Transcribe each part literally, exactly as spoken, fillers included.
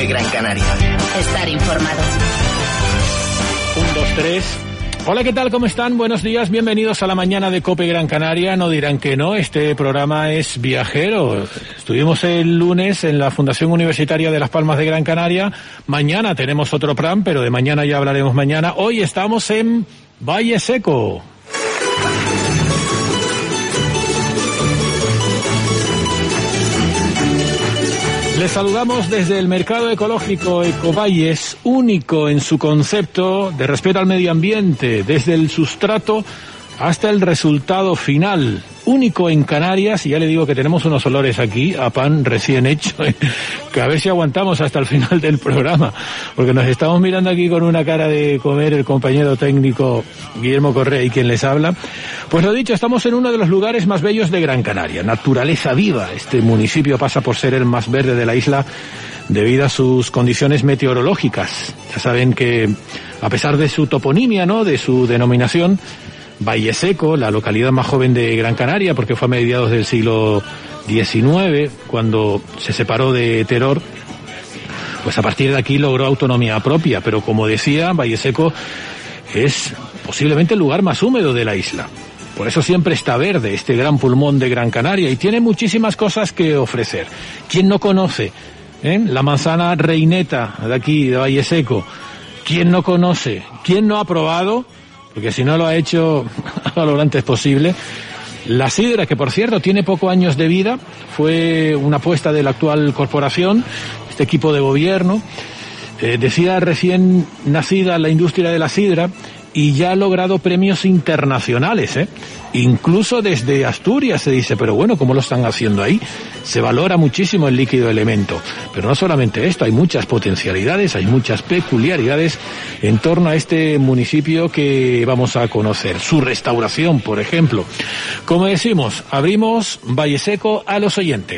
COPE Gran Canaria. Estar informado. Un, dos, tres. Hola, ¿qué tal? ¿Cómo están? Buenos días, bienvenidos a la mañana de COPE Gran Canaria. No dirán que no, este programa es viajero. Estuvimos el lunes en la Fundación Universitaria de Las Palmas de Gran Canaria. Mañana tenemos otro plan, pero de mañana ya hablaremos mañana. Hoy estamos en Valle Seco. Les saludamos desde el mercado ecológico Ecovalles, único en su concepto de respeto al medio ambiente, desde el sustrato hasta el resultado final, único en Canarias. Y ya le digo que tenemos unos olores aquí a pan recién hecho, que a ver si aguantamos hasta el final del programa, porque nos estamos mirando aquí con una cara de comer el compañero técnico Guillermo Correa y quien les habla. Pues lo dicho, estamos en uno de los lugares más bellos de Gran Canaria, naturaleza viva. Este municipio pasa por ser el más verde de la isla debido a sus condiciones meteorológicas. Ya saben que a pesar de su toponimia, ¿no?, de su denominación, Valle Seco, la localidad más joven de Gran Canaria, porque fue a mediados del siglo diecinueve, cuando se separó de Teror, pues a partir de aquí logró autonomía propia. Pero como decía, Valle Seco es posiblemente el lugar más húmedo de la isla. Por eso siempre está verde, este gran pulmón de Gran Canaria, y tiene muchísimas cosas que ofrecer. ¿Quién no conoce eh? la manzana reineta de aquí, de Valle Seco? ¿Quién no conoce? ¿Quién no ha probado? Porque si no lo ha hecho a lo antes posible, la sidra, que por cierto tiene pocos años de vida, fue una apuesta de la actual corporación, este equipo de gobierno, eh, decía recién nacida la industria de la sidra, y ya ha logrado premios internacionales, ¿eh? Incluso desde Asturias se dice, pero bueno, ¿cómo lo están haciendo ahí? Se valora muchísimo el líquido elemento. Pero no solamente esto, hay muchas potencialidades, hay muchas peculiaridades en torno a este municipio que vamos a conocer. Su restauración, por ejemplo. Como decimos, abrimos Valle Seco a los oyentes.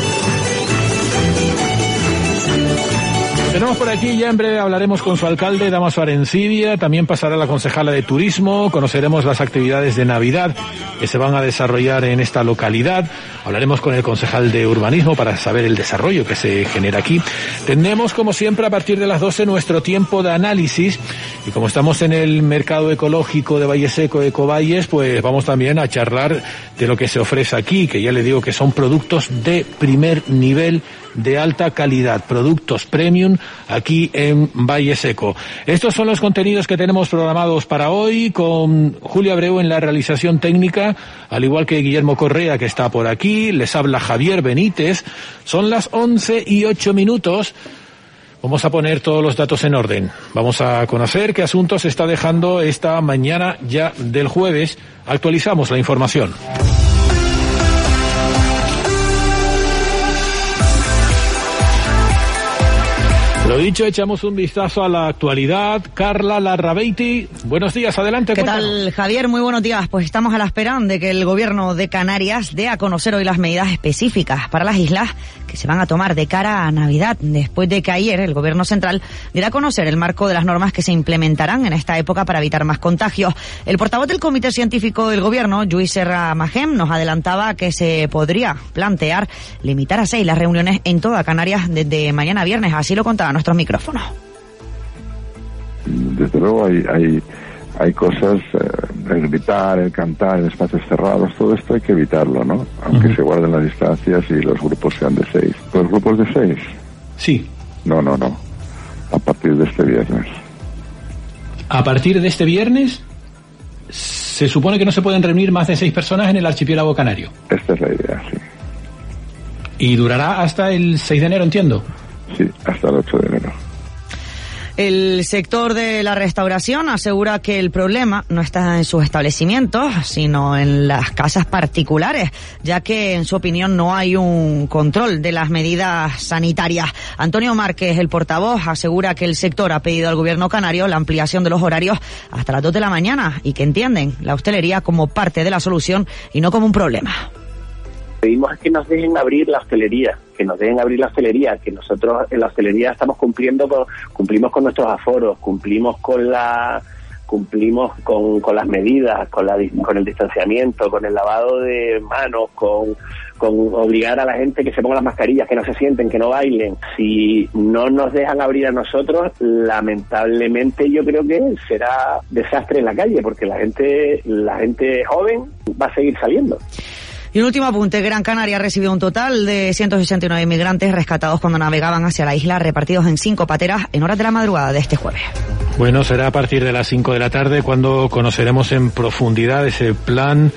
Tenemos por aquí, ya en breve hablaremos con su alcalde, Dámaso Arencibia, también pasará la concejala de Turismo, conoceremos las actividades de Navidad que se van a desarrollar en esta localidad, hablaremos con el concejal de Urbanismo para saber el desarrollo que se genera aquí. Tendremos, como siempre, a partir de las doce nuestro tiempo de análisis, y como estamos en el mercado ecológico de Valle Seco, Ecovalles, pues vamos también a charlar de lo que se ofrece aquí, que ya le digo que son productos de primer nivel, de alta calidad, productos premium aquí en Valle Seco. Estos son los contenidos que tenemos programados para hoy, con Julio Abreu en la realización técnica, al igual que Guillermo Correa, que está por aquí. Les habla Javier Benítez. Son las once y ocho minutos. Vamos a poner todos los datos en orden. Vamos a conocer qué asuntos se está dejando esta mañana ya del jueves. Actualizamos la información. Lo dicho, echamos un vistazo a la actualidad. Carla Larrabeiti, buenos días, adelante. ¿Qué cuéntanos. tal, Javier? Muy buenos días. Pues estamos a la espera de que el gobierno de Canarias dé a conocer hoy las medidas específicas para las islas que se van a tomar de cara a Navidad, después de que ayer el gobierno central diera a conocer el marco de las normas que se implementarán en esta época para evitar más contagios. El portavoz del Comité Científico del Gobierno, Lluís Serra Magem, nos adelantaba que se podría plantear limitar a seis las reuniones en toda Canarias desde mañana viernes. Así lo contaba nuestros micrófonos. Desde luego hay hay hay cosas, eh, el gritar, el cantar en espacios cerrados, todo esto hay que evitarlo, ¿no? Aunque uh-huh. se guarden las distancias y los grupos sean de seis. ¿Los grupos de seis? Sí. No, no, no. A partir de este viernes. A partir de este viernes se supone que no se pueden reunir más de seis personas en el archipiélago canario. Esta es la idea, sí. Y durará hasta el seis de enero, entiendo. Sí, hasta el ocho de enero. El sector de la restauración asegura que el problema no está en sus establecimientos, sino en las casas particulares, ya que, en su opinión, no hay un control de las medidas sanitarias. Antonio Márquez, el portavoz, asegura que el sector ha pedido al gobierno canario la ampliación de los horarios hasta las dos de la mañana y que entienden la hostelería como parte de la solución y no como un problema. Pedimos que nos dejen abrir la hostelería, que nos dejen abrir la hostelería, que nosotros en la hostelería estamos cumpliendo con, cumplimos con nuestros aforos, cumplimos con la cumplimos con, con las medidas, con, la, con el distanciamiento, con el lavado de manos, con, con obligar a la gente que se ponga las mascarillas, que no se sienten, que no bailen. Si no nos dejan abrir a nosotros, lamentablemente yo creo que será desastre en la calle, porque la gente, la gente joven va a seguir saliendo. Y un último apunte, Gran Canaria recibió un total de ciento sesenta y nueve inmigrantes rescatados cuando navegaban hacia la isla, repartidos en cinco pateras en horas de la madrugada de este jueves. Bueno, será a partir de las cinco de la tarde cuando conoceremos en profundidad ese plan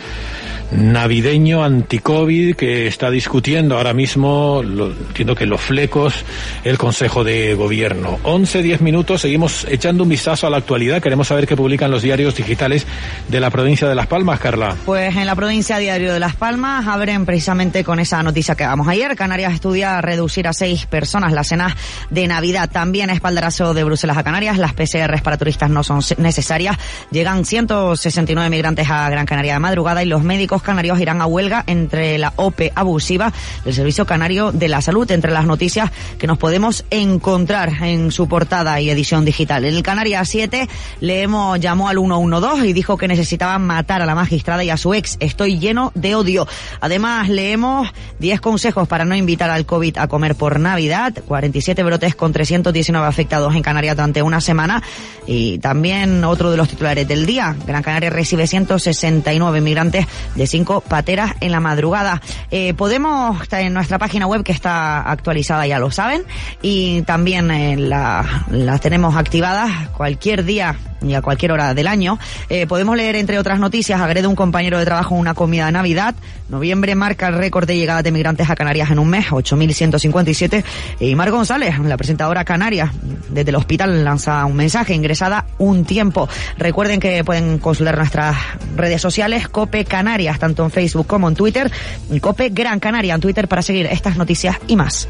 navideño anti-COVID que está discutiendo ahora mismo, lo, entiendo que los flecos, el Consejo de Gobierno. once, diez minutos, seguimos echando un vistazo a la actualidad. Queremos saber qué publican los diarios digitales de la provincia de Las Palmas, Carla. Pues en la provincia Diario de Las Palmas abren precisamente con esa noticia que damos ayer. Canarias estudia reducir a seis personas la cena de Navidad. También espaldarazo de Bruselas a Canarias. Las P C Rs para turistas no son necesarias. Llegan ciento sesenta y nueve migrantes a Gran Canaria de madrugada y los médicos canarios irán a huelga entre la O P E abusiva del Servicio Canario de la Salud, entre las noticias que nos podemos encontrar en su portada y edición digital. En el Canarias siete leemos, llamó al uno uno dos y dijo que necesitaban matar a la magistrada y a su ex. Estoy lleno de odio. Además leemos diez consejos para no invitar al COVID a comer por Navidad, cuarenta y siete brotes con trescientos diecinueve afectados en Canarias durante una semana, y también otro de los titulares del día, Gran Canaria recibe ciento sesenta y nueve migrantes de cinco pateras en la madrugada. Eh, podemos, está en nuestra página web que está actualizada, ya lo saben, y también eh, la, las tenemos activadas cualquier día y a cualquier hora del año. Eh, podemos leer, entre otras noticias, agrede un compañero de trabajo en una comida de Navidad. Noviembre marca el récord de llegadas de migrantes a Canarias en un mes, ocho mil ciento cincuenta y siete. Y Mar González, la presentadora canaria, desde el hospital lanza un mensaje, ingresada un tiempo. Recuerden que pueden consultar nuestras redes sociales, COPE Canarias, tanto en Facebook como en Twitter, y COPE Gran Canaria en Twitter para seguir estas noticias y más.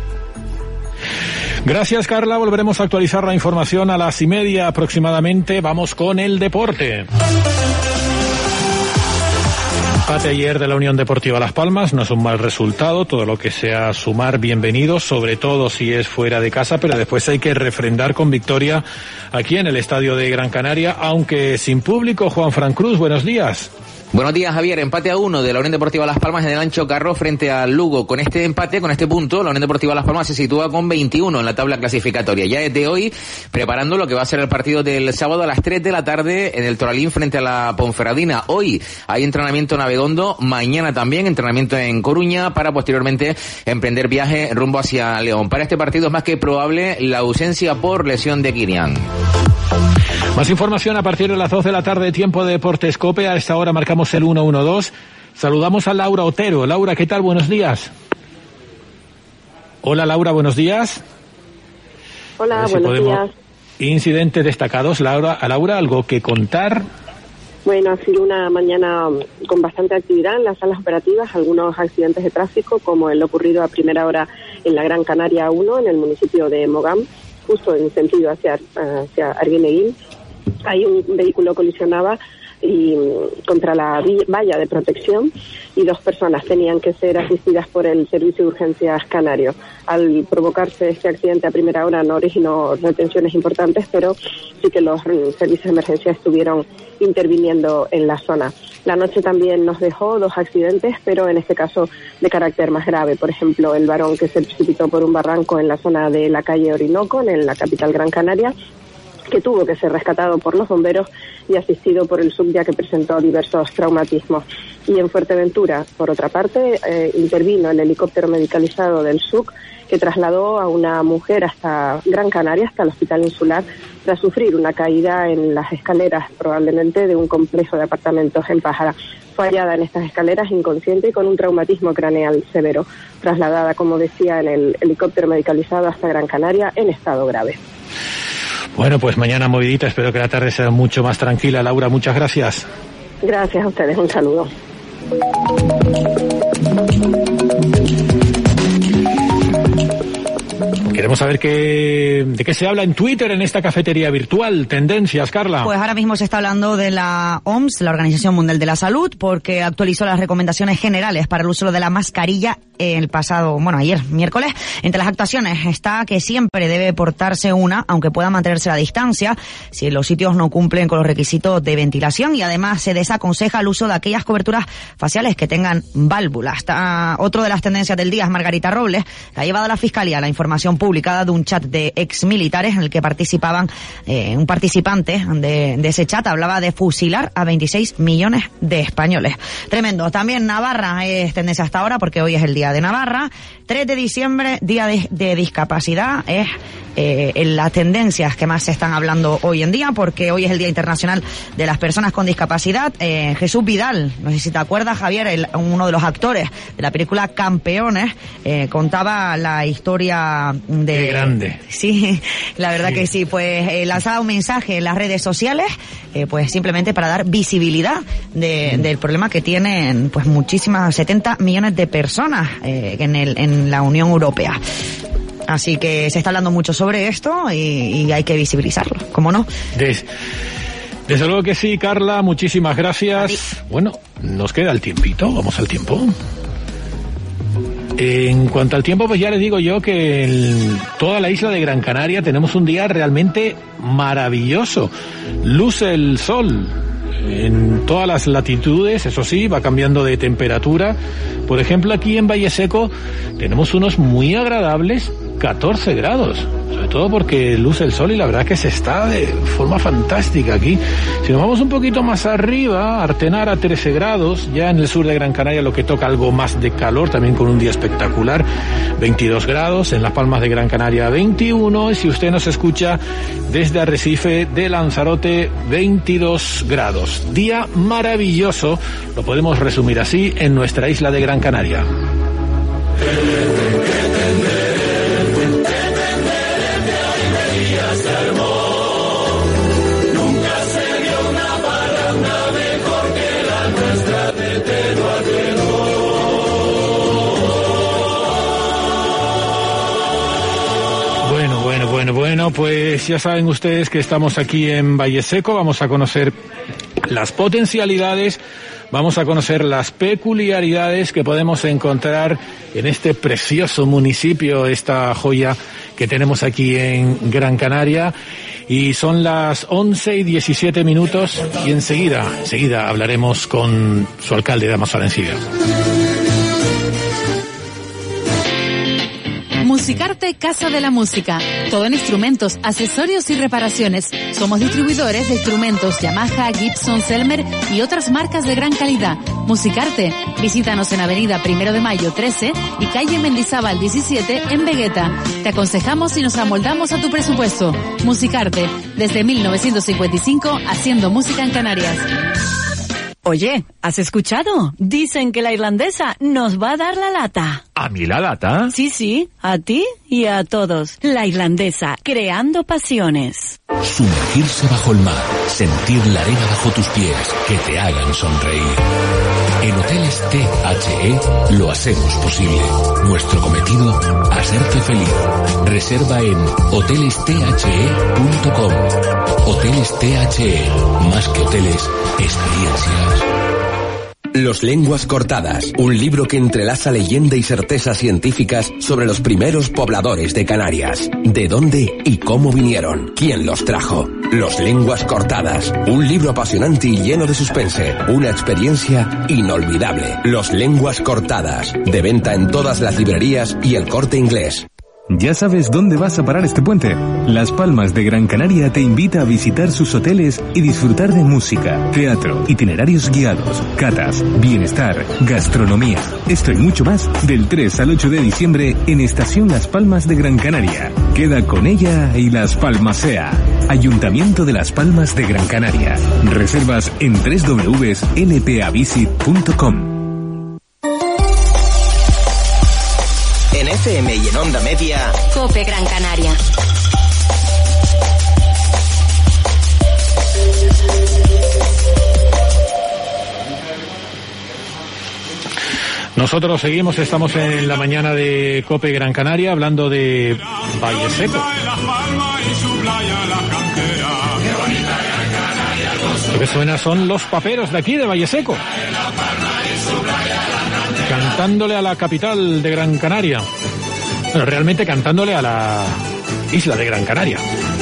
Gracias, Carla. Volveremos a actualizar la información a las y media aproximadamente. Vamos con el deporte. Empate ayer de la Unión Deportiva Las Palmas, no es un mal resultado, todo lo que sea sumar bienvenido, sobre todo si es fuera de casa, pero después hay que refrendar con victoria aquí en el estadio de Gran Canaria, aunque sin público. Juan Fran Cruz, buenos días. Buenos días, Javier. Empate a uno de la Unión Deportiva Las Palmas en el Ancho Carro frente al Lugo. Con este empate, con este punto, la Unión Deportiva Las Palmas se sitúa con veintiuno en la tabla clasificatoria. Ya desde hoy, preparando lo que va a ser el partido del sábado a las tres de la tarde en el Toralín frente a la Ponferradina. Hoy hay entrenamiento en Abegondo, mañana también entrenamiento en Coruña, para posteriormente emprender viaje rumbo hacia León. Para este partido es más que probable la ausencia por lesión de Kirian. Más información a partir de las dos de la tarde, tiempo de Deportes COPE. A esta hora marcamos el uno uno dos. Saludamos a Laura Otero. Laura, ¿qué tal? Buenos días. Hola, Laura, buenos días. Hola, si buenos podemos... días. Incidentes destacados. Laura, a Laura, ¿algo que contar? Bueno, ha sido una mañana con bastante actividad en las salas operativas, algunos accidentes de tráfico, como el ocurrido a primera hora en la Gran Canaria uno, en el municipio de Mogán, justo en sentido hacia, hacia Arguineguín. Ahí un vehículo colisionaba y contra la valla de protección y dos personas tenían que ser asistidas por el Servicio de Urgencias Canario. Al provocarse este accidente a primera hora no originó retenciones importantes, pero sí que los servicios de emergencia estuvieron interviniendo en la zona. La noche también nos dejó dos accidentes, pero en este caso de carácter más grave. Por ejemplo, el varón que se precipitó por un barranco en la zona de la calle Orinoco, en la capital Gran Canaria, que tuvo que ser rescatado por los bomberos y asistido por el S U C, ya que presentó diversos traumatismos. Y en Fuerteventura, por otra parte, eh, intervino el helicóptero medicalizado del S U C, que trasladó a una mujer hasta Gran Canaria, hasta el Hospital Insular, tras sufrir una caída en las escaleras, probablemente de un complejo de apartamentos en Pájara. Fue hallada en estas escaleras inconsciente y con un traumatismo craneal severo, trasladada, como decía, en el helicóptero medicalizado hasta Gran Canaria en estado grave. Bueno, pues mañana movidita, espero que la tarde sea mucho más tranquila. Laura, muchas gracias. Gracias a ustedes, un saludo. Queremos Vamos a ver qué, de qué se habla en Twitter en esta cafetería virtual. Tendencias, Carla. Pues ahora mismo se está hablando de la O M S, la Organización Mundial de la Salud, porque actualizó las recomendaciones generales para el uso de la mascarilla el pasado, bueno, ayer, miércoles. Entre las actuaciones está que siempre debe portarse una, aunque pueda mantenerse a la distancia, si los sitios no cumplen con los requisitos de ventilación, y además se desaconseja el uso de aquellas coberturas faciales que tengan válvulas. Está, otro de las tendencias del día es Margarita Robles, que ha llevado a la Fiscalía la información publicada de un chat de exmilitares en el que participaban, eh, un participante de, de ese chat hablaba de fusilar a veintiséis millones de españoles. Tremendo. También Navarra es tendencia hasta ahora porque hoy es el día de Navarra. tres de diciembre, día de, de discapacidad, es eh, en las tendencias que más se están hablando hoy en día, porque hoy es el Día Internacional de las Personas con Discapacidad. Eh, Jesús Vidal, no sé si te acuerdas, Javier, el, uno de los actores de la película Campeones, eh, contaba la historia de... Qué grande. Sí, la verdad sí. que sí, pues eh, lanzaba un mensaje en las redes sociales, eh, pues simplemente para dar visibilidad de, mm. del problema que tienen pues muchísimas, setenta millones de personas eh, en, el, en la Unión Europea. Así que se está hablando mucho sobre esto y, y hay que visibilizarlo, ¿cómo no? Des, desde luego que sí, Carla, muchísimas gracias. Sí. Bueno, nos queda el tiempito, vamos al tiempo. En cuanto al tiempo, pues ya les digo yo que en toda la isla de Gran Canaria tenemos un día realmente maravilloso. Luce el sol en todas las latitudes, eso sí, va cambiando de temperatura. Por ejemplo, aquí en Valle Seco tenemos unos muy agradables catorce grados, sobre todo porque luce el sol y la verdad que se está de forma fantástica aquí. Si nos vamos un poquito más arriba, Artenar a trece grados, ya en el sur de Gran Canaria lo que toca algo más de calor, también con un día espectacular, veintidós grados, en Las Palmas de Gran Canaria veintiuno, y si usted nos escucha desde Arrecife de Lanzarote, veintidós grados. Día maravilloso, lo podemos resumir así, en nuestra isla de Gran Canaria. Bueno, bueno, bueno, bueno, pues ya saben ustedes que estamos aquí en Valle Seco, vamos a conocer las potencialidades, vamos a conocer las peculiaridades que podemos encontrar en este precioso municipio, esta joya que tenemos aquí en Gran Canaria. Y son las once y diecisiete minutos y enseguida, enseguida hablaremos con su alcalde, Damas Valencia. Musicarte Casa de la Música. Todo en instrumentos, accesorios y reparaciones. Somos distribuidores de instrumentos Yamaha, Gibson, Selmer y otras marcas de gran calidad. Musicarte. Visítanos en Avenida Primero de Mayo trece y Calle Mendizábal diecisiete en Vegueta. Te aconsejamos y nos amoldamos a tu presupuesto. Musicarte. Desde mil novecientos cincuenta y cinco haciendo música en Canarias. Oye, ¿has escuchado? Dicen que la irlandesa nos va a dar la lata. ¿A mí la lata? Sí, sí, a ti y a todos. La irlandesa, creando pasiones. Sumergirse bajo el mar, sentir la arena bajo tus pies, que te hagan sonreír. En Hoteles T H E lo hacemos posible. Nuestro cometido, hacerte feliz. Reserva en hoteles t h e punto com. Hoteles T H E, más que hoteles, experiencias. Los Lenguas Cortadas, un libro que entrelaza leyenda y certezas científicas sobre los primeros pobladores de Canarias. ¿De dónde y cómo vinieron? ¿Quién los trajo? Los Lenguas Cortadas, un libro apasionante y lleno de suspense, una experiencia inolvidable. Los Lenguas Cortadas, de venta en todas las librerías y El Corte Inglés. ¿Ya sabes dónde vas a parar este puente? Las Palmas de Gran Canaria te invita a visitar sus hoteles y disfrutar de música, teatro, itinerarios guiados, catas, bienestar, gastronomía. Esto y mucho más del tres al ocho de diciembre en Estación Las Palmas de Gran Canaria. Queda con ella y Las Palmasea. Ayuntamiento de Las Palmas de Gran Canaria. Reservas en doble u doble u doble u punto l p a visit punto com. En F M y en Onda Media, COPE Gran Canaria. Nosotros seguimos, estamos en la mañana de COPE Gran Canaria hablando de Valle Seco. Lo que suena son los paperos de aquí, de Valle Seco, cantándole a la capital de Gran Canaria. Bueno, realmente cantándole a la isla de Gran Canaria.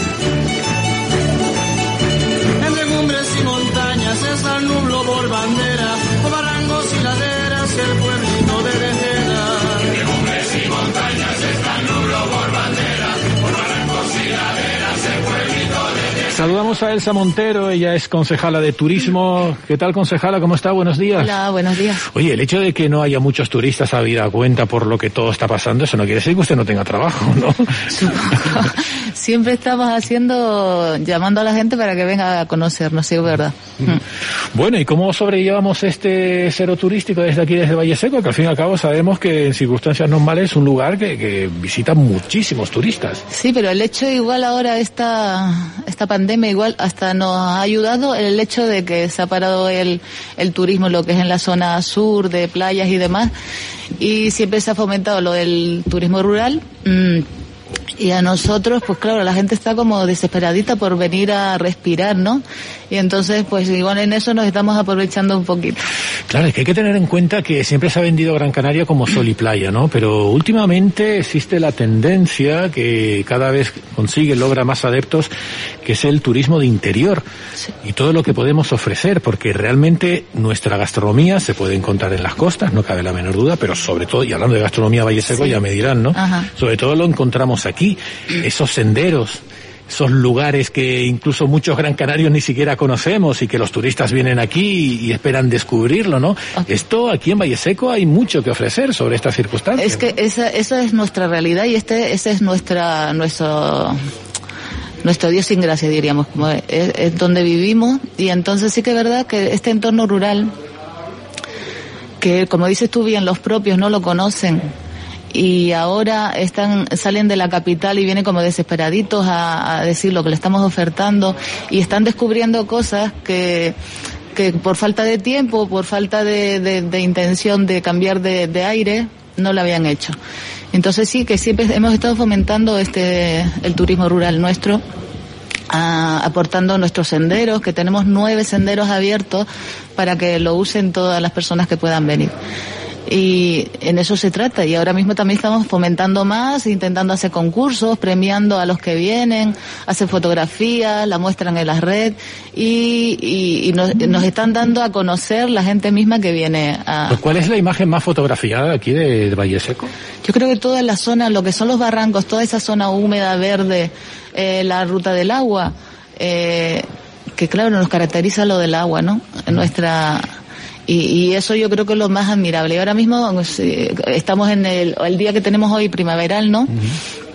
Entre cumbres y montañas esa nublo por bandera, por barrancos y laderas el pueblito de Tejeda. Entre cumbres y montañas esa nublo por bandera, por barrancos y laderas el pueblito de Tejeda. Saludamos a Elsa Montero, ella es concejala de turismo. ¿Qué tal, concejala? ¿Cómo está? Buenos días. Hola, buenos días. Oye, el hecho de que no haya muchos turistas habida cuenta por lo que todo está pasando, eso no quiere decir que usted no tenga trabajo, ¿no? Supongo. Siempre estamos haciendo, llamando a la gente para que venga a conocernos, sí, es verdad. Bueno, ¿y cómo sobrellevamos este cero turístico desde aquí, desde Valle Seco? Que al fin y al cabo sabemos que en circunstancias normales es un lugar que, que visita muchísimos turistas. Sí, pero el hecho igual ahora, esta, esta pandemia igual hasta nos ha ayudado el hecho de que se ha parado el, el turismo, lo que es en la zona sur, de playas y demás, y siempre se ha fomentado lo del turismo rural. Mmm, Y a nosotros, pues claro, la gente está como desesperadita por venir a respirar, ¿no? Y entonces, pues igual en eso nos estamos aprovechando un poquito. Claro, es que hay que tener en cuenta que siempre se ha vendido Gran Canaria como sol y playa, ¿no? Pero últimamente existe la tendencia que cada vez consigue, logra más adeptos, que es el turismo de interior. Sí. Y todo lo que podemos ofrecer, porque realmente nuestra gastronomía se puede encontrar en las costas, no cabe la menor duda, pero sobre todo, y hablando de gastronomía Valle Seco, sí, ya me dirán, ¿no? Ajá. Sobre todo lo encontramos aquí, esos senderos, esos lugares que incluso muchos gran canarios ni siquiera conocemos y que los turistas vienen aquí y esperan descubrirlo, ¿no? Okay. Esto aquí en Valle Seco hay mucho que ofrecer sobre estas circunstancias. Es que esa, esa es nuestra realidad y este, ese es nuestra, nuestro, nuestro Dios sin gracia, diríamos, como es, es donde vivimos, y entonces sí que es verdad que este entorno rural, que como dices tú bien, los propios no lo conocen, y ahora están, salen de la capital y vienen como desesperaditos a, a decir lo que le estamos ofertando, y están descubriendo cosas que, que por falta de tiempo, por falta de, de, de intención de cambiar de, de aire, no lo habían hecho. Entonces sí que siempre hemos estado fomentando este, el turismo rural nuestro, a, aportando nuestros senderos, que tenemos nueve senderos abiertos para que lo usen todas las personas que puedan venir. Y en eso se trata, y ahora mismo también estamos fomentando más, intentando hacer concursos, premiando a los que vienen, hacen fotografías, la muestran en la red, y, y, y nos, nos están dando a conocer la gente misma que viene a... Pues ¿cuál es la imagen más fotografiada aquí de, de Valle Seco? Yo creo que toda la zona, lo que son los barrancos, toda esa zona húmeda, verde, eh, la ruta del agua, eh, que claro, nos caracteriza lo del agua, ¿no? Nuestra... Y, y eso yo creo que es lo más admirable. Y ahora mismo pues, eh, estamos en el, el día que tenemos hoy primaveral, ¿no? Uh-huh.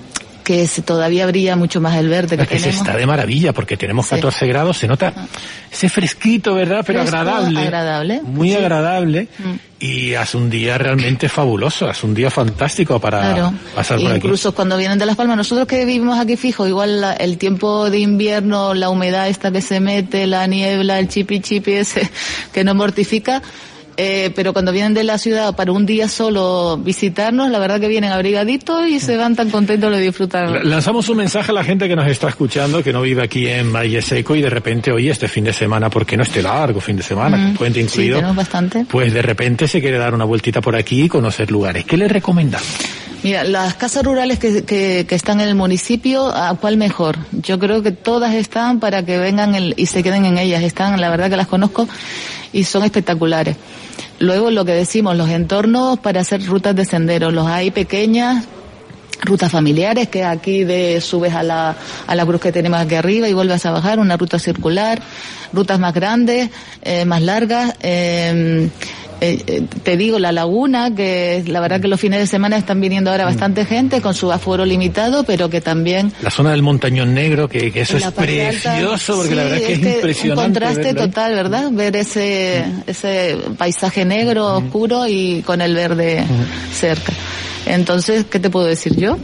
Que se, todavía brilla mucho más el verde que, que tenemos. Se está de maravilla porque tenemos sí. catorce grados, se nota ese fresquito, ¿verdad? Pero Fresco, agradable. agradable. Muy sí. agradable. Mm. Y hace un día realmente fabuloso, hace un día fantástico para claro. pasar por Incluso aquí. Incluso cuando vienen de Las Palmas, nosotros que vivimos aquí fijo, igual la, el tiempo de invierno, la humedad esta que se mete, la niebla, el chipi chipi ese que nos mortifica, eh, pero cuando vienen de la ciudad para un día solo visitarnos, la verdad que vienen abrigaditos y se van tan contentos de disfrutar. Lanzamos un mensaje a la gente que nos está escuchando, que no vive aquí en Valle Seco y de repente, oye, este fin de semana, ¿por qué no este largo fin de semana? Mm, puente incluido. Sí, tenemos bastante. Pues de repente se quiere dar una vueltita por aquí y conocer lugares. ¿Qué le recomendamos? Mira, las casas rurales que, que, que están en el municipio, ¿a cuál mejor? Yo creo que todas están para que vengan el, y se queden en ellas. Están, la verdad que las conozco y son espectaculares. Luego lo que decimos, los entornos para hacer rutas de sendero. Los hay pequeñas, rutas familiares, que aquí de subes a la, a la cruz que tenemos aquí arriba y vuelves a bajar, una ruta circular. Rutas más grandes, eh, más largas, eh, Eh, te digo, la laguna, que la verdad que los fines de semana están viniendo ahora bastante gente con su aforo limitado, pero que también... La zona del Montañón Negro, que, que eso es precioso, porque sí, la verdad es que es, que impresionante. Un contraste verlo. total, ¿verdad? Ver ese, uh-huh. ese paisaje negro, uh-huh. oscuro y con el verde uh-huh. cerca. Entonces, ¿qué te puedo decir yo?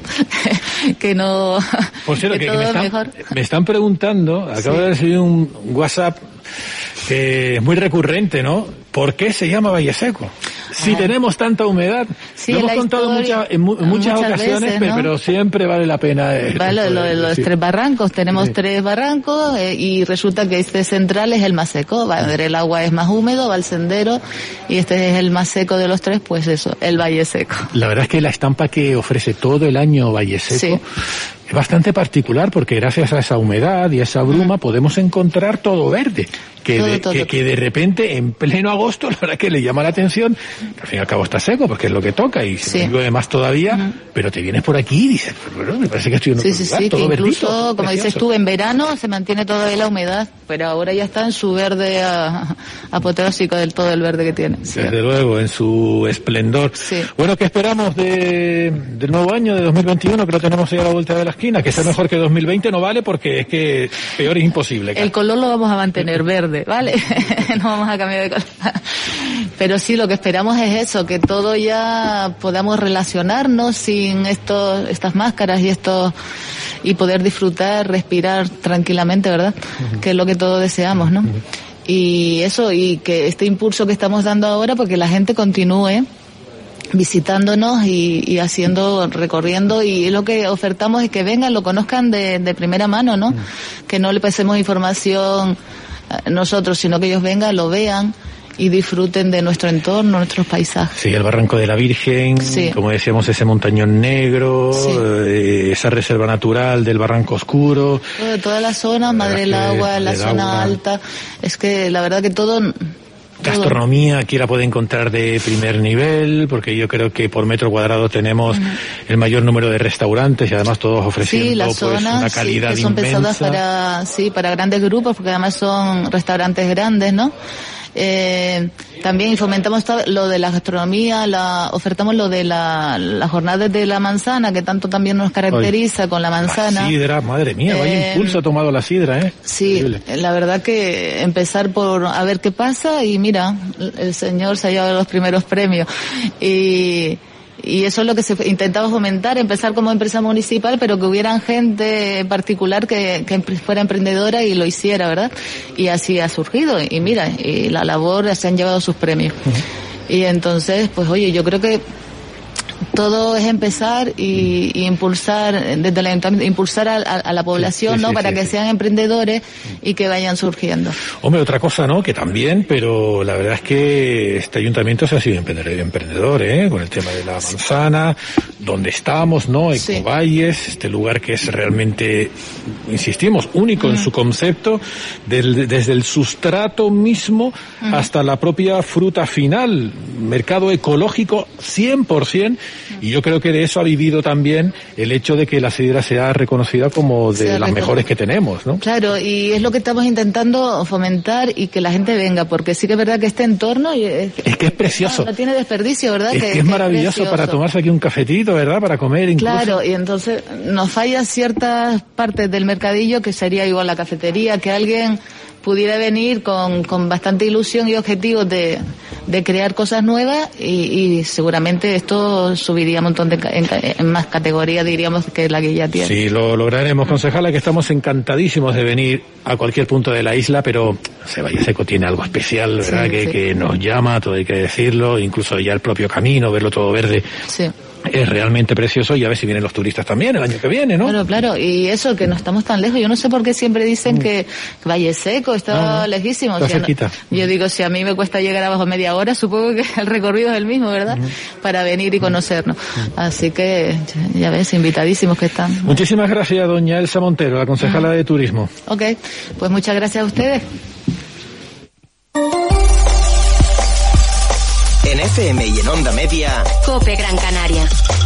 que no... Por cierto, que, que, todo que me, están, mejor. me están preguntando, acabo sí. de recibir un WhatsApp que es muy recurrente, ¿no? ¿Por qué se llama Valle Seco? Si tenemos tanta humedad, sí, lo hemos contado mucha, en, mu- en muchas, muchas ocasiones, veces, ¿no? pero, pero siempre vale la pena. Eh, vale, lo de los sí. tres barrancos, tenemos sí. tres barrancos eh, y resulta que este central es el más seco, va, el agua es más húmedo, va al sendero y este es el más seco de los tres, pues eso, el Valle Seco. La verdad es que la estampa que ofrece todo el año Valle Seco sí. es bastante particular porque gracias a esa humedad y a esa bruma uh-huh. podemos encontrar todo verde. Que, todo, de, todo, que, todo. que de repente, en pleno agosto, la verdad que le llama la atención, que al fin y al cabo está seco, porque es lo que toca, y se sí. llueve más todavía, uh-huh. pero te vienes por aquí y dices, bueno, me parece que estoy en otro sí, sí, lugar, sí, todo que verdito. Incluso, como precioso. Dices tú, en verano se mantiene todavía la humedad, pero ahora ya está en su verde a, apoteósico del todo el verde que tiene. Sí. Desde luego, en su esplendor. Sí. Bueno, ¿qué esperamos de, del nuevo año, de dos mil veintiuno, que lo tenemos ahí a la vuelta de la esquina? Que sea mejor que dos mil veinte no vale, porque es que peor es imposible. El color lo vamos a mantener verde, ¿vale? No vamos a cambiar de color. Pero sí, lo que esperamos es eso, que todo ya podamos relacionarnos sin estos, estas máscaras y estos, y poder disfrutar, respirar tranquilamente, ¿verdad? Uh-huh. Que es lo que todos deseamos, ¿no? Uh-huh. Y eso, y que este impulso que estamos dando ahora, porque la gente continúe visitándonos y, y haciendo, recorriendo, y lo que ofertamos es que vengan, lo conozcan de, de primera mano, ¿no? Uh-huh. Que no le pasemos información nosotros, sino que ellos vengan, lo vean y disfruten de nuestro entorno, nuestros paisajes. Sí, el Barranco de la Virgen, sí. como decíamos, ese montañón negro, sí. eh, esa reserva natural del Barranco Oscuro. Todo, toda la zona, Madre del Agua, la zona agua. alta, es que la verdad que todo... Gastronomía, aquí la puede encontrar de primer nivel, porque yo creo que por metro cuadrado tenemos uh-huh. el mayor número de restaurantes y además todos ofreciendo sí, las pues, zonas, una calidad sí, que son inmensa. pensadas para, sí, para grandes grupos, porque además son restaurantes grandes, ¿no? Eh, también fomentamos lo de la gastronomía, la, ofertamos lo de la, la jornada de la manzana, que tanto también nos caracteriza. Oye, con la manzana. La sidra, madre mía, eh, vaya impulso ha tomado la sidra, ¿eh? Sí, increíble. La verdad que empezar por a ver qué pasa, y mira, el señor se ha llevado los primeros premios. Y, y eso es lo que se intentaba fomentar, empezar como empresa municipal, pero que hubiera gente particular que, que fuera emprendedora y lo hiciera, ¿verdad? Y así ha surgido, y mira, y la labor, se han llevado sus premios. Uh-huh. Y entonces, pues oye, yo creo que todo es empezar y, y impulsar desde el ayuntamiento, impulsar a, a, a la población, sí, sí, ¿no? Sí, para sí, que sí. sean emprendedores y que vayan surgiendo. Hombre, otra cosa, ¿no? Que también, pero la verdad es que este ayuntamiento se ha sido emprendedor, ¿eh? Con el tema de la manzana, donde estamos, ¿no? Ecovalles, sí. este lugar que es realmente, insistimos, único uh-huh. en su concepto, del, desde el sustrato mismo uh-huh. hasta la propia fruta final, mercado ecológico cien por ciento. Y yo creo que de eso ha vivido también el hecho de que la sidra sea reconocida como de las mejores que tenemos, ¿no? Claro, y es lo que estamos intentando fomentar, y que la gente venga, porque sí que es verdad que este entorno es, es que es precioso. No, no tiene desperdicio, ¿verdad? Es que, que es maravilloso es para tomarse aquí un cafetito, ¿verdad? Para comer incluso. Claro, y entonces nos falla ciertas partes del mercadillo, que sería igual la cafetería, que alguien pudiera venir con, con bastante ilusión y objetivos de, de crear cosas nuevas, y, y seguramente esto subiría un montón de en, en más categorías, diríamos, que la que ya tiene. Sí, lo lograremos, concejala, que estamos encantadísimos de venir a cualquier punto de la isla, pero ese Valle Seco tiene algo especial, ¿verdad? Sí, que, sí. que nos llama, todo hay que decirlo, incluso ya el propio camino, verlo todo verde. Sí. Es realmente precioso, y a ver si vienen los turistas también el año que viene, ¿no? Claro, claro, y eso, que no estamos tan lejos. Yo no sé por qué siempre dicen mm. que Valle Seco está no, no, lejísimo. Está o sea, cerquita. No, yo digo, si a mí me cuesta llegar abajo media hora, supongo que el recorrido es el mismo, ¿verdad? Mm. Para venir y conocernos. Mm. Así que, ya ves, invitadísimos que están. Muchísimas gracias, doña Elsa Montero, la concejala mm. de Turismo. Ok, pues muchas gracias a ustedes. En F M y en Onda Media, COPE Gran Canaria.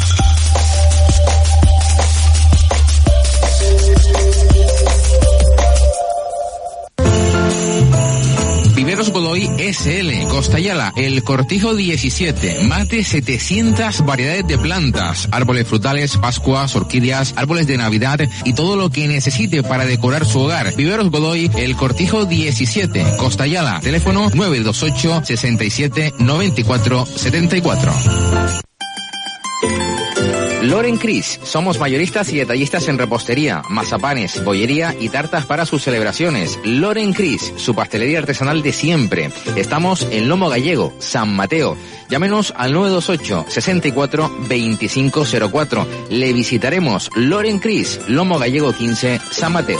Viveros Godoy S L, Costayala, El Cortijo diecisiete, más de setecientas variedades de plantas, árboles frutales, pascuas, orquídeas, árboles de Navidad y todo lo que necesite para decorar su hogar. Viveros Godoy, El Cortijo diecisiete, Costayala, teléfono nueve dos ocho, sesenta y siete, noventa y cuatro, setenta y cuatro. Loren Cris, somos mayoristas y detallistas en repostería, mazapanes, bollería y tartas para sus celebraciones. Loren Cris, su pastelería artesanal de siempre. Estamos en Lomo Gallego, San Mateo. Llámenos al nueve dos ocho, sesenta y cuatro, veinticinco cero cuatro. Le visitaremos. Loren Cris, Lomo Gallego quince, San Mateo.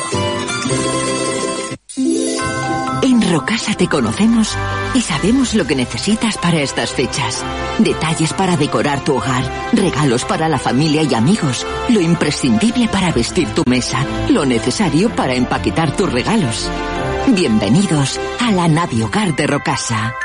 En Rocasa te conocemos y sabemos lo que necesitas para estas fechas. Detalles para decorar tu hogar, regalos para la familia y amigos, lo imprescindible para vestir tu mesa, lo necesario para empaquetar tus regalos. Bienvenidos a la Naviogar de Rocasa.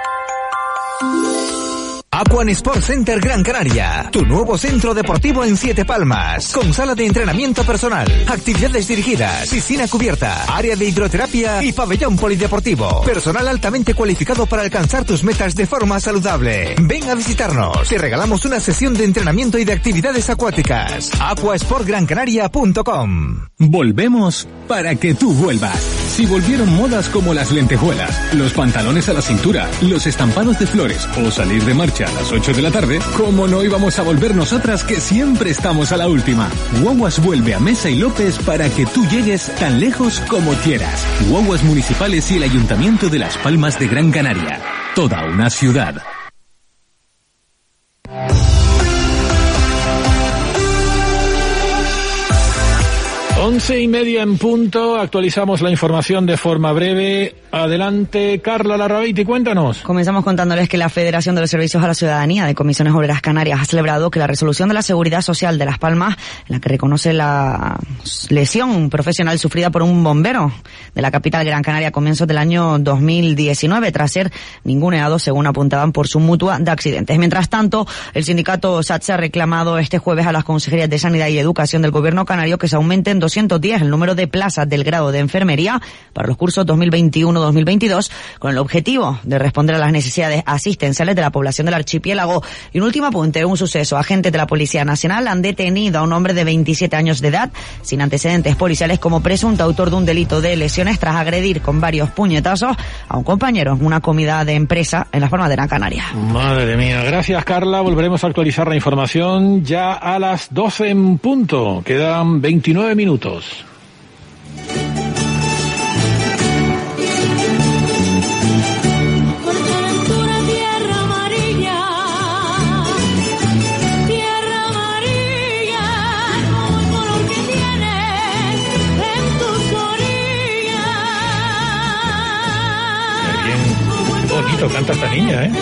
Aquan Sport Center Gran Canaria, tu nuevo centro deportivo en Siete Palmas, con sala de entrenamiento personal, actividades dirigidas, piscina cubierta, área de hidroterapia y pabellón polideportivo. Personal altamente cualificado para alcanzar tus metas de forma saludable. Ven a visitarnos, te regalamos una sesión de entrenamiento y de actividades acuáticas. aquasport gran canaria punto com. Volvemos para que tú vuelvas. Si volvieron modas como las lentejuelas, los pantalones a la cintura, los estampados de flores o salir de marcha a las ocho de la tarde, ¿cómo no íbamos a volver nosotras que siempre estamos a la última? Guaguas vuelve a Mesa y López para que tú llegues tan lejos como quieras. Guaguas municipales y el Ayuntamiento de Las Palmas de Gran Canaria. Toda una ciudad. Once y media en punto, actualizamos la información de forma breve. Adelante, Carla Larrabeiti, cuéntanos. Comenzamos contándoles que la Federación de los Servicios a la Ciudadanía de Comisiones Obreras Canarias ha celebrado que la resolución de la Seguridad Social de Las Palmas, en la que reconoce la lesión profesional sufrida por un bombero de la capital Gran Canaria a comienzos del año dos mil diecinueve, tras ser ninguneado, según apuntaban, por su mutua de accidentes. Mientras tanto, el sindicato S A T S ha reclamado este jueves a las consejerías de Sanidad y Educación del Gobierno canario que se aumenten doscientos diez el número de plazas del grado de enfermería para los cursos dos mil veintiuno dos mil veintidós, con el objetivo de responder a las necesidades asistenciales de la población del archipiélago. Y un último apunte, un suceso. Agentes de la Policía Nacional han detenido a un hombre de veintisiete años de edad, sin antecedentes policiales, como presunto autor de un delito de lesiones tras agredir con varios puñetazos a un compañero en una comida de empresa en Las Palmas de Gran Canaria. Madre mía, gracias Carla. Volveremos a actualizar la información ya a las doce en punto. Quedan veintinueve minutos. Canta esta niña, ¿eh?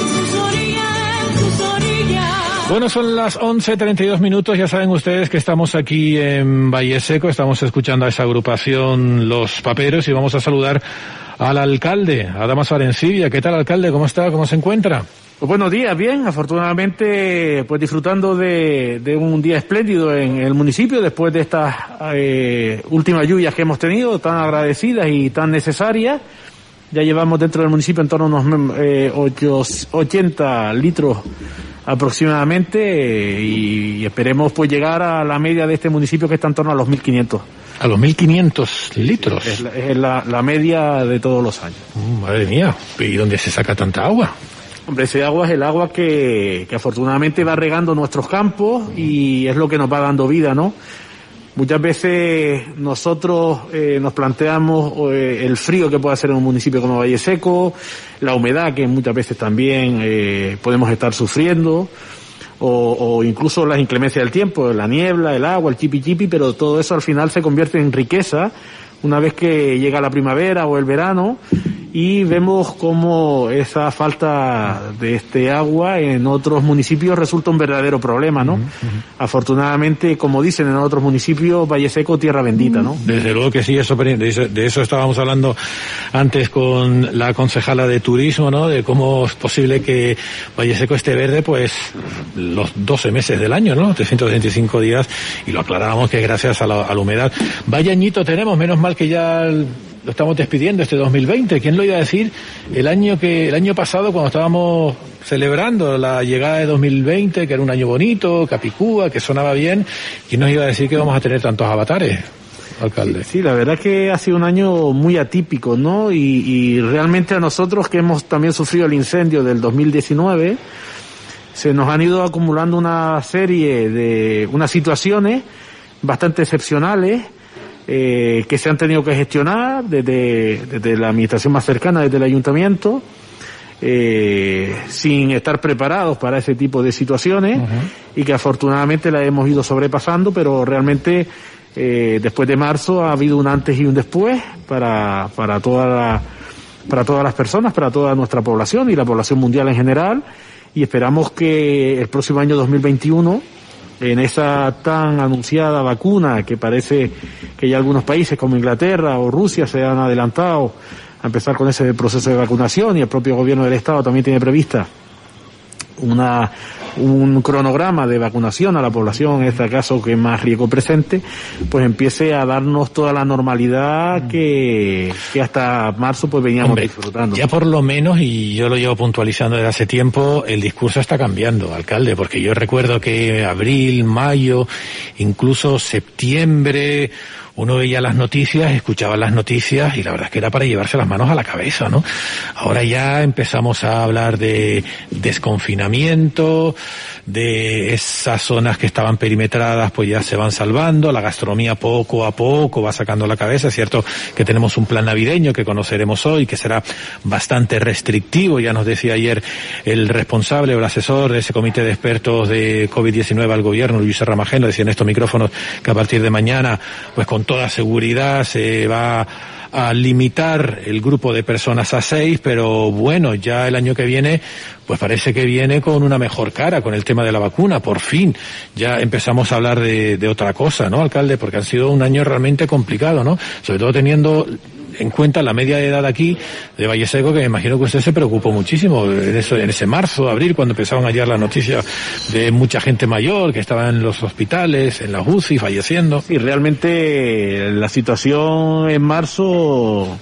Bueno, son las once treinta y dos minutos. Ya saben ustedes que estamos aquí en Valle Seco, estamos escuchando a esa agrupación Los Paperos y vamos a saludar al alcalde, a Damas Arencibia. ¿Qué tal, alcalde? ¿Cómo está? ¿Cómo se encuentra? Pues buenos días, bien, afortunadamente pues disfrutando de, de un día espléndido en el municipio después de estas eh, últimas lluvias que hemos tenido, tan agradecidas y tan necesarias. Ya llevamos dentro del municipio en torno a unos eh, ochenta litros aproximadamente eh, y esperemos pues llegar a la media de este municipio que está en torno a los mil quinientos. ¿A los mil quinientos litros? Es, la, es la, la media de todos los años. Mm, madre mía, ¿y dónde se saca tanta agua? Hombre, ese agua es el agua que, que afortunadamente va regando nuestros campos y es lo que nos va dando vida, ¿no? Muchas veces nosotros eh, nos planteamos eh, el frío que puede hacer en un municipio como Valle Seco, la humedad que muchas veces también eh, podemos estar sufriendo, o, o incluso las inclemencias del tiempo, la niebla, el agua, el chipi chipi, pero todo eso al final se convierte en riqueza una vez que llega la primavera o el verano y vemos cómo esa falta de este agua en otros municipios resulta un verdadero problema, ¿no? Uh-huh. Afortunadamente, como dicen en otros municipios, Valle Seco, tierra bendita, ¿no? Desde luego que sí, eso, de eso, de eso estábamos hablando antes con la concejala de turismo, ¿no? De cómo es posible que Valle Seco esté verde, pues, los doce meses del año, ¿no? trescientos veinticinco días, y lo aclarábamos que gracias a la, a la humedad. Vaya añito tenemos, menos mal que ya el, lo estamos despidiendo este dos mil veinte. ¿Quién lo iba a decir? El año que el año pasado, cuando estábamos celebrando la llegada de dos mil veinte, que era un año bonito, Capicúa, que sonaba bien, ¿quién nos iba a decir que vamos a tener tantos avatares, alcalde? Sí, sí, la verdad que ha sido un año muy atípico, ¿no? Y, y realmente a nosotros que hemos también sufrido el incendio del dos mil diecinueve, se nos han ido acumulando una serie de unas situaciones bastante excepcionales eh, que se han tenido que gestionar desde, desde la administración más cercana, desde el ayuntamiento, eh, sin estar preparados para ese tipo de situaciones, uh-huh. y que afortunadamente la hemos ido sobrepasando, pero realmente eh, después de marzo ha habido un antes y un después para, para toda la, para todas las personas, para toda nuestra población y la población mundial en general, y esperamos que el próximo año dos mil veintiuno, en esa tan anunciada vacuna, que parece que ya algunos países como Inglaterra o Rusia se han adelantado a empezar con ese proceso de vacunación, y el propio gobierno del Estado también tiene prevista una un cronograma de vacunación a la población, en este caso que más riesgo presente, pues empiece a darnos toda la normalidad que, que hasta marzo pues veníamos Hombre, disfrutando. Ya por lo menos, y yo lo llevo puntualizando desde hace tiempo, el discurso está cambiando, alcalde, porque yo recuerdo que abril, mayo, incluso septiembre, uno veía las noticias, escuchaba las noticias y la verdad es que era para llevarse las manos a la cabeza, ¿no? Ahora ya empezamos a hablar de desconfinamiento, de esas zonas que estaban perimetradas pues ya se van salvando, la gastronomía poco a poco va sacando la cabeza. Es cierto que tenemos un plan navideño que conoceremos hoy, que será bastante restrictivo, ya nos decía ayer el responsable o el asesor de ese comité de expertos de COVID diecinueve al gobierno, Luis Ramajeno, decía en estos micrófonos que a partir de mañana, pues con toda seguridad se va a limitar el grupo de personas a seis, pero bueno, ya el año que viene, pues parece que viene con una mejor cara con el tema de la vacuna, por fin. Ya empezamos a hablar de, de otra cosa, ¿no, alcalde? Porque han sido un año realmente complicado, ¿no? Sobre todo teniendo en cuenta la media de edad aquí de Valle Seco, que me imagino que usted se preocupó muchísimo en, eso, en ese marzo, abril, cuando empezaron a llegar las noticias de mucha gente mayor que estaba en los hospitales, en las U C I, falleciendo. Sí, realmente la situación en marzo,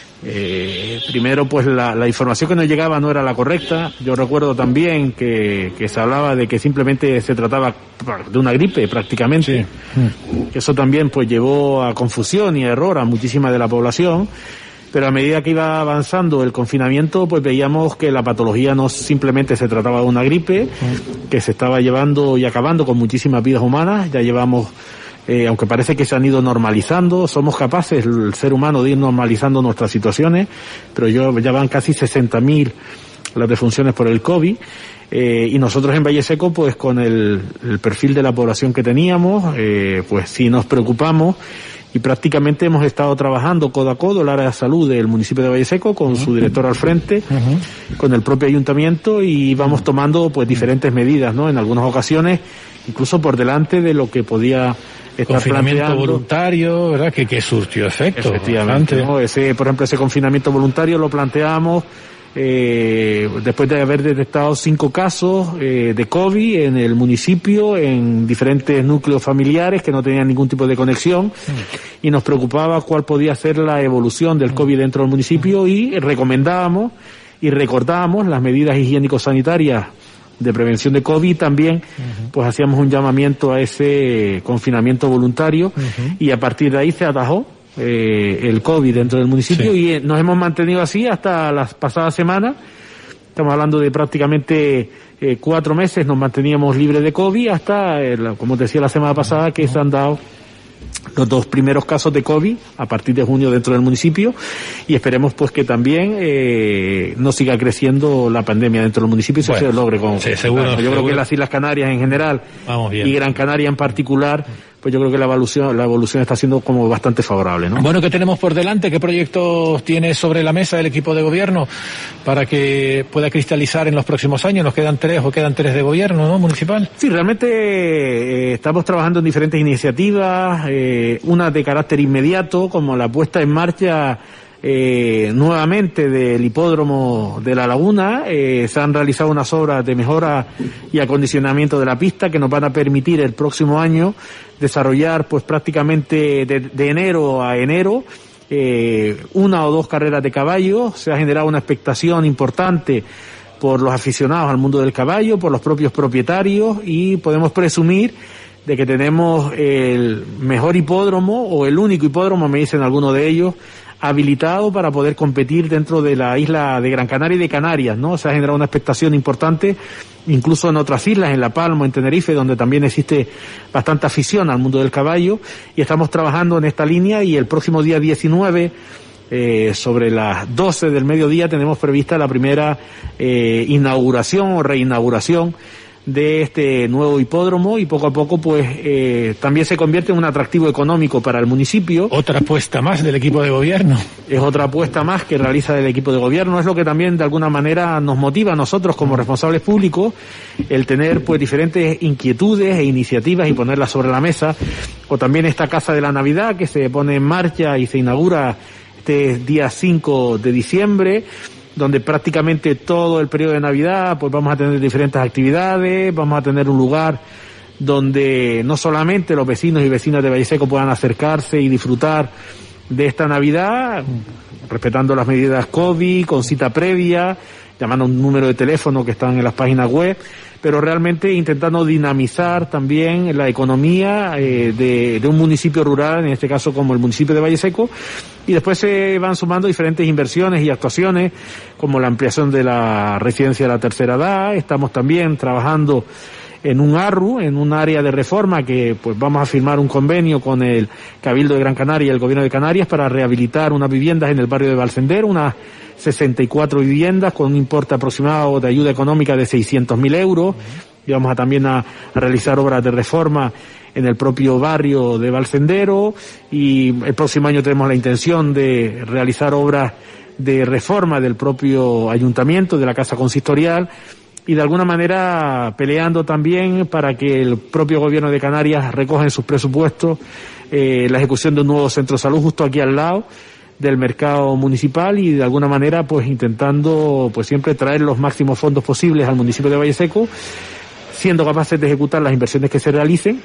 eh, primero pues la, la información que nos llegaba no era la correcta. Yo recuerdo también que, que se hablaba de que simplemente se trataba de una gripe prácticamente. Sí. Eso también pues llevó a confusión y a error a muchísima de la población, pero a medida que iba avanzando el confinamiento pues veíamos que la patología no simplemente se trataba de una gripe, sí. que se estaba llevando y acabando con muchísimas vidas humanas. Ya llevamos Eh, aunque parece que se han ido normalizando, somos capaces, el ser humano, de ir normalizando nuestras situaciones, pero yo, ya van casi sesenta mil las defunciones por el COVID, eh, y nosotros en Valle Seco, pues con el, el perfil de la población que teníamos, eh, pues sí nos preocupamos, y prácticamente hemos estado trabajando codo a codo el área de salud del municipio de Valle Seco, con uh-huh. su director al frente, uh-huh. con el propio ayuntamiento, y vamos tomando pues diferentes medidas, ¿no? En algunas ocasiones, incluso por delante de lo que podía estar confinamiento planteando. Voluntario, ¿verdad? Que, que surtió efecto. Efectivamente, ¿no? Ese, por ejemplo, ese confinamiento voluntario lo planteamos eh, después de haber detectado cinco casos eh, de COVID en el municipio, en diferentes núcleos familiares que no tenían ningún tipo de conexión, mm. y nos preocupaba cuál podía ser la evolución del COVID dentro del municipio, mm. y recomendábamos y recordábamos las medidas higiénico-sanitarias de prevención de COVID. También uh-huh. pues hacíamos un llamamiento a ese confinamiento voluntario, uh-huh. y a partir de ahí se atajó eh, el COVID dentro del municipio, sí. y eh, nos hemos mantenido así hasta las pasadas semanas. Estamos hablando de prácticamente eh, cuatro meses nos manteníamos libres de COVID hasta, eh, la, como decía la semana pasada, que uh-huh. se han dado los dos primeros casos de COVID a partir de junio dentro del municipio, y esperemos pues que también eh, no siga creciendo la pandemia dentro del municipio y bueno, se logre con, sí, seguro, yo seguro. creo que las Islas Canarias en general y Gran Canaria en particular, pues yo creo que la evolución, la evolución está siendo como bastante favorable, ¿no? Bueno, ¿qué tenemos por delante? ¿Qué proyectos tiene sobre la mesa el equipo de gobierno para que pueda cristalizar en los próximos años? ¿Nos quedan tres o quedan tres de gobierno, no, municipal? Sí, realmente eh, estamos trabajando en diferentes iniciativas, eh, una de carácter inmediato, como la puesta en marcha Eh, nuevamente del hipódromo de La Laguna. Eh, se han realizado unas obras de mejora y acondicionamiento de la pista que nos van a permitir el próximo año desarrollar pues prácticamente de, de enero a enero eh, una o dos carreras de caballo. Se ha generado una expectación importante por los aficionados al mundo del caballo, por los propios propietarios, y podemos presumir de que tenemos el mejor hipódromo o el único hipódromo, me dicen algunos de ellos, habilitado para poder competir dentro de la isla de Gran Canaria y de Canarias, ¿no? Se ha generado una expectación importante, incluso en otras islas, en La Palma, en Tenerife, donde también existe bastante afición al mundo del caballo, y estamos trabajando en esta línea, y el próximo día diecinueve, eh, sobre las doce del mediodía, tenemos prevista la primera eh, inauguración o reinauguración de este nuevo hipódromo, y poco a poco pues eh, también se convierte en un atractivo económico para el municipio. Otra apuesta más del equipo de gobierno. Es otra apuesta más que realiza el equipo de gobierno. Es lo que también de alguna manera nos motiva a nosotros como responsables públicos, el tener pues diferentes inquietudes e iniciativas y ponerlas sobre la mesa. O también esta Casa de la Navidad, que se pone en marcha y se inaugura este día cinco de diciembre, donde prácticamente todo el periodo de Navidad pues vamos a tener diferentes actividades, vamos a tener un lugar donde no solamente los vecinos y vecinas de Valle Seco puedan acercarse y disfrutar de esta Navidad, respetando las medidas COVID, con cita previa, llamando a un número de teléfono que están en las páginas web, pero realmente intentando dinamizar también la economía eh, de, de un municipio rural, en este caso como el municipio de Valle Seco, y después se van sumando diferentes inversiones y actuaciones, como la ampliación de la residencia de la tercera edad. Estamos también trabajando en un A R U, en un área de reforma, que pues vamos a firmar un convenio con el Cabildo de Gran Canaria y el Gobierno de Canarias para rehabilitar unas viviendas en el barrio de Valsender, unas sesenta y cuatro viviendas con un importe aproximado de ayuda económica de seiscientos mil euros. Y vamos a también a, a realizar obras de reforma en el propio barrio de Valsendero, y el próximo año tenemos la intención de realizar obras de reforma del propio ayuntamiento, de la Casa Consistorial, y de alguna manera peleando también para que el propio Gobierno de Canarias recoja en sus presupuestos eh, la ejecución de un nuevo centro de salud justo aquí al lado del mercado municipal, y de alguna manera pues intentando pues siempre traer los máximos fondos posibles al municipio de Valle Seco, siendo capaces de ejecutar las inversiones que se realicen.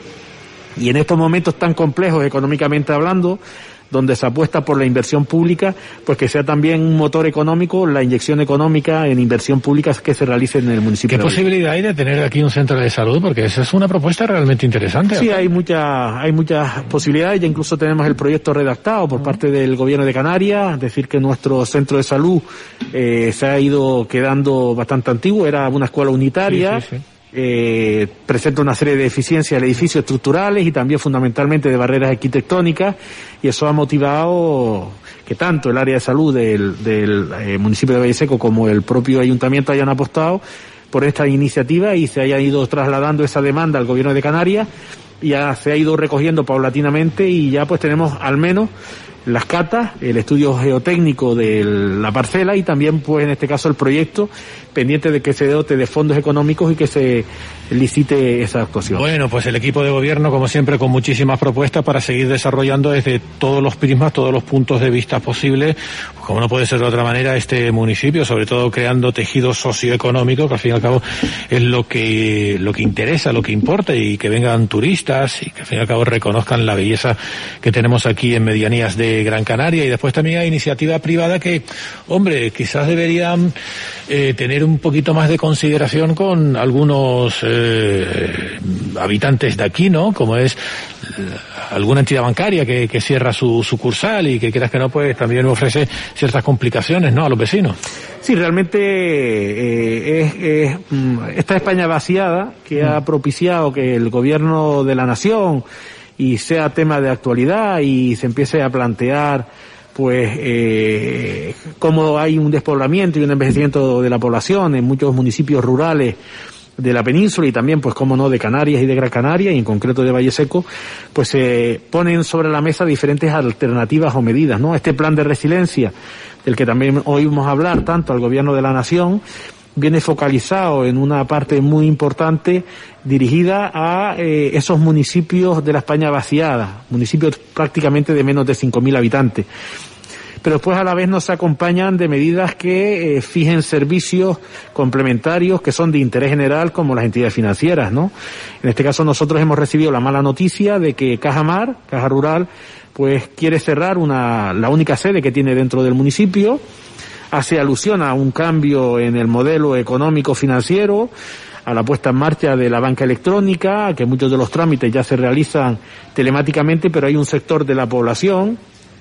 Y en estos momentos tan complejos económicamente hablando, donde se apuesta por la inversión pública, pues que sea también un motor económico la inyección económica en inversión pública que se realice en el municipio. ¿Qué posibilidad hay de tener aquí un centro de salud? Porque esa es una propuesta realmente interesante. Sí, hay muchas hay muchas posibilidades. Ya incluso tenemos el proyecto redactado por parte del Gobierno de Canarias, decir que nuestro centro de salud eh, se ha ido quedando bastante antiguo, era una escuela unitaria. Sí, sí, sí. Eh, presenta una serie de deficiencias de edificios estructurales y también fundamentalmente de barreras arquitectónicas, y eso ha motivado que tanto el área de salud del, del eh, municipio de Valle Seco como el propio ayuntamiento hayan apostado por esta iniciativa y se haya ido trasladando esa demanda al Gobierno de Canarias, y ya se ha ido recogiendo paulatinamente, y ya pues tenemos al menos las catas, el estudio geotécnico de la parcela, y también pues en este caso el proyecto, pendiente de que se dote de fondos económicos y que se licite esa actuación. Bueno, pues el equipo de gobierno, como siempre, con muchísimas propuestas para seguir desarrollando desde todos los prismas, todos los puntos de vista posibles, pues como no puede ser de otra manera, este municipio, sobre todo creando tejido socioeconómico, que al fin y al cabo es lo que lo que interesa, lo que importa, y que vengan turistas y que al fin y al cabo reconozcan la belleza que tenemos aquí en medianías de Gran Canaria. Y después también hay iniciativa privada que, hombre, quizás deberían eh, tener un poquito más de consideración con algunos eh, habitantes de aquí, ¿no? Como es alguna entidad bancaria que, que cierra su sucursal y que quieras que no, pues también ofrece ciertas complicaciones, ¿no?, a los vecinos. Sí, realmente eh, es, es esta España vaciada que mm. ha propiciado que el gobierno de la nación y sea tema de actualidad y se empiece a plantear pues eh, cómo hay un despoblamiento y un envejecimiento de la población en muchos municipios rurales de la península, y también pues cómo no de Canarias y de Gran Canaria, y en concreto de Valle Seco, pues se eh, ponen sobre la mesa diferentes alternativas o medidas, ¿no? Este plan de resiliencia del que también oímos hablar tanto al gobierno de la nación viene focalizado en una parte muy importante dirigida a eh, esos municipios de la España vaciada, municipios prácticamente de menos de cinco mil habitantes. Pero después a la vez nos acompañan de medidas que eh, fijen servicios complementarios que son de interés general, como las entidades financieras, ¿no? En este caso nosotros hemos recibido la mala noticia de que Caja Mar, Caja Rural, pues quiere cerrar una la única sede que tiene dentro del municipio. Hace alusión a un cambio en el modelo económico financiero, a la puesta en marcha de la banca electrónica, a que muchos de los trámites ya se realizan telemáticamente, pero hay un sector de la población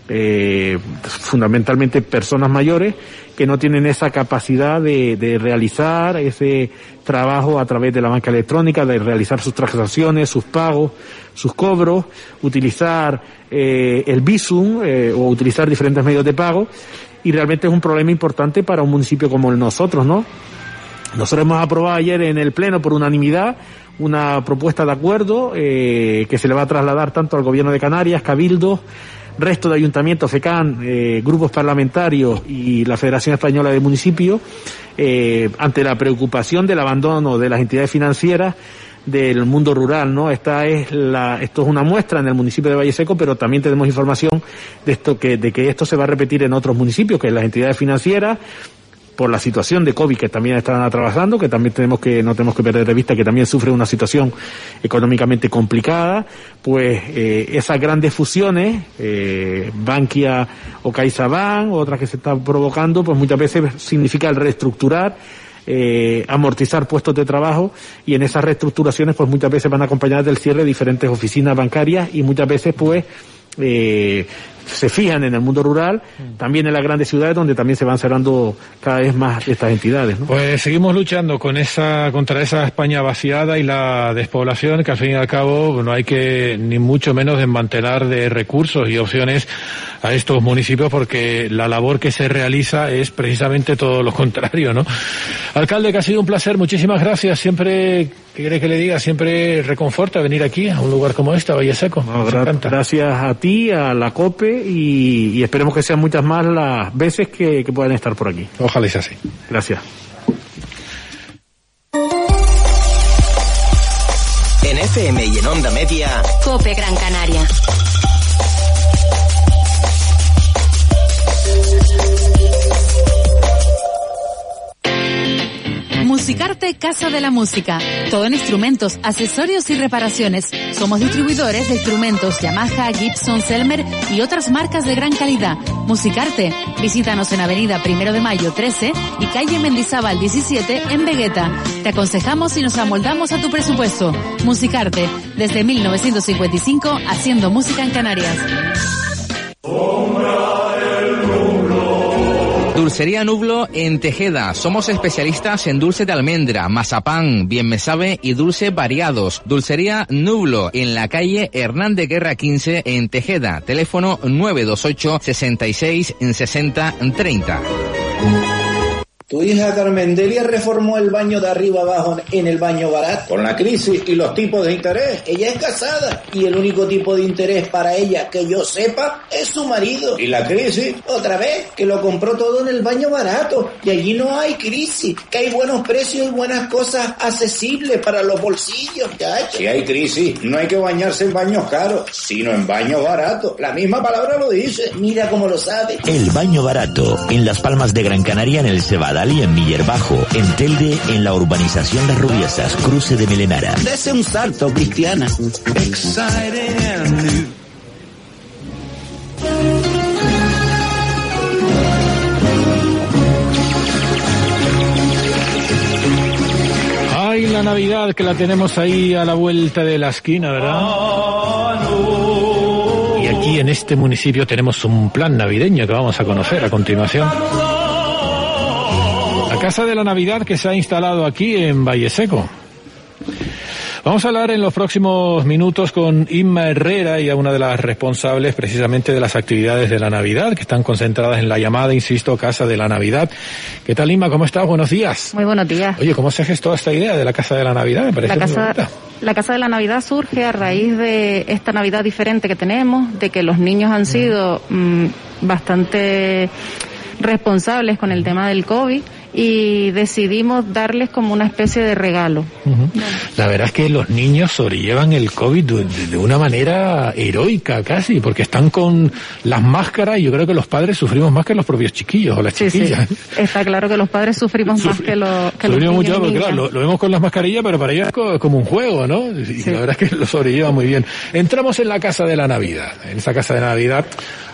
eh, fundamentalmente personas mayores que no tienen esa capacidad de, de realizar ese trabajo a través de la banca electrónica, de realizar sus transacciones, sus pagos, sus cobros, utilizar eh, el Bizum eh, o utilizar diferentes medios de pago, y realmente es un problema importante para un municipio como el nosotros, ¿no? Nosotros hemos aprobado ayer en el Pleno por unanimidad una propuesta de acuerdo eh, que se le va a trasladar tanto al Gobierno de Canarias, Cabildo, resto de ayuntamientos, FECAN, eh, grupos parlamentarios y la Federación Española de Municipios, eh, ante la preocupación del abandono de las entidades financieras del mundo rural, ¿no? Esta es la, esto es una muestra en el municipio de Valle Seco, pero también tenemos información de esto que, de que esto se va a repetir en otros municipios, que las entidades financieras, por la situación de COVID que también están atravesando, que también tenemos que, no tenemos que perder de vista que también sufre una situación económicamente complicada, pues eh, esas grandes fusiones, eh, Bankia o CaixaBank, otras que se están provocando, pues muchas veces significa el reestructurar, eh, amortizar puestos de trabajo, y en esas reestructuraciones pues muchas veces van acompañadas del cierre de diferentes oficinas bancarias, y muchas veces pues eh, se fijan en el mundo rural, también en las grandes ciudades donde también se van cerrando cada vez más estas entidades, ¿no? Pues seguimos luchando con esa, contra esa España vaciada y la despoblación, que al fin y al cabo no hay que ni mucho menos desmantelar de recursos y opciones a estos municipios, porque la labor que se realiza es precisamente todo lo contrario, ¿no? Alcalde, que ha sido un placer, muchísimas gracias. Siempre, ¿qué quiere que le diga? Siempre reconforta venir aquí a un lugar como este, a Valle Seco. No, gra- gracias a ti, a la COPE, y, y esperemos que sean muchas más las veces que, que puedan estar por aquí. Ojalá sea así. Gracias. En F M y en Onda Media, COPE Gran Canaria. Musicarte Casa de la Música. Todo en instrumentos, accesorios y reparaciones. Somos distribuidores de instrumentos Yamaha, Gibson, Selmer y otras marcas de gran calidad. Musicarte. Visítanos en Avenida Primero de Mayo trece y Calle Mendizábal diecisiete en Vegueta. Te aconsejamos y nos amoldamos a tu presupuesto. Musicarte. Desde mil novecientos cincuenta y cinco haciendo música en Canarias. Dulcería Nublo en Tejeda. Somos especialistas en dulce de almendra, mazapán, bien me sabe y dulces variados. Dulcería Nublo en la calle Hernández Guerra quince en Tejeda. Teléfono nueve dos ocho, sesenta y seis, sesenta, treinta. Tu hija Carmendelia reformó el baño de arriba abajo en el baño barato. Con la crisis y los tipos de interés. Ella es casada y el único tipo de interés para ella que yo sepa es su marido. ¿Y la crisis? Otra vez, que lo compró todo en el baño barato. Y allí no hay crisis, que hay buenos precios y buenas cosas accesibles para los bolsillos, chacho. Si hay crisis, no hay que bañarse en baños caros, sino en baños baratos. La misma palabra lo dice. Mira cómo lo sabe. El baño barato, en Las Palmas de Gran Canaria, en el Cebadal y en Miller Bajo, en Telde, en la urbanización Las Rubiesas, cruce de Melenara. Dese un salto, Cristiana. Ay, la Navidad, que la tenemos ahí a la vuelta de la esquina, ¿verdad? Y aquí en este municipio tenemos un plan navideño que vamos a conocer a continuación. La Casa de la Navidad que se ha instalado aquí en Valle Seco. Vamos a hablar en los próximos minutos con Inma Herrera, y a una de las responsables precisamente de las actividades de la Navidad, que están concentradas en la llamada, insisto, Casa de la Navidad. ¿Qué tal, Inma? ¿Cómo estás? Buenos días. Muy buenos días. Oye, ¿cómo se gestó esta idea de la Casa de la Navidad? Me parece la muy casa, bonita. La Casa de la Navidad surge a raíz de esta Navidad diferente que tenemos, de que los niños han sido mmm, bastante responsables con el tema del COVID, y decidimos darles como una especie de regalo. Uh-huh. La verdad es que los niños sobrellevan el COVID de, de una manera heroica casi, porque están con las máscaras, y yo creo que los padres sufrimos más que los propios chiquillos o las sí, chiquillas. Sí. Está claro que los padres sufrimos más que, lo, que los niños mucho, y porque, claro, lo, lo vemos con las mascarillas, pero para ellos es como un juego, ¿no? Y sí. La verdad es que lo sobrellevan muy bien. Entramos en la Casa de la Navidad. En esa Casa de Navidad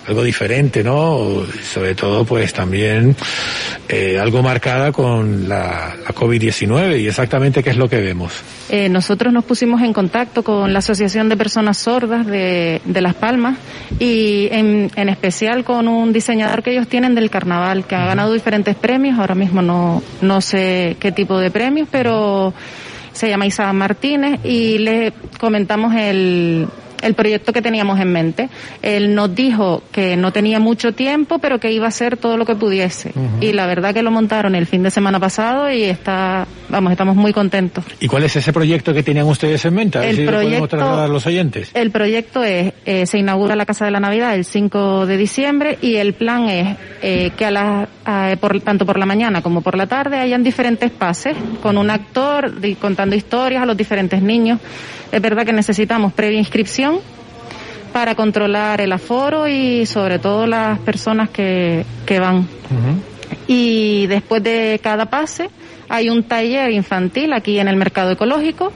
algo diferente, ¿no? Sobre todo, pues también eh, algo marcada con la, la COVID diecinueve, y exactamente qué es lo que vemos. Eh, nosotros nos pusimos en contacto con la Asociación de Personas Sordas de, de Las Palmas, y en, en especial con un diseñador que ellos tienen del carnaval, que ha ganado diferentes premios. Ahora mismo no, no sé qué tipo de premios, pero se llama Isaac Martínez, y le comentamos el... el proyecto que teníamos en mente. Él nos dijo que no tenía mucho tiempo, pero que iba a hacer todo lo que pudiese. Uh-huh. Y la verdad que lo montaron el fin de semana pasado y está, vamos, estamos muy contentos. ¿Y cuál es ese proyecto que tenían ustedes en mente? A ver el si proyecto, lo podemos trasladar a los oyentes. El proyecto es, eh, se inaugura la Casa de la Navidad el cinco de diciembre, y el plan es eh, que a la, a, por, tanto por la mañana como por la tarde hayan diferentes pases con un actor de, contando historias a los diferentes niños. Es verdad que necesitamos previa inscripción para controlar el aforo y sobre todo las personas que, que van. Uh-huh. Y después de cada pase hay un taller infantil aquí en el Mercado Ecológico,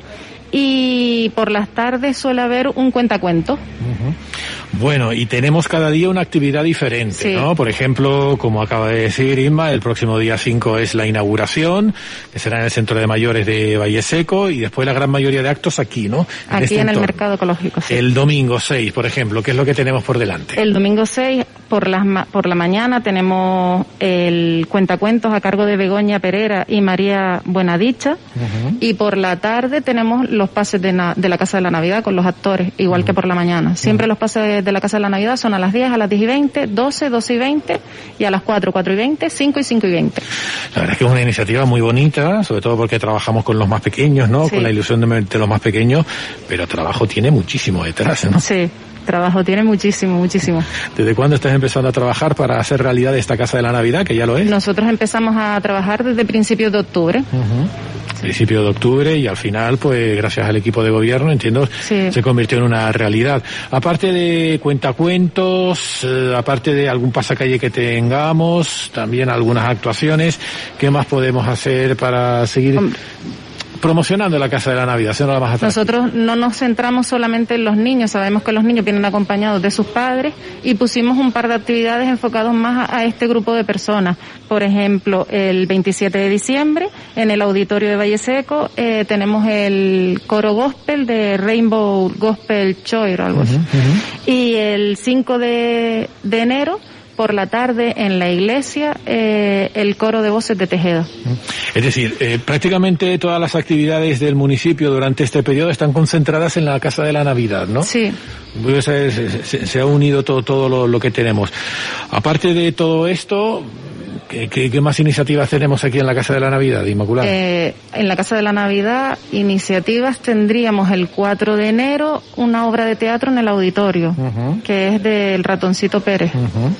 y por las tardes suele haber un cuentacuentos. Uh-huh. Bueno, y tenemos cada día una actividad diferente, sí, ¿no? Por ejemplo, como acaba de decir Inma, el próximo día cinco es la inauguración, que será en el Centro de Mayores de Valle Seco, y después la gran mayoría de actos aquí, ¿no? En aquí este en entorno. El Mercado Ecológico, sí. El domingo seis, por ejemplo, ¿qué es lo que tenemos por delante? El domingo seis, por la, por la mañana, tenemos el cuentacuentos a cargo de Begoña Pereira y María Buenadicha, uh-huh, y por la tarde tenemos los pases de, na, de la Casa de la Navidad con los actores, igual uh-huh, que por la mañana. Siempre uh-huh, los pases de la Casa de la Navidad son a las diez, a las diez y veinte, doce, doce y veinte, y a las cuatro, cuatro y veinte, cinco y cinco y veinte. La verdad es que es una iniciativa muy bonita, sobre todo porque trabajamos con los más pequeños, ¿no? Sí. Con la ilusión de, de los más pequeños, pero trabajo tiene muchísimo detrás, ¿no? Sí. Trabajo tiene muchísimo, muchísimo. ¿Desde cuándo estás empezando a trabajar para hacer realidad esta Casa de la Navidad, que ya lo es? Nosotros empezamos a trabajar desde principios de octubre. Uh-huh. Principio de octubre, y al final, pues gracias al equipo de gobierno, entiendo, sí, se convirtió en una realidad. Aparte de cuentacuentos, eh, aparte de algún pasacalle que tengamos, también algunas actuaciones, ¿qué más podemos hacer para seguir um, promocionando la Casa de la Navidad? ¿Sí? No, más nosotros no nos centramos solamente en los niños, sabemos que los niños vienen acompañados de sus padres, y pusimos un par de actividades enfocados más a, a este grupo de personas. Por ejemplo, el veintisiete de diciembre, en el auditorio de Valle Seco, eh, tenemos el coro gospel de Rainbow Gospel Choir o algo así. Uh-huh, uh-huh. Y el cinco de enero, por la tarde, en la iglesia, eh, el coro de voces de Tejeda. Es decir, eh, prácticamente todas las actividades del municipio durante este periodo están concentradas en la Casa de la Navidad, ¿no? Sí. Pues se, se, se ha unido todo, todo lo, lo que tenemos. Aparte de todo esto, ¿qué, qué, qué más iniciativas tenemos aquí en la Casa de la Navidad, Inmaculada? Eh, en la Casa de la Navidad, iniciativas tendríamos el cuatro de enero, una obra de teatro en el auditorio, uh-huh, que es del Ratoncito Pérez. Uh-huh.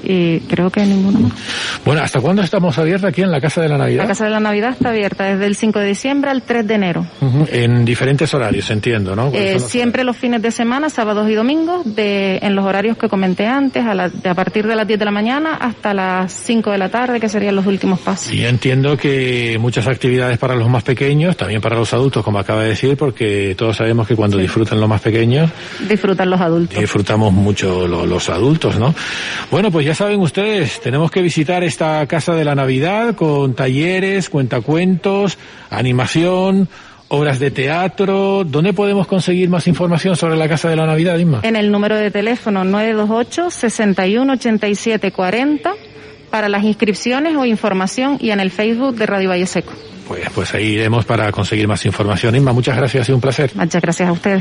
Y creo que ninguno más. Bueno, ¿hasta cuándo estamos abiertos aquí en la Casa de la Navidad? La Casa de la Navidad está abierta desde el cinco de diciembre al tres de enero. Uh-huh. En diferentes horarios, entiendo, ¿no? Eh, los siempre horarios? Los fines de semana, sábados y domingos, de en los horarios que comenté antes, a, la, de a partir de las diez de la mañana hasta las cinco de la tarde, que serían los últimos pasos. Y entiendo que muchas actividades para los más pequeños, también para los adultos, como acaba de decir, porque todos sabemos que cuando sí, disfrutan los más pequeños, disfrutan los adultos. Disfrutamos mucho lo, los adultos, ¿no? Bueno, pues ya saben ustedes, tenemos que visitar esta Casa de la Navidad con talleres, cuentacuentos, animación, obras de teatro. ¿Dónde podemos conseguir más información sobre la Casa de la Navidad, Inma? En el número de teléfono nueve dos ocho, seis uno, ocho siete cuatro cero para las inscripciones o información, y en el Facebook de Radio Valle Seco. Pues, pues ahí iremos para conseguir más información. Inma, muchas gracias, ha sido un placer. Muchas gracias a ustedes.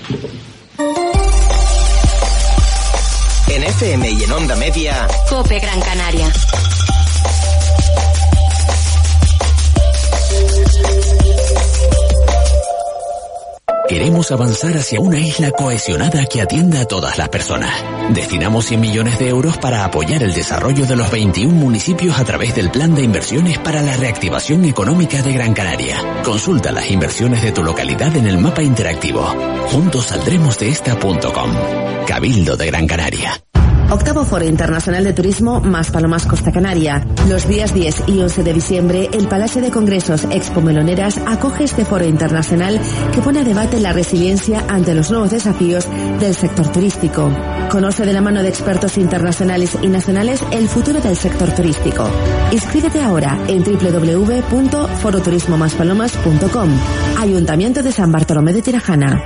En F M y en Onda Media, COPE Gran Canaria. Queremos avanzar hacia una isla cohesionada que atienda a todas las personas. Destinamos cien millones de euros para apoyar el desarrollo de los veintiún municipios a través del Plan de Inversiones para la Reactivación Económica de Gran Canaria. Consulta las inversiones de tu localidad en el mapa interactivo. Juntos saldremos de esta punto com. Cabildo de Gran Canaria. Octavo Foro Internacional de Turismo Maspalomas Costa Canaria. Los días diez y once de diciembre, el Palacio de Congresos Expo Meloneras acoge este foro internacional que pone a debate la resiliencia ante los nuevos desafíos del sector turístico. Conoce de la mano de expertos internacionales y nacionales el futuro del sector turístico. Inscríbete ahora en doble u doble u doble u punto foro turismo maspalomas punto com. Ayuntamiento de San Bartolomé de Tirajana.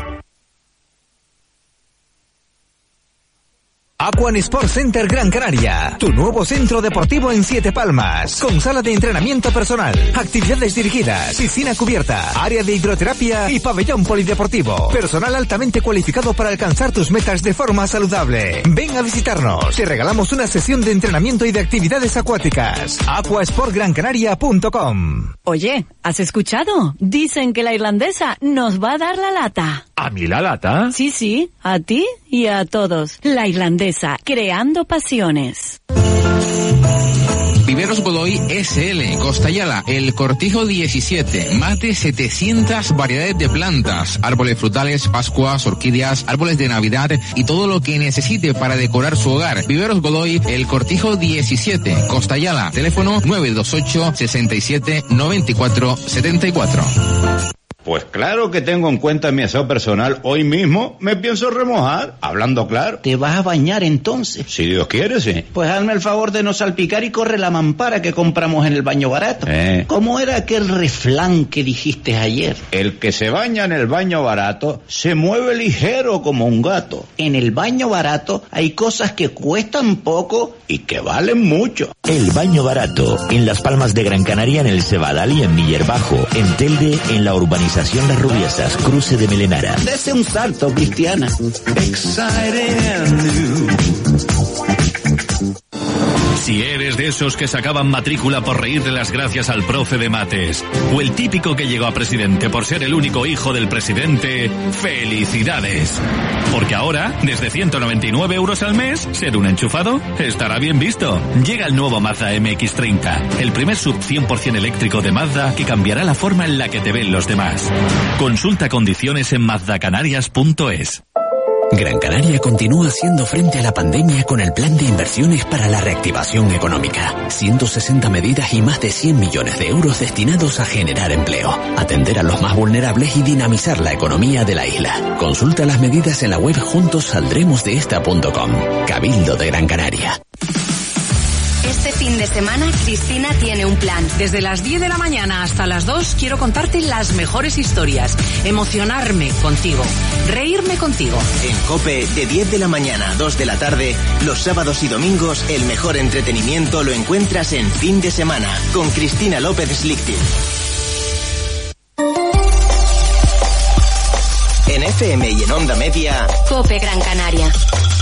Aquan Sport Center Gran Canaria, tu nuevo centro deportivo en Siete Palmas, con sala de entrenamiento personal, actividades dirigidas, piscina cubierta, área de hidroterapia y pabellón polideportivo. Personal altamente cualificado para alcanzar tus metas de forma saludable. Ven a visitarnos, te regalamos una sesión de entrenamiento y de actividades acuáticas. aquasport gran canaria punto com. Oye, ¿has escuchado? Dicen que la irlandesa nos va a dar la lata. ¿A mí la lata? Sí, sí, a ti y a todos. La irlandesa, creando pasiones. Viveros Godoy S L, Costayala, El Cortijo diecisiete, más de setecientas variedades de plantas, árboles frutales, pascuas, orquídeas, árboles de Navidad y todo lo que necesite para decorar su hogar. Viveros Godoy, El Cortijo diecisiete, Costayala, teléfono nueve dos ocho, sesenta y siete, noventa y cuatro, setenta y cuatro. Pues claro que tengo en cuenta mi aseo personal. Hoy mismo me pienso remojar, hablando claro. ¿Te vas a bañar entonces? Si Dios quiere, sí. Pues hazme el favor de no salpicar y corre la mampara que compramos en el baño barato. Eh. ¿Cómo era aquel refrán que dijiste ayer? El que se baña en el baño barato se mueve ligero como un gato. En el baño barato hay cosas que cuestan poco y que valen mucho. El baño barato, en Las Palmas de Gran Canaria, en el Cebadal y en Miller Bajo, en Telde, en la urbanización Las Rubiesas, cruce de Melenara. Dese un salto, Cristiana. Si eres de esos que sacaban matrícula por reírle las gracias al profe de mates, o el típico que llegó a presidente por ser el único hijo del presidente, ¡felicidades! Porque ahora, desde ciento noventa y nueve euros al mes, ser un enchufado estará bien visto. Llega el nuevo Mazda M X treinta, el primer sub cien por ciento eléctrico de Mazda que cambiará la forma en la que te ven los demás. Consulta condiciones en mazda canarias punto es. Gran Canaria continúa haciendo frente a la pandemia con el plan de inversiones para la reactivación económica. ciento sesenta medidas y más de cien millones de euros destinados a generar empleo, atender a los más vulnerables y dinamizar la economía de la isla. Consulta las medidas en la web juntos saldremos de esta punto com. Cabildo de Gran Canaria. Este fin de semana, Cristina tiene un plan. Desde las diez de la mañana hasta las dos, quiero contarte las mejores historias, emocionarme contigo, reírme contigo. En COPE, de diez de la mañana a dos de la tarde, los sábados y domingos, el mejor entretenimiento lo encuentras en Fin de Semana, con Cristina López Slichting. En F M y en Onda Media, COPE Gran Canaria.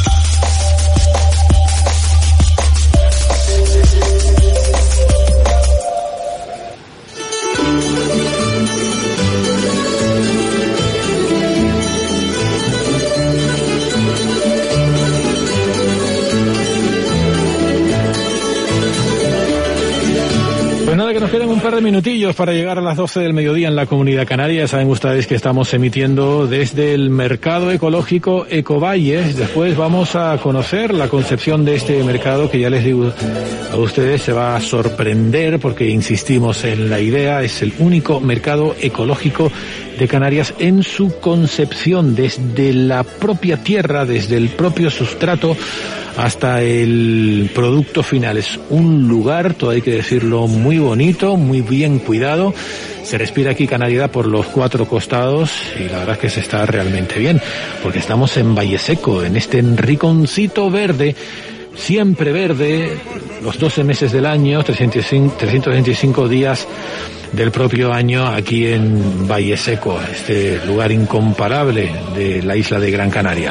Pues nada, que nos quedan un par de minutillos para llegar a las doce del mediodía en la Comunidad Canaria. Saben ustedes que estamos emitiendo desde el mercado ecológico Ecovalles. Después vamos a conocer la concepción de este mercado, que ya les digo a ustedes se va a sorprender porque insistimos en la idea. Es el único mercado ecológico de Canarias en su concepción, desde la propia tierra, desde el propio sustrato hasta el producto final. Es un lugar, todo hay que decirlo, muy bonito, muy bien cuidado. Se respira aquí Canariedad por los cuatro costados y la verdad es que se está realmente bien, porque estamos en Valle Seco, en este rinconcito verde, siempre verde, los doce meses del año, trescientos veinticinco días del propio año aquí en Valle Seco, este lugar incomparable de la isla de Gran Canaria.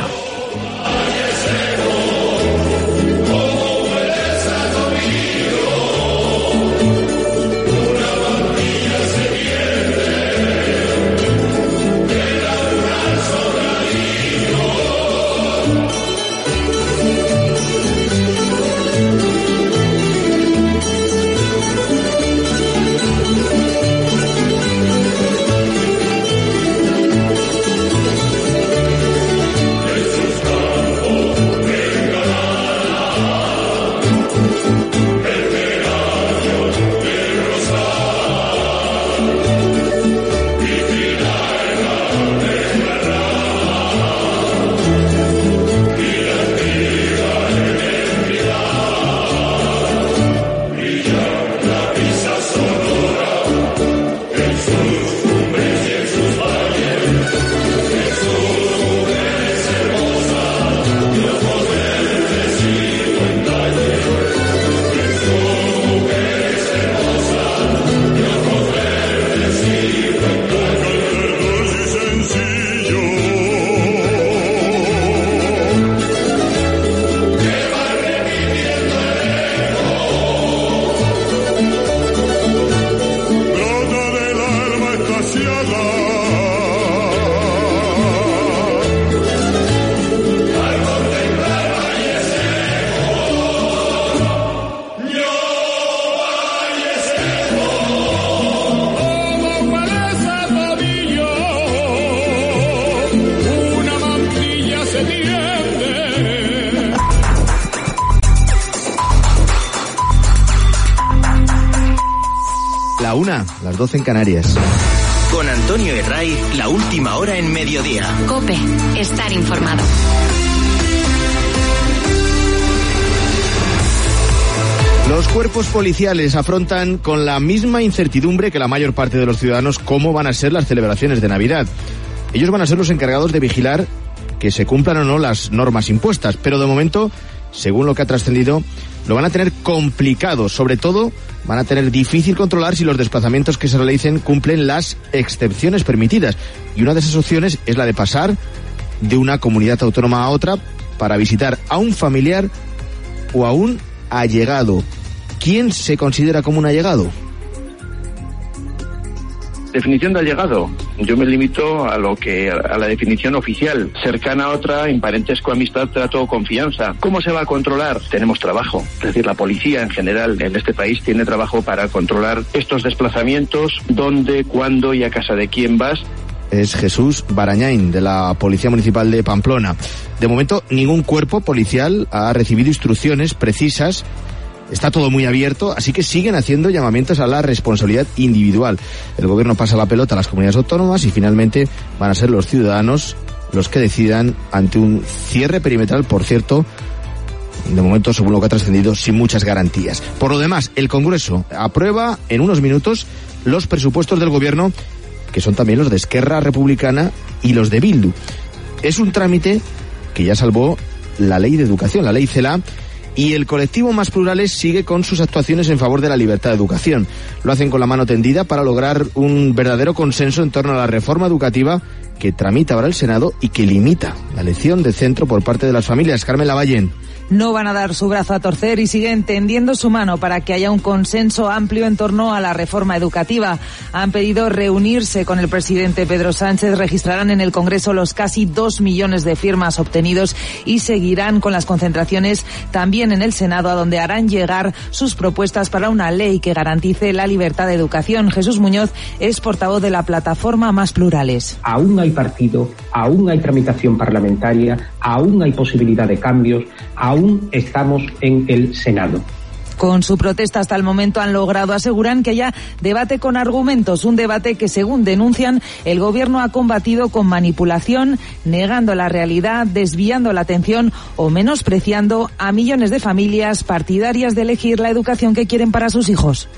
una, las doce en Canarias. Con Antonio Herray, la última hora en mediodía. COPE, estar informado. Los cuerpos policiales afrontan con la misma incertidumbre que la mayor parte de los ciudadanos cómo van a ser las celebraciones de Navidad. Ellos van a ser los encargados de vigilar que se cumplan o no las normas impuestas, pero de momento, según lo que ha trascendido, lo van a tener complicado. Sobre todo, van a tener difícil controlar si los desplazamientos que se realicen cumplen las excepciones permitidas. Y una de esas opciones es la de pasar de una comunidad autónoma a otra para visitar a un familiar o a un allegado. ¿Quién se considera como un allegado? Definición de allegado. Yo me limito a lo que a la definición oficial, cercana a otra, en parentesco, amistad, trato o confianza. ¿Cómo se va a controlar? Tenemos trabajo. Es decir, la policía en general en este país tiene trabajo para controlar estos desplazamientos, dónde, cuándo y a casa de quién vas. Es Jesús Barañain, de la Policía Municipal de Pamplona. De momento, ningún cuerpo policial ha recibido instrucciones precisas. Está todo muy abierto, así que siguen haciendo llamamientos a la responsabilidad individual. El gobierno pasa la pelota a las comunidades autónomas y finalmente van a ser los ciudadanos los que decidan ante un cierre perimetral, por cierto, de momento, según lo que ha trascendido, sin muchas garantías. Por lo demás, el Congreso aprueba en unos minutos los presupuestos del gobierno, que son también los de Esquerra Republicana y los de Bildu. Es un trámite que ya salvó la ley de educación, la ley CELA, y el colectivo Más Plurales sigue con sus actuaciones en favor de la libertad de educación. Lo hacen con la mano tendida para lograr un verdadero consenso en torno a la reforma educativa que tramita ahora el Senado y que limita la elección de centro por parte de las familias. Carmen Lavallén. No van a dar su brazo a torcer y siguen tendiendo su mano para que haya un consenso amplio en torno a la reforma educativa. Han pedido reunirse con el presidente Pedro Sánchez, registrarán en el Congreso los casi dos millones de firmas obtenidos y seguirán con las concentraciones también en el Senado, a donde harán llegar sus propuestas para una ley que garantice la libertad de educación. Jesús Muñoz es portavoz de la plataforma Más Plurales. Aún hay partido, aún hay tramitación parlamentaria, aún hay posibilidad de cambios, aún Aún estamos en el Senado. Con su protesta hasta el momento han logrado, aseguran, que haya debate con argumentos, un debate que, según denuncian, el gobierno ha combatido con manipulación, negando la realidad, desviando la atención o menospreciando a millones de familias partidarias de elegir la educación que quieren para sus hijos.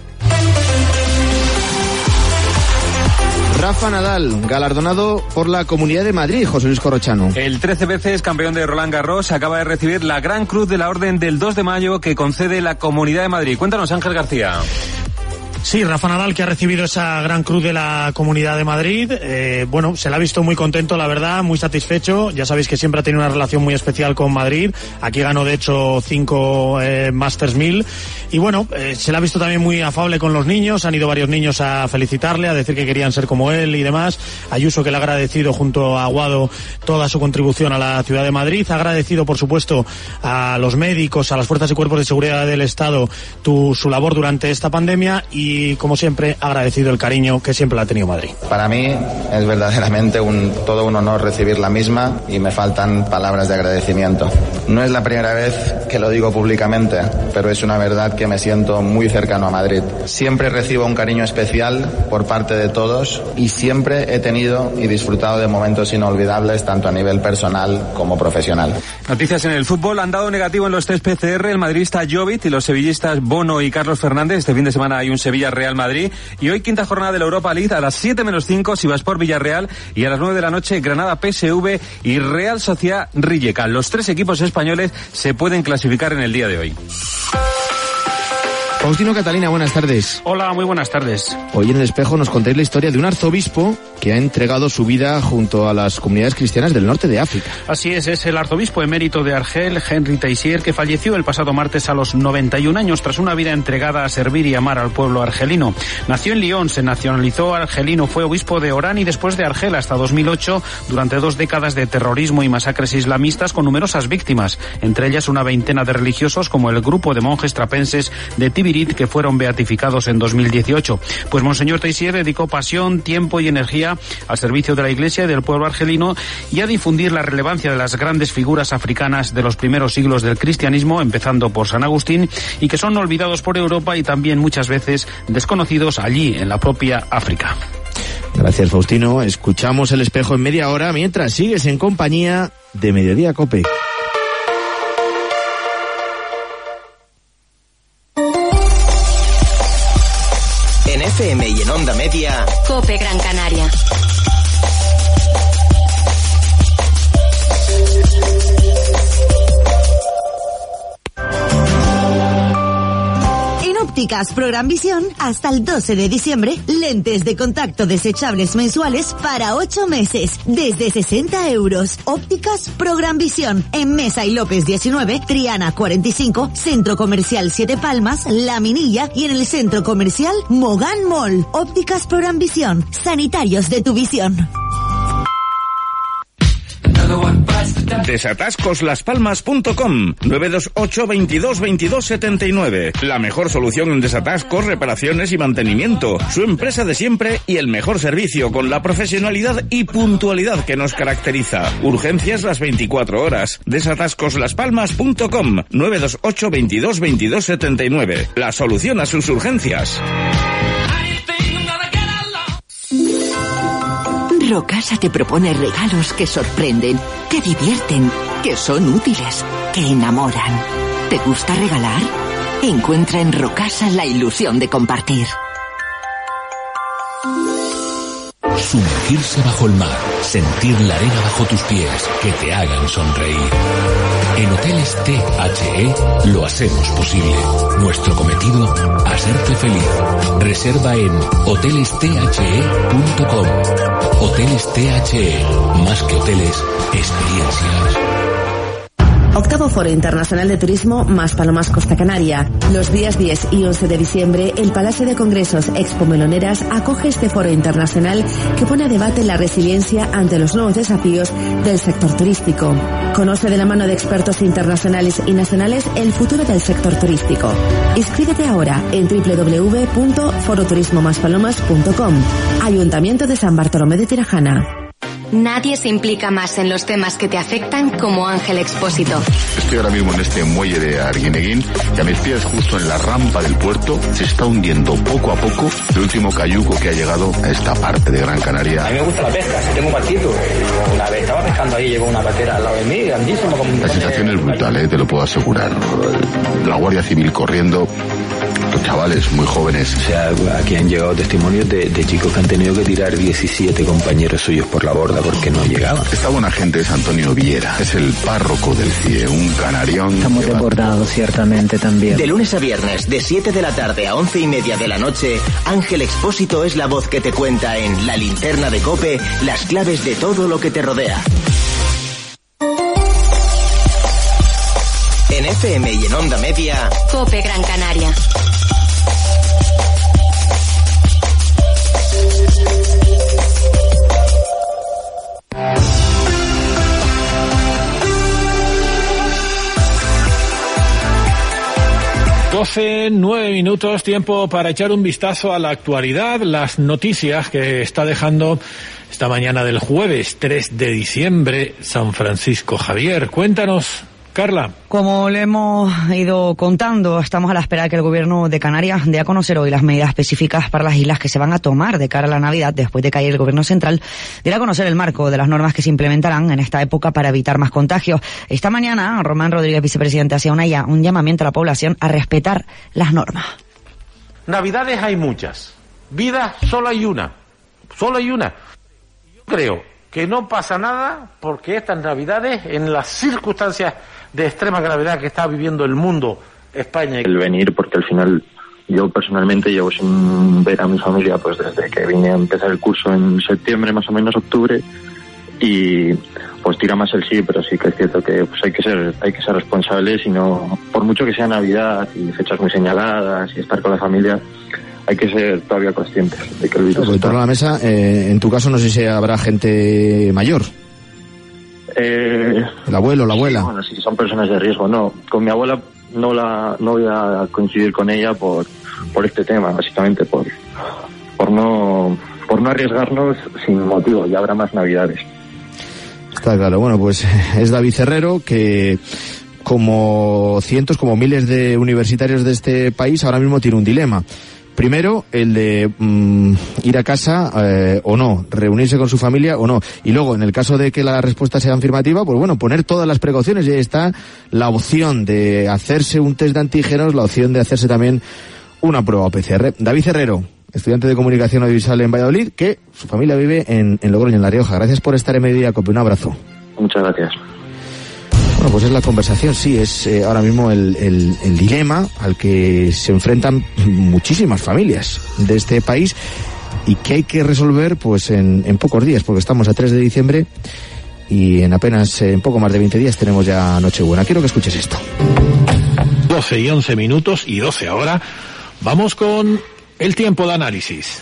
Rafa Nadal, galardonado por la Comunidad de Madrid, José Luis Corrochano. El trece veces campeón de Roland Garros acaba de recibir la Gran Cruz de la Orden del dos de mayo que concede la Comunidad de Madrid. Cuéntanos, Ángel García. Sí, Rafa Nadal, que ha recibido esa Gran Cruz de la Comunidad de Madrid. Eh, bueno, se le ha visto muy contento, la verdad, muy satisfecho. Ya sabéis que siempre ha tenido una relación muy especial con Madrid. Aquí ganó, de hecho, cinco eh, Masters mil. Y bueno, eh, se le ha visto también muy afable con los niños. Han ido varios niños a felicitarle, a decir que querían ser como él y demás. Ayuso, que le ha agradecido junto a Aguado toda su contribución a la ciudad de Madrid. Ha agradecido, por supuesto, a los médicos, a las fuerzas y cuerpos de seguridad del Estado tu, su labor durante esta pandemia y Y, como siempre, agradecido el cariño que siempre le ha tenido Madrid. Para mí es verdaderamente un, todo un honor recibir la misma y me faltan palabras de agradecimiento. No es la primera vez que lo digo públicamente, pero es una verdad que me siento muy cercano a Madrid. Siempre recibo un cariño especial por parte de todos y siempre he tenido y disfrutado de momentos inolvidables, tanto a nivel personal como profesional. Noticias en el fútbol. Han dado negativo en los test P C R el madridista Jovic y los sevillistas Bono y Carlos Fernández. Este fin de semana hay un Sevilla Real Madrid y hoy quinta jornada de la Europa League a las siete menos cinco Sivaspor Villarreal y a las nueve de la noche Granada P S V y Real Sociedad Rijeka. Los tres equipos españoles se pueden clasificar en el día de hoy. Faustino Catalina, buenas tardes. Hola, muy buenas tardes. Hoy en El Espejo nos contáis la historia de un arzobispo que ha entregado su vida junto a las comunidades cristianas del norte de África. Así es, es el arzobispo emérito de Argel, Henry Teissier, que falleció el pasado martes a los noventa y un años tras una vida entregada a servir y amar al pueblo argelino. Nació en Lyon, se nacionalizó argelino, fue obispo de Orán y después de Argel hasta dos mil ocho, durante dos décadas de terrorismo y masacres islamistas con numerosas víctimas, entre ellas una veintena de religiosos como el grupo de monjes trapenses de Tibiri Spirit que fueron beatificados en dos mil dieciocho. Pues Monseñor Teissier dedicó pasión, tiempo y energía al servicio de la Iglesia y del pueblo argelino y a difundir la relevancia de las grandes figuras africanas de los primeros siglos del cristianismo, empezando por San Agustín, y que son olvidados por Europa y también muchas veces desconocidos allí, en la propia África. Gracias, Faustino. Escuchamos El Espejo en media hora mientras sigues en compañía de Mediodía COPE. En F M y en Onda Media, COPE Gran Canaria. Ópticas Programbisión, hasta el doce de diciembre, lentes de contacto desechables mensuales para ocho meses, desde sesenta euros. Ópticas Programbisión, en Mesa y López diecinueve, Triana cuarenta y cinco, Centro Comercial Siete Palmas, La Minilla y en el Centro Comercial Mogán Mall. Ópticas Programbisión, sanitarios de tu visión. Desatascos las palmas punto com, nueve dos ocho, veintidós, veintidós, setenta y nueve. La mejor solución en desatascos, reparaciones y mantenimiento. Su empresa de siempre y el mejor servicio con la profesionalidad y puntualidad que nos caracteriza. Urgencias las veinticuatro horas. Desatascos las palmas punto com, nueve dos ocho, veintidós, veintidós, setenta y nueve. La solución a sus urgencias. Rocasa te propone regalos que sorprenden, que divierten, que son útiles, que enamoran. ¿Te gusta regalar? Encuentra en Rocasa la ilusión de compartir. Sumergirse bajo el mar, sentir la arena bajo tus pies, que te hagan sonreír. En Hoteles T H E lo hacemos posible. Nuestro cometido, hacerte feliz. Reserva en hoteles t h e punto com. Hoteles T H E, más que hoteles, experiencias. Octavo Foro Internacional de Turismo Maspalomas Costa Canaria. Los días diez y once de diciembre, el Palacio de Congresos Expo Meloneras acoge este foro internacional que pone a debate la resiliencia ante los nuevos desafíos del sector turístico. Conoce de la mano de expertos internacionales y nacionales el futuro del sector turístico. Inscríbete ahora en doble u doble u doble u punto foro turismo maspalomas punto com. Ayuntamiento de San Bartolomé de Tirajana. Nadie se implica más en los temas que te afectan como Ángel Expósito. Estoy ahora mismo en este muelle de Arguineguín y a mis pies, justo en la rampa del puerto, se está hundiendo poco a poco el último cayuco que ha llegado a esta parte de Gran Canaria. A mí me gusta la pesca, si tengo un barquito. Una vez estaba pescando ahí, llegó una patera al lado de mí, grandísimo. Como la sensación es brutal, ¿eh? Te lo puedo asegurar. La Guardia Civil corriendo, los chavales muy jóvenes. O sea, aquí han llegado testimonios de, de chicos que han tenido que tirar diecisiete compañeros suyos por la borda porque no llegaban. Esta buena gente es Antonio Viera, es el párroco del C I E, un canarión. Estamos desbordados, ciertamente, también. De lunes a viernes, de siete de la tarde a once y media de la noche, Ángel Expósito es la voz que te cuenta en La Linterna de COPE las claves de todo lo que te rodea. En F M y en Onda Media, COPE Gran Canaria. doce, nueve minutos, tiempo para echar un vistazo a la actualidad, las noticias que está dejando esta mañana del jueves tres de diciembre San Francisco Javier. Cuéntanos, Carla. Como le hemos ido contando, estamos a la espera de que el gobierno de Canarias dé a conocer hoy las medidas específicas para las islas que se van a tomar de cara a la Navidad, después de que ayer el gobierno central diera a conocer el marco de las normas que se implementarán en esta época para evitar más contagios. Esta mañana, Román Rodríguez, vicepresidente, hacía una, un llamamiento a la población a respetar las normas. Navidades hay muchas, vidas solo hay una, solo hay una. Yo creo que no pasa nada porque estas Navidades, en las circunstancias de extrema gravedad que está viviendo el mundo, España... El venir, porque al final yo personalmente llevo sin ver a mi familia pues desde que vine a empezar el curso en septiembre, más o menos octubre, y pues tira más el sí, pero sí que es cierto que pues hay que ser hay que ser responsables y no, por mucho que sea Navidad y fechas muy señaladas y estar con la familia, hay que ser todavía conscientes de que el virus está. En torno a la mesa, eh, en tu caso no sé si habrá gente mayor. Eh, el abuelo, la abuela. Sí, bueno, sí, son personas de riesgo, no. Con mi abuela no la no voy a coincidir con ella por por este tema, básicamente por por no por no arriesgarnos sin motivo. Ya habrá más navidades. Está claro. Bueno, pues es David Herrero, que como cientos, como miles de universitarios de este país, ahora mismo tiene un dilema. Primero, el de mmm, ir a casa eh, o no, reunirse con su familia o no. Y luego, en el caso de que la respuesta sea afirmativa, pues bueno, poner todas las precauciones. Y ahí está la opción de hacerse un test de antígenos, la opción de hacerse también una prueba P C R. David Herrero, estudiante de Comunicación Audiovisual en Valladolid, que su familia vive en, en Logroño, en La Rioja. Gracias por estar en Mediodía Cope. Un abrazo. Muchas gracias. Bueno, pues es la conversación, sí, es eh, ahora mismo el, el, el dilema al que se enfrentan muchísimas familias de este país y que hay que resolver pues en, en pocos días, porque estamos a tres de diciembre y en apenas, eh, en poco más de veinte días tenemos ya Nochebuena. Quiero que escuches esto. doce y once minutos y doce ahora. Vamos con el tiempo de análisis.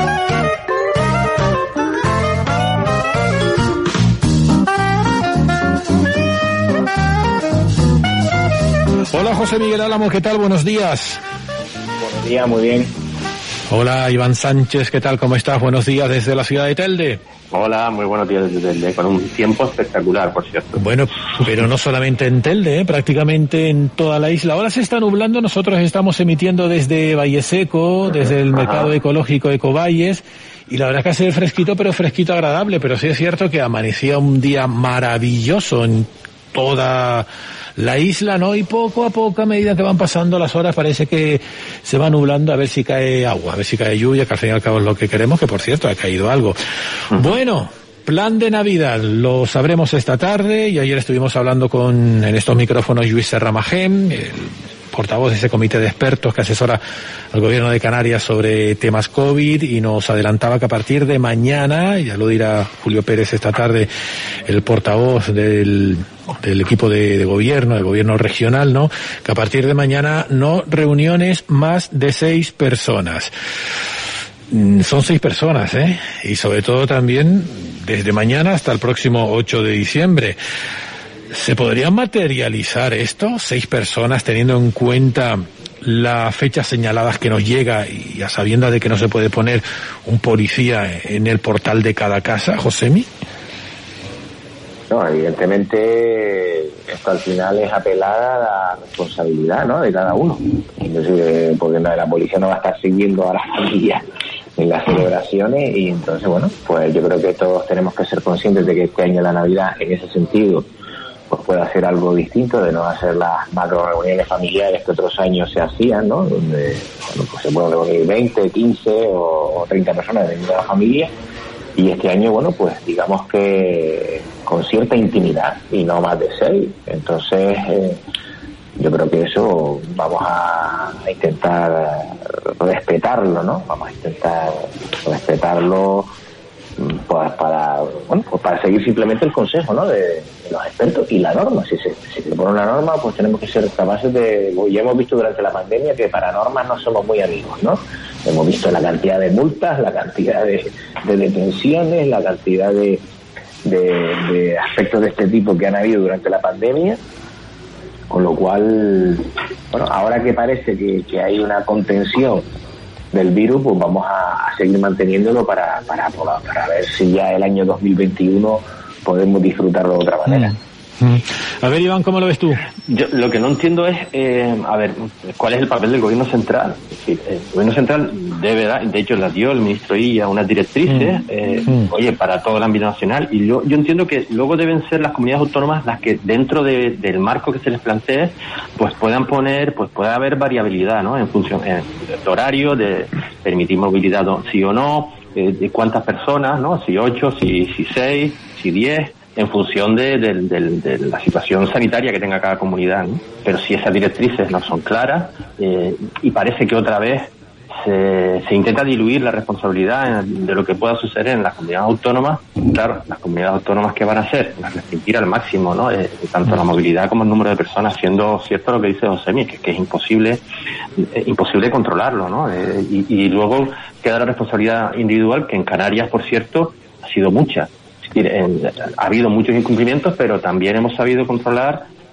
Hola José Miguel Álamo, ¿qué tal? Buenos días. Buenos días, muy bien. Hola Iván Sánchez, ¿qué tal? ¿Cómo estás? Buenos días desde la ciudad de Telde. Hola, muy buenos días desde Telde, con un tiempo espectacular, por cierto. Bueno, pero no solamente en Telde, ¿eh? Prácticamente en toda la isla. Ahora se está nublando, nosotros estamos emitiendo desde Valle Seco, desde el mercado ecológico Ecovalles, y la verdad que hace fresquito, pero fresquito agradable, pero sí es cierto que amanecía un día maravilloso en toda la isla, ¿no? Y poco a poco, a medida que van pasando las horas, parece que se va nublando a ver si cae agua, a ver si cae lluvia, que al fin y al cabo es lo que queremos, que por cierto ha caído algo. Uh-huh. Bueno, plan de Navidad, lo sabremos esta tarde, y ayer estuvimos hablando con, en estos micrófonos, Lluís Serramagén, el portavoz de ese comité de expertos que asesora al gobierno de Canarias sobre temas COVID, y nos adelantaba que a partir de mañana, ya lo dirá Julio Pérez esta tarde, el portavoz del, del equipo de, de gobierno, del gobierno regional, ¿no? Que a partir de mañana no reuniones más de seis personas. Son seis personas, ¿eh? Y sobre todo también desde mañana hasta el próximo ocho de diciembre. ¿Se podría materializar esto? Seis personas, teniendo en cuenta las fechas señaladas que nos llega y a sabiendas de que no se puede poner un policía en el portal de cada casa, Josemi. No, evidentemente esto al final es apelar a la responsabilidad, ¿no?, de cada uno. Entonces, porque la policía no va a estar siguiendo a las familias en las celebraciones, y entonces, bueno, pues yo creo que todos tenemos que ser conscientes de que este año la Navidad, en ese sentido, pues puede hacer algo distinto, de no hacer las macro reuniones familiares que otros años se hacían, ¿no?, donde, bueno, pues se pueden reunir veinte, quince o, o treinta personas de la familia, y este año, bueno, pues digamos que con cierta intimidad y no más de seis. Entonces, eh, yo creo que eso vamos a, a intentar respetarlo, ¿no? Vamos a intentar respetarlo pues para, bueno, pues para seguir simplemente el consejo, ¿no?, de, de los expertos y la norma. Si se, si se pone una norma, pues tenemos que ser capaces de, ya hemos visto durante la pandemia que para normas no somos muy amigos, ¿no? Hemos visto la cantidad de multas, la cantidad de, de detenciones, la cantidad de, de, de aspectos de este tipo que han habido durante la pandemia, con lo cual, bueno, ahora que parece que, que hay una contención del virus, pues vamos a, a seguir manteniéndolo para, para, para ver si ya el año dos mil veintiuno podemos disfrutarlo de otra manera. Mm. A ver, Iván, ¿cómo lo ves tú? Yo lo que no entiendo es, eh, a ver, ¿cuál es el papel del gobierno central? Es decir, el gobierno central debe dar, de hecho las dio el ministro Illa, unas directrices, mm. Eh, mm. oye, para todo el ámbito nacional, y yo, yo entiendo que luego deben ser las comunidades autónomas las que dentro de, del marco que se les plantee, pues puedan poner, pues puede haber variabilidad, ¿no?, en función eh, del horario, de permitir movilidad sí o no, eh, de cuántas personas, ¿no?, si ocho, si, si seis, si diez, en función de, de, de, de la situación sanitaria que tenga cada comunidad, ¿no? Pero si esas directrices no son claras, eh, y parece que otra vez se, se intenta diluir la responsabilidad de lo que pueda suceder en las comunidades autónomas, claro, las comunidades autónomas que van a hacer, las restringir al máximo, ¿no?, eh, tanto la movilidad como el número de personas, siendo cierto lo que dice Josemi, que, que es imposible, eh, imposible controlarlo, ¿no? Eh, y, y luego queda la responsabilidad individual, que en Canarias, por cierto, ha sido mucha. Ha habido muchos incumplimientos, pero también hemos sabido controlar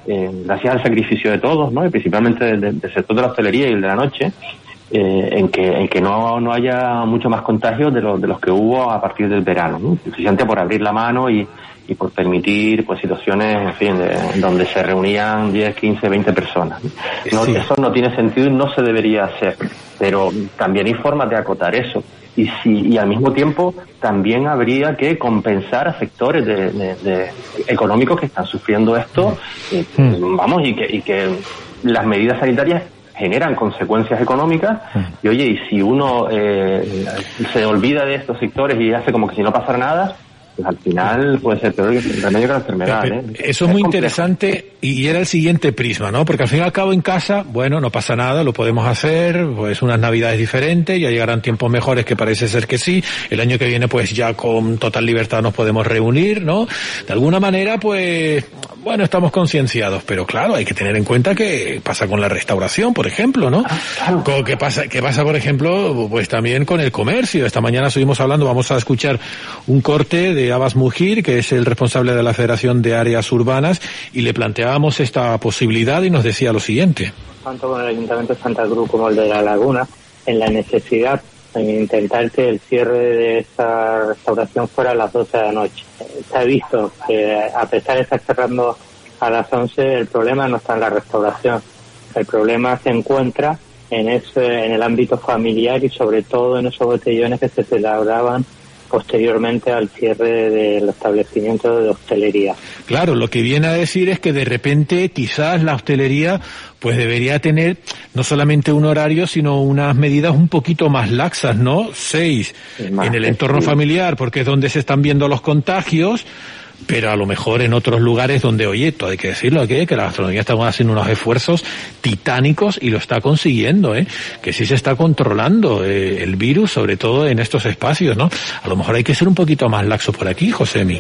eh, gracias al sacrificio de todos, ¿no? Y principalmente del, del sector de la hostelería y el de la noche, eh, en que en que no no haya mucho más contagios de los de los que hubo a partir del verano, ¿no? Precisamente por abrir la mano y y por permitir pues situaciones, en fin, de, donde se reunían diez, quince, veinte personas. No, sí. Eso no tiene sentido y no se debería hacer, pero también hay formas de acotar eso. Y si y al mismo tiempo también habría que compensar a sectores de, de, de económicos que están sufriendo esto, y, vamos, y que, y que las medidas sanitarias generan consecuencias económicas, y oye, y si uno eh, se olvida de estos sectores y hace como que si no pasara nada, pues al final puede ser peor el remedio que la enfermedad, ¿eh? Eso es muy interesante y era el siguiente prisma, ¿no? Porque al fin y al cabo en casa, bueno, no pasa nada, lo podemos hacer, pues unas navidades diferentes, ya llegarán tiempos mejores que parece ser que sí, el año que viene pues ya con total libertad nos podemos reunir, ¿no? De alguna manera pues, bueno, estamos concienciados, pero claro, hay que tener en cuenta que pasa con la restauración, por ejemplo, ¿no? Claro. ¿Qué pasa, qué pasa, por ejemplo, pues también con el comercio? Esta mañana estuvimos hablando, vamos a escuchar un corte de Abbas Mujir, que es el responsable de la Federación de Áreas Urbanas, y le planteábamos esta posibilidad y nos decía lo siguiente. Tanto con el Ayuntamiento de Santa Cruz como el de La Laguna, en la necesidad de intentar que el cierre de esta restauración fuera a las doce de la noche. Se ha visto que a pesar de estar cerrando a las once, el problema no está en la restauración. El problema se encuentra en ese, en el ámbito familiar y sobre todo en esos botellones que se celebraban posteriormente al cierre del establecimiento de hostelería. Claro, lo que viene a decir es que de repente quizás la hostelería pues debería tener no solamente un horario, sino unas medidas un poquito más laxas, ¿no? Seis en el entorno familiar, porque es donde se están viendo los contagios, pero a lo mejor en otros lugares donde, oye, todo hay que decirlo, que, que la gastronomía está haciendo unos esfuerzos titánicos y lo está consiguiendo, ¿eh? Que sí se está controlando eh, el virus, sobre todo en estos espacios, ¿no? A lo mejor hay que ser un poquito más laxo por aquí, Josemi.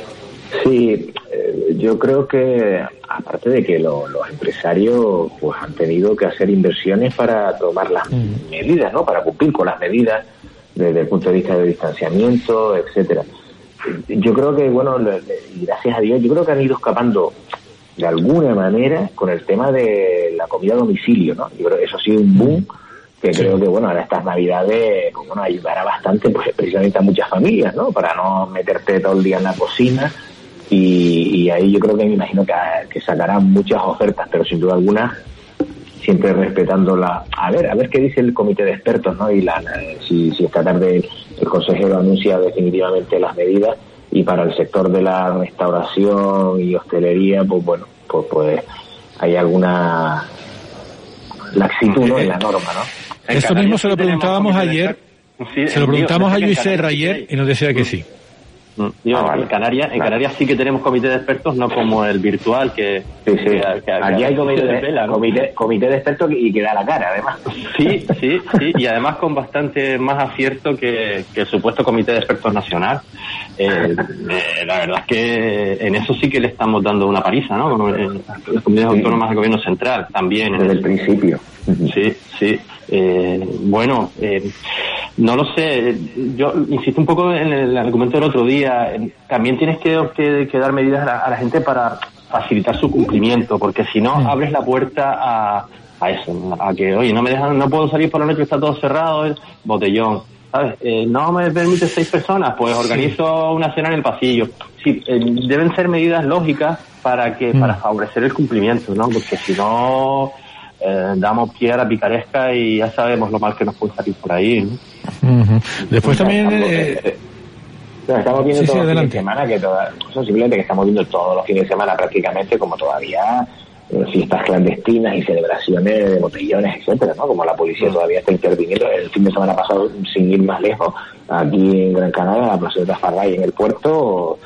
Sí, eh, yo creo que, aparte de que lo, los empresarios pues han tenido que hacer inversiones para tomar las mm. medidas, ¿no? Para cumplir con las medidas desde el punto de vista de distanciamiento, etcétera. Yo creo que, bueno, le, le, gracias a Dios, yo creo que han ido escapando de alguna manera con el tema de la comida a domicilio, ¿no? Yo creo que eso ha sido un boom que sí. Creo que, bueno, ahora estas navidades, pues, bueno, ayudará bastante, pues precisamente a muchas familias, ¿no? Para no meterte todo el día en la cocina y, y ahí yo creo que me imagino que, que sacarán muchas ofertas, pero sin duda alguna siempre respetando la... A ver, a ver qué dice el comité de expertos, ¿no? Y la, si, si esta tarde el consejero anuncia definitivamente las medidas y para el sector de la restauración y hostelería, pues bueno, pues, pues hay alguna laxitud, ¿no? En la norma, ¿no? Esto mismo se lo preguntábamos ayer, sí, se lo preguntamos a Luis Serra ayer y nos decía que sí. Yo, ah, vale. en Canarias, en Canarias sí que tenemos comité de expertos, no como el virtual que... Sí, sí. Que, que, aquí que hay comité de, pela, ¿no? comité, comité de expertos y que da la cara, además. Sí, sí, sí, y además con bastante más acierto que, que el supuesto comité de expertos nacional. Eh, eh, la verdad es que en eso sí que le estamos dando una paliza, ¿no? Como en las comunidades sí. autónomas del gobierno central, también. Desde el principio. Sí, sí. Eh, bueno, eh, no lo sé, yo insisto un poco en el argumento del otro día, también tienes que, que, que dar medidas a la, a la gente para facilitar su cumplimiento, porque si no abres la puerta a, a eso, a que, oye, no me dejan, no puedo salir por la noche, está todo cerrado, el botellón, ¿sabes? Eh, no me permite seis personas, pues organizo una cena en el pasillo. Sí, eh, deben ser medidas lógicas para que, para favorecer el cumplimiento, ¿no? Porque si no... Eh, damos pie a la picaresca y ya sabemos lo mal que nos puede salir por ahí, ¿no? Uh-huh. Después también eh... eh, estamos viendo sí, todos sí, los fines de semana que toda, simplemente que estamos viendo todos los fines de semana prácticamente como todavía eh, fiestas clandestinas y celebraciones de botellones, etcétera, ¿no? Como la policía todavía está interviniendo. El fin de semana pasado, sin ir más lejos, aquí en Gran Canaria, la plaza de Tafarray en el puerto,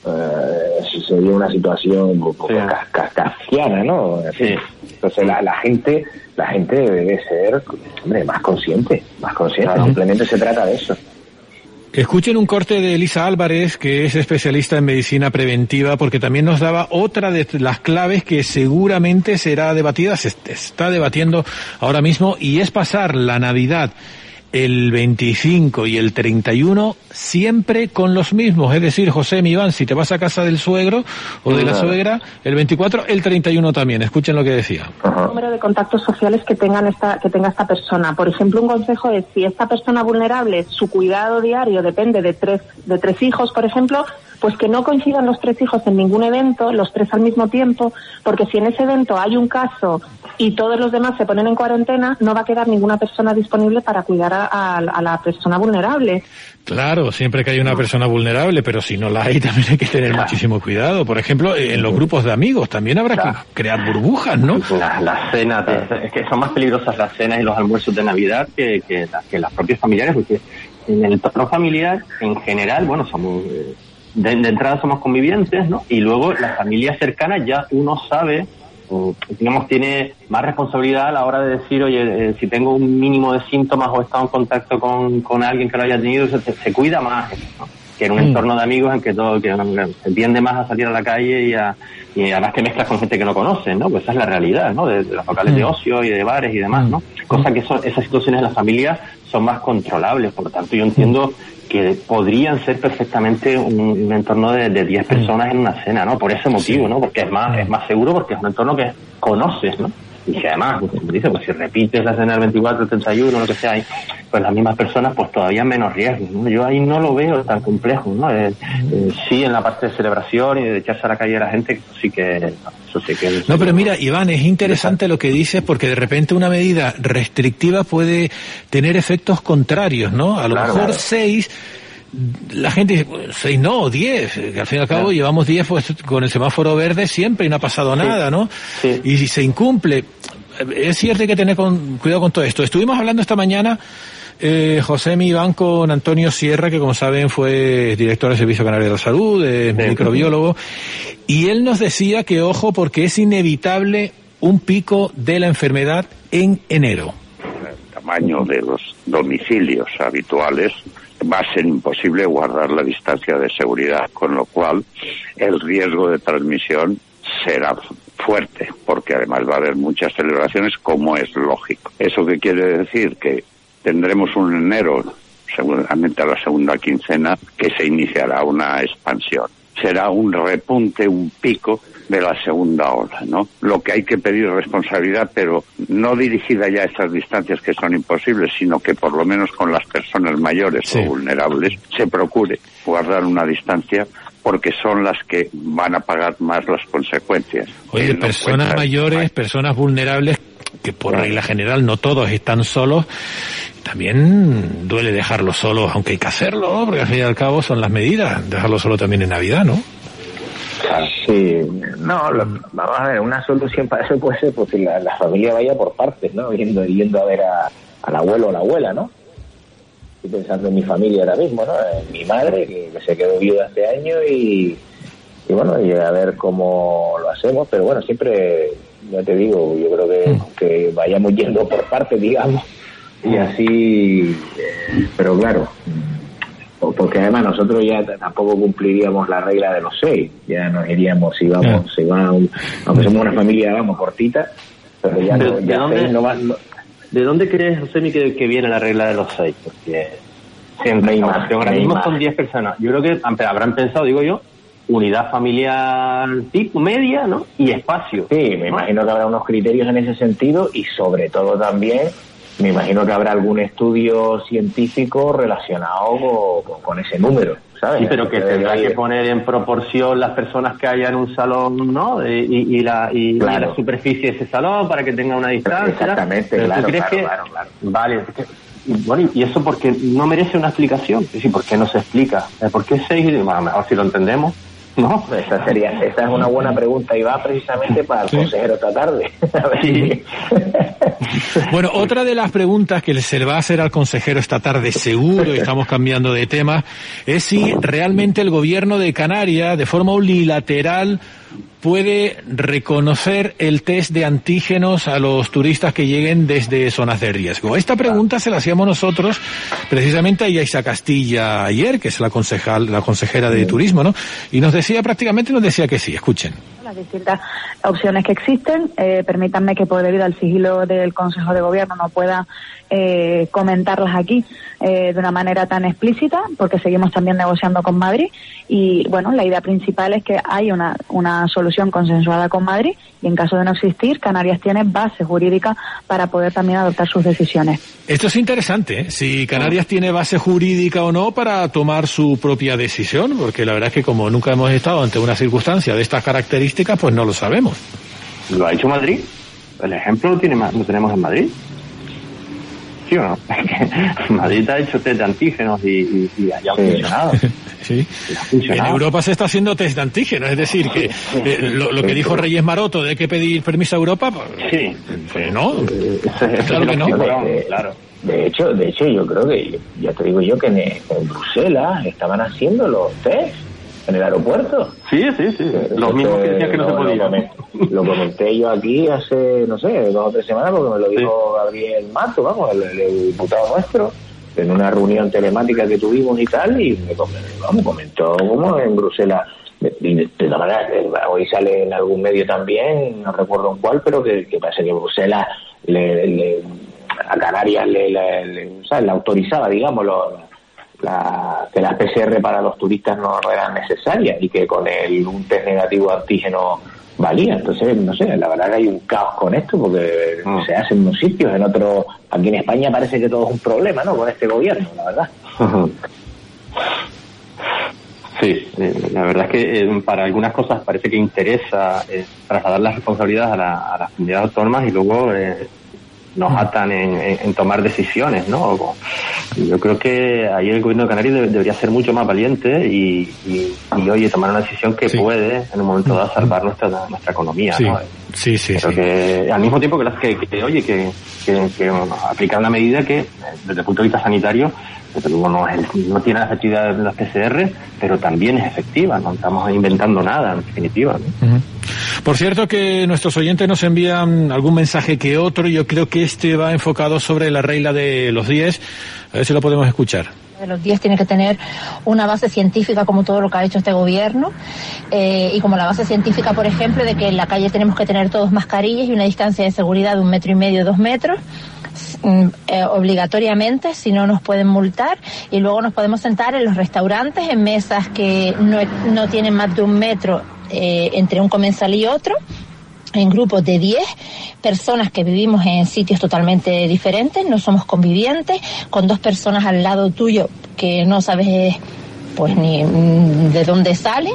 eh, se dio una situación un poco sí. kafkiana, ¿no? Sí. Entonces la, la gente la gente debe ser, hombre, más consciente, más consciente. Claro. Simplemente se trata de eso. Escuchen un corte de Elisa Álvarez, que es especialista en medicina preventiva, porque también nos daba otra de las claves que seguramente será debatida, se está debatiendo ahora mismo, y es pasar la Navidad el veinticinco y el treinta y uno siempre con los mismos, es decir, José mi Iván, si te vas a casa del suegro o de la suegra, el veinticuatro, el treinta y uno también. Escuchen lo que decía. El número de contactos sociales que tengan esta que tenga esta persona. Por ejemplo, un consejo es, si esta persona vulnerable, su cuidado diario depende de tres de tres hijos, por ejemplo, pues que no coincidan los tres hijos en ningún evento, los tres al mismo tiempo, porque si en ese evento hay un caso y todos los demás se ponen en cuarentena, no va a quedar ninguna persona disponible para cuidar a, a, a la persona vulnerable. Claro, siempre que hay una persona vulnerable, pero si no la hay también hay que tener claro. muchísimo cuidado. Por ejemplo, en los grupos de amigos también habrá claro. que crear burbujas, ¿no? Las la cenas, es que son más peligrosas las cenas y los almuerzos de Navidad que, que, que las propias familiares, porque en el entorno familiar, en general, bueno, somos... De, de entrada somos convivientes, ¿no? Y luego las familias cercanas ya uno sabe, o, digamos, tiene más responsabilidad a la hora de decir, oye, eh, si tengo un mínimo de síntomas o he estado en contacto con, con alguien que lo haya tenido, se, se cuida más, ¿no? Que en un mm. entorno de amigos en que todo, que se tiende más a salir a la calle y a, y además que mezclas con gente que no conoces, ¿no? Pues esa es la realidad, ¿no? De, de los locales mm. de ocio y de bares y demás, ¿no? Cosa que eso, esas situaciones en las familias son más controlables, por lo tanto yo entiendo que podrían ser perfectamente un, un entorno de, de diez personas en una cena, ¿no? Por ese motivo, ¿no? Porque es más, es más seguro porque es un entorno que conoces, ¿no? Y que además, como dice, pues si repites la cena del veinticuatro, treinta y uno, lo que sea, hay, pues las mismas personas, pues todavía menos riesgo, ¿no? Yo ahí no lo veo tan complejo, ¿no? Eh, eh, sí, en la parte de celebración y de echarse a la calle a la gente, sí que, eso sí que... No, pero mira, Iván, es interesante lo que dices, porque de repente una medida restrictiva puede tener efectos contrarios, ¿no? A lo claro, mejor claro. seis... La gente dice, seis no, diez, que al fin y al cabo claro. llevamos diez pues con el semáforo verde siempre y no ha pasado sí. nada, ¿no? Sí. Y si se incumple, es cierto que hay que tener con, cuidado con todo esto. Estuvimos hablando esta mañana, eh, José mi Iván, con Antonio Sierra, que como saben fue director del Servicio Canario de la Salud, eh, sí. microbiólogo, y él nos decía que ojo porque es inevitable un pico de la enfermedad en enero. El tamaño de los domicilios habituales va a ser imposible guardar la distancia de seguridad, con lo cual el riesgo de transmisión será fuerte, porque además va a haber muchas celebraciones, como es lógico. ¿Eso qué quiere decir? Que tendremos un enero, seguramente a la segunda quincena, que se iniciará una expansión. Será un repunte, un pico de la segunda ola, ¿no? Lo que hay que pedir es responsabilidad, pero no dirigida ya a esas distancias que son imposibles, sino que por lo menos con las personas mayores sí. o vulnerables se procure guardar una distancia, porque son las que van a pagar más las consecuencias. Oye, no personas mayores, más. personas vulnerables, que por claro. regla general no todos están solos, también duele dejarlos solos, aunque hay que hacerlo, porque al fin y al cabo son las medidas, dejarlos solo también en Navidad, ¿no? Sí, no, lo, vamos a ver, una solución para eso puede ser pues, que la, la familia vaya por partes, ¿no? Yendo, yendo a ver a, al abuelo o la abuela, ¿no? Estoy pensando en mi familia ahora mismo, ¿no? En mi madre, que, que se quedó viuda este año y, y bueno, y a ver cómo lo hacemos, pero bueno, siempre, ya te digo, yo creo que, que vayamos yendo por partes, digamos, y así, eh, pero claro, porque además nosotros ya tampoco cumpliríamos la regla de los seis, ya nos iríamos, si vamos, si va un, aunque somos una familia, vamos, cortita, pero ya, no, ya ¿De, seis no va, no. ¿De dónde crees, José, que, que viene la regla de los seis? Porque siempre hay más, ahora mismo más. Son diez personas, yo creo que habrán pensado, digo yo, unidad familiar tipo media, ¿no? Y espacio. Sí, me ¿no? imagino que habrá unos criterios en ese sentido y sobre todo también me imagino que habrá algún estudio científico relacionado con, con ese número, ¿sabes? Sí, pero que tendrá que poner en proporción las personas que haya en un salón, ¿no? Y, y, y, la, y, claro. y la superficie de ese salón para que tenga una distancia. Exactamente, pero claro, ¿tú crees claro, que... claro, claro. Vale, que, bueno, y eso porque no merece una explicación. Es decir, ¿por qué no se explica? ¿Por qué seis? Bueno, a lo mejor si lo entendemos. No, esa sería, esa es una buena pregunta y va precisamente para el consejero esta tarde. Sí. Bueno, otra de las preguntas que se le va a hacer al consejero esta tarde, seguro, y estamos cambiando de tema, es si realmente el gobierno de Canarias, de forma unilateral, puede reconocer el test de antígenos a los turistas que lleguen desde zonas de riesgo. Esta pregunta se la hacíamos nosotros precisamente a Yaisa Castilla ayer, que es la concejal, la consejera de turismo, ¿no? Y nos decía prácticamente, nos decía que sí, escuchen. las distintas opciones que existen. Eh, permítanme que por debido al sigilo del Consejo de Gobierno no pueda eh, comentarlas aquí eh, de una manera tan explícita, porque seguimos también negociando con Madrid y bueno, la idea principal es que hay una, una solución consensuada con Madrid y en caso de no existir, Canarias tiene base jurídica para poder también adoptar sus decisiones. Esto es interesante, ¿eh? Si Canarias tiene base jurídica o no para tomar su propia decisión, porque la verdad es que como nunca hemos estado ante una circunstancia de estas características, pues no lo sabemos. ¿Lo ha hecho Madrid? El ejemplo lo, tiene, lo tenemos en Madrid. ¿Sí o no? Madrid ha hecho test de antígenos y, y, y ha funcionado. Sí. En Europa se está haciendo test de antígenos, es decir, que eh, lo, lo que dijo Reyes Maroto de que pedir permiso a Europa, pues, sí, pues no, claro que no. De, claro. de hecho, de hecho, yo creo que, ya te digo yo, que en, en Bruselas estaban haciendo los test en el aeropuerto. Sí, sí, sí. Los mismos que decían que no, no se podía. Lo comenté, lo comenté yo aquí hace, no sé, dos o tres semanas, porque me lo dijo sí. Gabriel Mato, vamos, el, el diputado nuestro, en una reunión telemática que tuvimos y tal, y me vamos, comentó como en Bruselas. De, de, de la manera, hoy sale en algún medio también, no recuerdo en cuál, pero que, que parece que Bruselas le, le, a Canarias le, le, le, o sea, le autorizaba, digamos, lo, la, que las P C R para los turistas no, no eran necesarias y que con el un test negativo de antígeno valía. Entonces, no sé, la verdad que hay un caos con esto porque mm. se hace en unos sitios, en otros. Aquí en España parece que todo es un problema, ¿no? Con este gobierno, la verdad. Sí, la verdad es que eh, para algunas cosas parece que interesa eh, trasladar las responsabilidades a, la, a las comunidades autónomas y luego eh, nos atan en, en, en tomar decisiones, ¿no? Yo creo que ahí el gobierno de Canarias debe, debería ser mucho más valiente y, y, y oye, tomar una decisión que sí. puede en un momento dado salvar nuestra nuestra economía, sí. ¿no? Sí, sí, Pero sí. que al mismo tiempo que, que, que oye, que, que, que aplicar una medida que desde el punto de vista sanitario desde luego no, es, no tiene la efectividad de las P C R, pero también es efectiva, no estamos inventando nada, en definitiva, ¿no? Uh-huh. Por cierto que nuestros oyentes nos envían algún mensaje que otro, yo creo que este va enfocado sobre la regla de los diez, a ver si lo podemos escuchar. De los diez tiene que tener una base científica como todo lo que ha hecho este gobierno eh, y como la base científica, por ejemplo, de que en la calle tenemos que tener todos mascarillas y una distancia de seguridad de un metro y medio, dos metros. Eh, obligatoriamente, si no nos pueden multar, y luego nos podemos sentar en los restaurantes en mesas que no, no tienen más de un metro eh, entre un comensal y otro, en grupos de diez personas que vivimos en sitios totalmente diferentes, no somos convivientes, con dos personas al lado tuyo que no sabes pues ni de dónde salen,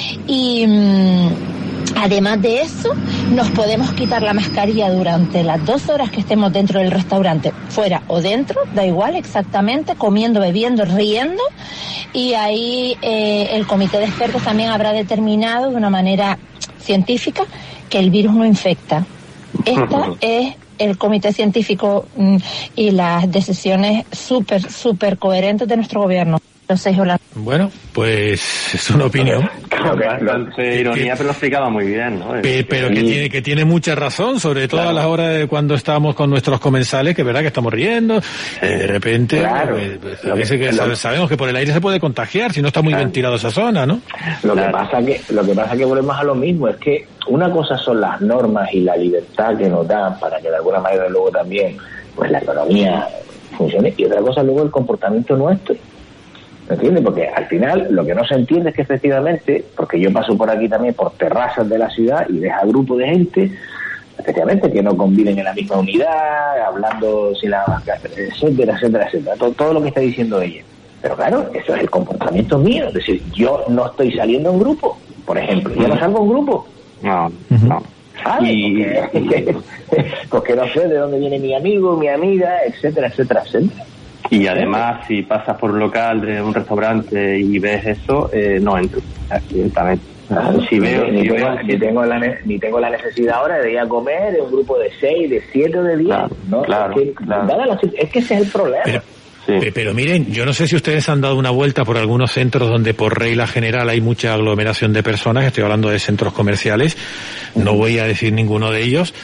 y mmm, además de eso, nos podemos quitar la mascarilla durante las dos horas que estemos dentro del restaurante, fuera o dentro, da igual exactamente, comiendo, bebiendo, riendo, y ahí eh, el comité de expertos también habrá determinado de una manera científica que el virus no infecta. Esta es el comité científico mm, y las decisiones súper, súper coherentes de nuestro gobierno. Bueno, pues es una opinión. Claro, bastante ironía, pero lo explicaba muy bien, ¿no? Pero, pero que tiene que tiene mucha razón, sobre todo claro. a las horas de cuando estamos con nuestros comensales, que es verdad que estamos riendo, y de repente claro. pues, pues, a veces que lo, sabemos que por el aire se puede contagiar si no está muy claro. ventilado esa zona, ¿no? Lo que pasa que lo que pasa que volvemos a lo mismo, es que una cosa son las normas y la libertad que nos dan para que de alguna manera luego también pues la economía funcione, y otra cosa luego el comportamiento nuestro. ¿Me entiendes? Porque al final lo que no se entiende es que efectivamente, porque yo paso por aquí también por terrazas de la ciudad y ves a grupos de gente, efectivamente, que no conviven en la misma unidad, hablando sin la etcétera, etcétera, etcétera, todo, todo lo que está diciendo ella. Pero claro, eso es el comportamiento mío, es decir, yo no estoy saliendo en grupo, por ejemplo, yo no salgo en grupo. No, no. ¿Sabes? Y... Porque, porque no sé de dónde viene mi amigo, mi amiga, etcétera, etcétera, etcétera. Y además, si pasas por un local de un restaurante y ves eso, eh, no entro directamente. Si veo, ni, si tengo, veo, ni, tengo la, ni tengo la necesidad ahora de ir a comer en un grupo de seis, de siete o de diez. Claro, ¿no? claro, es, que, claro. La, es que ese es el problema. Pero, sí. pero miren, yo no sé si ustedes han dado una vuelta por algunos centros donde por regla general hay mucha aglomeración de personas, estoy hablando de centros comerciales, no voy a decir ninguno de ellos,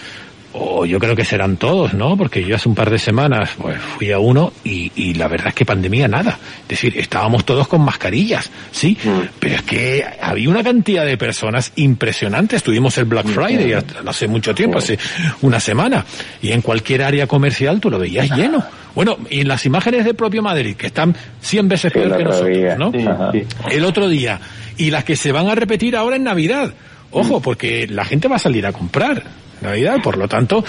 o yo creo que serán todos, ¿no? Porque yo hace un par de semanas pues fui a uno y, y la verdad es que pandemia nada. Es decir, estábamos todos con mascarillas, ¿sí? Mm. Pero es que había una cantidad de personas impresionantes. Tuvimos el Black Friday hasta no hace mucho tiempo, hace una semana, y en cualquier área comercial tú lo veías lleno. Bueno, y en las imágenes del propio Madrid, que están cien veces peor que nosotros, día. ¿no? Sí, sí. El otro día. Y las que se van a repetir ahora en Navidad. Ojo, porque la gente va a salir a comprar Navidad, por lo tanto,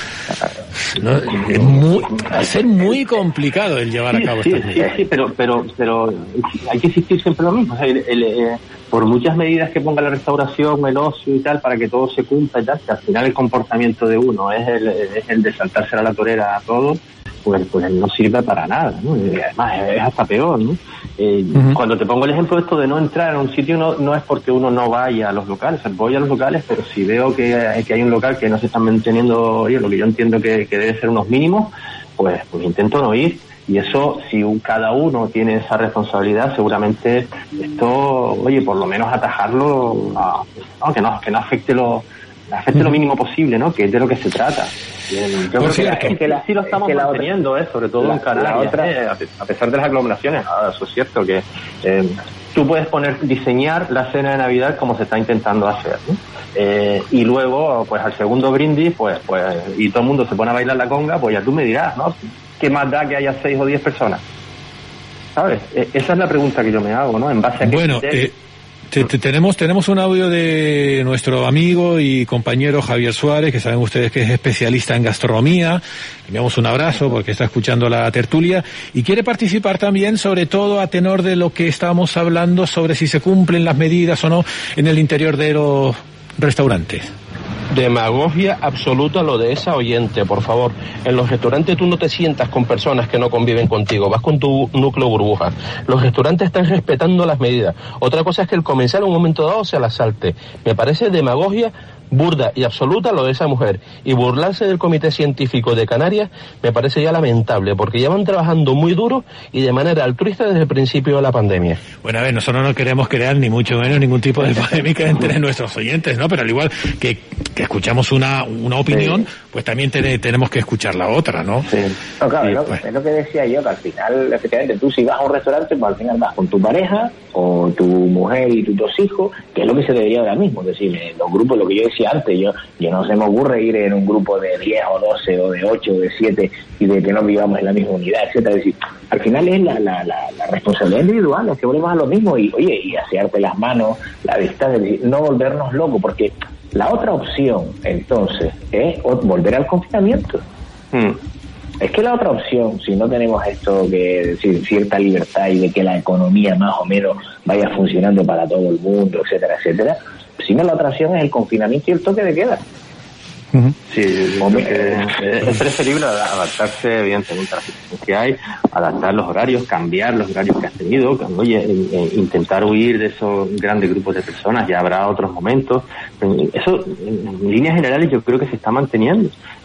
no, es muy, va a ser muy complicado el llevar sí, a cabo sí, estas medidas. Sí, sí, pero, pero, pero hay que insistir siempre lo mismo. O sea, el, el, el, por muchas medidas que ponga la restauración, el ocio y tal, para que todo se cumpla y tal, que al final el comportamiento de uno es el, es el de saltarse a la torera a todo, pues, pues no sirve para nada, ¿no? Y además es hasta peor, ¿no? Eh, uh-huh. Cuando te pongo el ejemplo de esto de no entrar a un sitio, no, no es porque uno no vaya a los locales, o sea, voy a los locales, pero si veo que, que hay un local que no se están manteniendo, oye, lo que yo entiendo que, que debe ser unos mínimos, pues, pues intento no ir. Y eso, si un, cada uno tiene esa responsabilidad, seguramente esto, oye, por lo menos atajarlo, a, no, que no, que no afecte lo, afecte uh-huh. lo mínimo posible, ¿no? Que es de lo que se trata. Yo creo que, es que la, sí lo estamos es que manteniendo, otra, eh, sobre todo la, en Canarias, otra, eh, a pesar de las aglomeraciones. Ah, eso es cierto, que eh, tú puedes poner, diseñar la cena de Navidad como se está intentando hacer, ¿no? Eh, y luego, pues al segundo brindis, pues, pues, y todo el mundo se pone a bailar la conga, pues ya tú me dirás, ¿no? ¿Qué más da que haya seis o diez personas? ¿Sabes? Eh, esa es la pregunta que yo me hago, ¿no? En base a qué bueno, eh... Te, te, tenemos tenemos un audio de nuestro amigo y compañero Javier Suárez, que saben ustedes que es especialista en gastronomía. Le enviamos un abrazo porque está escuchando la tertulia y quiere participar también, sobre todo a tenor de lo que estábamos hablando sobre si se cumplen las medidas o no en el interior de los restaurantes. Demagogia absoluta lo de esa oyente, por favor. En los restaurantes tú no te sientas con personas que no conviven contigo, vas con tu núcleo burbuja. Los restaurantes están respetando las medidas. Otra cosa es que el comensal en un momento dado se la salte. Me parece demagogia burda y absoluta lo de esa mujer. Y burlarse del Comité Científico de Canarias me parece ya lamentable, porque ya van trabajando muy duro y de manera altruista desde el principio de la pandemia. Bueno, a ver, nosotros no queremos crear ni mucho menos ningún tipo de polémica entre nuestros oyentes, ¿no? Pero al igual que, que escuchamos una, una opinión, sí. pues también te, tenemos que escuchar la otra, ¿no? Sí. No, claro, sí, ¿no? Pues. Es lo que decía yo, que al final, efectivamente, tú si vas a un restaurante, pues al final vas con tu pareja, o tu mujer y tus dos hijos, que es lo que se debería ahora mismo. Es decir, los grupos, lo que yo decía antes, yo, yo no se me ocurre ir en un grupo de diez o doce o de ocho o de siete y de que no vivamos en la misma unidad, etcétera. Es decir, al final es la, la, la, la responsabilidad individual, es que volvemos a lo mismo y, oye, y asearte las manos, la distancia, es decir, no volvernos locos, porque la otra opción, entonces, es volver al confinamiento. Hmm. Es que la otra opción, si no tenemos esto, que decir cierta libertad y de que la economía más o menos vaya funcionando para todo el mundo, etcétera, etcétera, si no, la otra opción es el confinamiento y el toque de queda. Uh-huh. Sí, hombre, que es preferible adaptarse, evidentemente, a la situación que hay, adaptar los horarios, cambiar los horarios que has tenido, oye, intentar huir de esos grandes grupos de personas, ya habrá otros momentos. Eso, en líneas generales, yo creo que se está manteniendo.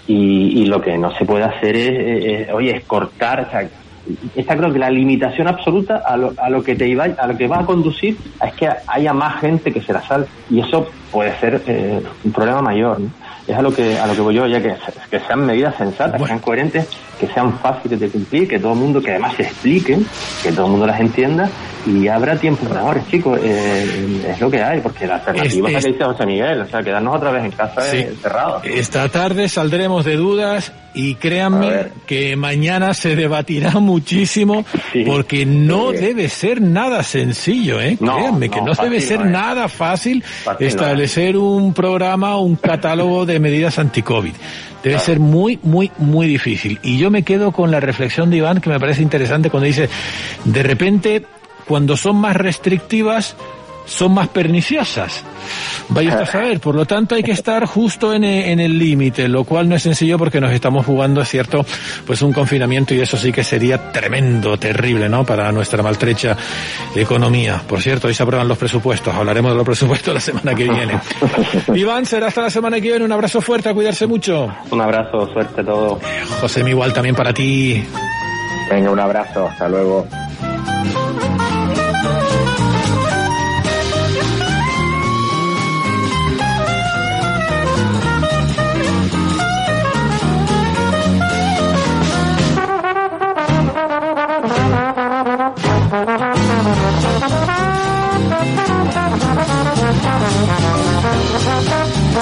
Y, y lo que no se puede hacer es, es oye, es cortar, o sea, está creo que la limitación absoluta a lo, a lo que te iba, a lo que va a conducir es que haya más gente que se la salte, y eso puede ser eh, un problema mayor, ¿no? Es a lo que a lo que voy yo, ya que, que sean medidas sensatas, bueno. que sean coherentes, que sean fáciles de cumplir, que todo el mundo, que además se expliquen, que todo el mundo las entienda, y habrá tiempos mejores, chicos, eh, es lo que hay, porque la alternativa es, es, es la que dice José Miguel, o sea, quedarnos otra vez en casa sí. encerrados. Esta tarde saldremos de dudas y créanme que mañana se debatirá muchísimo, sí. porque no sí. debe ser nada sencillo, ¿eh? No, créanme que no, no debe ser no nada fácil, fácil establecer no un programa, un catálogo de medidas anti-COVID. Debe claro. ser muy, muy, muy difícil. Y yo me quedo con la reflexión de Iván, que me parece interesante, cuando dice, de repente, cuando son más restrictivas, son más perniciosas. Vaya a saber, por lo tanto hay que estar justo en, en el límite, lo cual no es sencillo porque nos estamos jugando, es cierto, pues un confinamiento, y eso sí que sería tremendo, terrible, ¿no?, para nuestra maltrecha economía. Por cierto, hoy se aprueban los presupuestos, hablaremos de los presupuestos la semana que viene. Iván, será hasta la semana que viene, un abrazo fuerte, a cuidarse mucho. Un abrazo, suerte a todos. José, igual también para ti. Venga, un abrazo, hasta luego.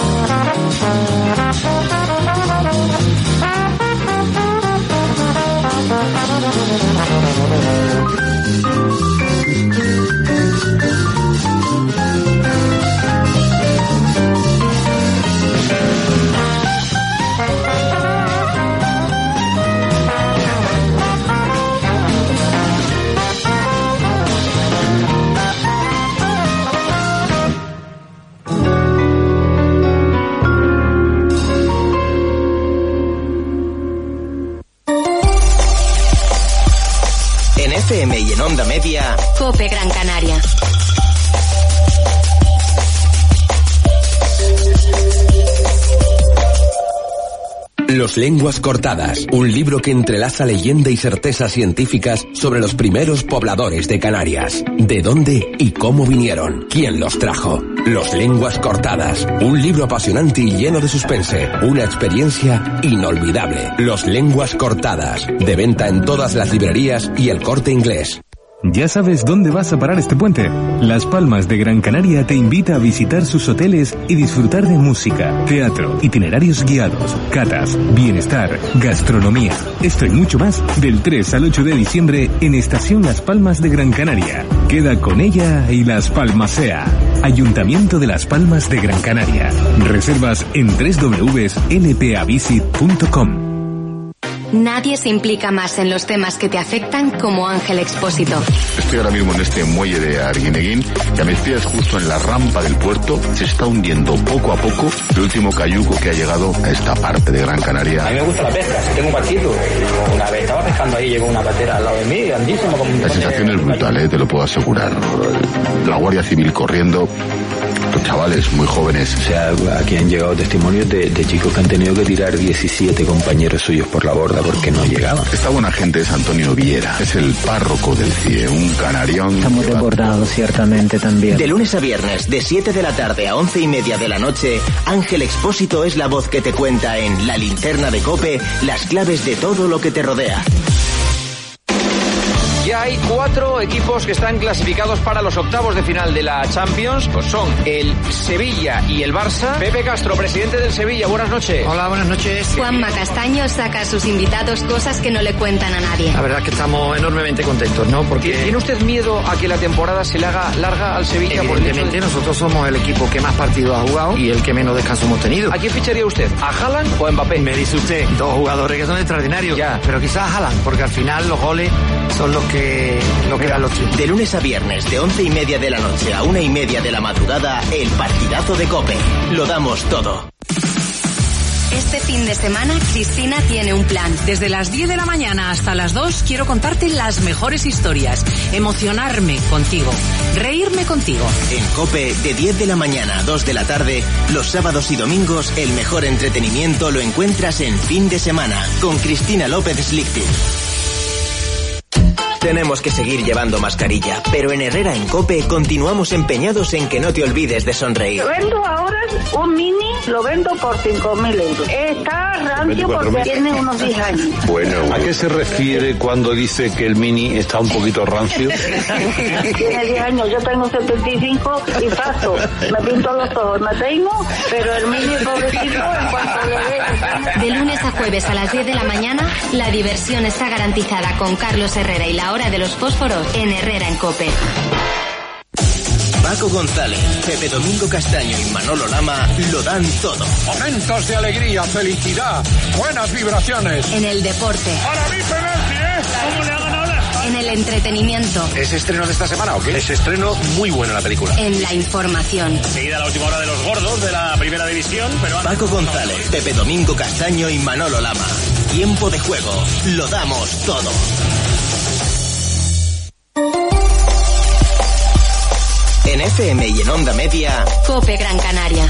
F M y en Onda Media, COPE Gran Canaria. Los lenguas cortadas, un libro que entrelaza leyenda y certezas científicas sobre los primeros pobladores de Canarias. ¿De dónde y cómo vinieron? ¿Quién los trajo? Los lenguas cortadas, un libro apasionante y lleno de suspense, una experiencia inolvidable. Los lenguas cortadas, de venta en todas las librerías y El Corte Inglés. ¿Ya sabes dónde vas a parar este puente? Las Palmas de Gran Canaria te invita a visitar sus hoteles y disfrutar de música, teatro, itinerarios guiados, catas, bienestar, gastronomía. Esto y mucho más del tres al ocho de diciembre en Estación Las Palmas de Gran Canaria. Queda con ella y Las Palmasea. Ayuntamiento de Las Palmas de Gran Canaria. Reservas en doble u doble u doble u punto l p a visit punto com. Nadie se implica más en los temas que te afectan como Ángel Expósito. Estoy ahora mismo en este muelle de Arguineguín y a mis pies, justo en la rampa del puerto, se está hundiendo poco a poco el último cayuco que ha llegado a esta parte de Gran Canaria. A mí me gusta la pesca, si tengo un barquito. Una vez estaba pescando ahí, llegó una patera al lado de mí, grandísima. Como la sensación es brutal, ¿eh? Te lo puedo asegurar. La Guardia Civil corriendo, los chavales muy jóvenes. O sea, aquí han llegado testimonios de, de chicos que han tenido que tirar diecisiete compañeros suyos por la borda porque no llegaban. Esta buena gente es Antonio Viera, es el párroco del C I E, un canarión. Estamos desbordados ciertamente también. De lunes a viernes, de siete de la tarde a once y media de la noche, Ángel Expósito es la voz que te cuenta en La Linterna de COPE las claves de todo lo que te rodea. Ya hay cuatro equipos que están clasificados para los octavos de final de la Champions. Pues son el Sevilla y el Barça. Pepe Castro, presidente del Sevilla, buenas noches. Hola, buenas noches. Juanma Castaño saca a sus invitados cosas que no le cuentan a nadie. La verdad es que estamos enormemente contentos, ¿no? Porque ¿tiene usted miedo a que la temporada se le haga larga al Sevilla? Evidentemente, de... nosotros somos el equipo que más partidos ha jugado y el que menos descanso hemos tenido. ¿A quién ficharía usted? ¿A Haaland o a Mbappé? Me dice usted, dos jugadores que son extraordinarios. Ya. Pero quizás a Haaland, porque al final los goles son los que... lo que eran los triunfos. De lunes a viernes, de once y media de la noche a una y media de la madrugada, el partidazo de COPE. Lo damos todo. Este fin de semana, Cristina tiene un plan. Desde las diez de la mañana hasta las dos, quiero contarte las mejores historias. Emocionarme contigo. Reírme contigo. En COPE, de diez de la mañana a dos de la tarde, los sábados y domingos, el mejor entretenimiento lo encuentras en Fin de Semana, con Cristina López Slichting. Tenemos que seguir llevando mascarilla, pero en Herrera en COPE continuamos empeñados en que no te olvides de sonreír. Lo vendo ahora, un mini, lo vendo por cinco mil euros. Está rancio porque tiene unos diez años. Bueno, ¿a qué se refiere cuando dice que el mini está un poquito rancio? Tiene diez años, yo tengo setenta y cinco y paso. Me pinto los ojos, me peino, pero el mini pobrecito en cuanto le ve... De lunes a jueves a las diez de la mañana, la diversión está garantizada con Carlos Herrera y la hora de los fósforos en Herrera en COPE. Paco González, Pepe Domingo Castaño y Manolo Lama lo dan todo. Momentos de alegría, felicidad, buenas vibraciones. En el deporte. Para mí penalti, ¿eh? ¿Cómo le ha ganado la... En el entretenimiento. ¿Es estreno de esta semana o qué? Es estreno muy bueno la película. En la información. Seguida la última hora de los gordos de la primera división, pero... Paco González, Pepe Domingo Castaño y Manolo Lama. Tiempo de juego. Lo damos todo. En F M y en Onda Media, COPE Gran Canaria.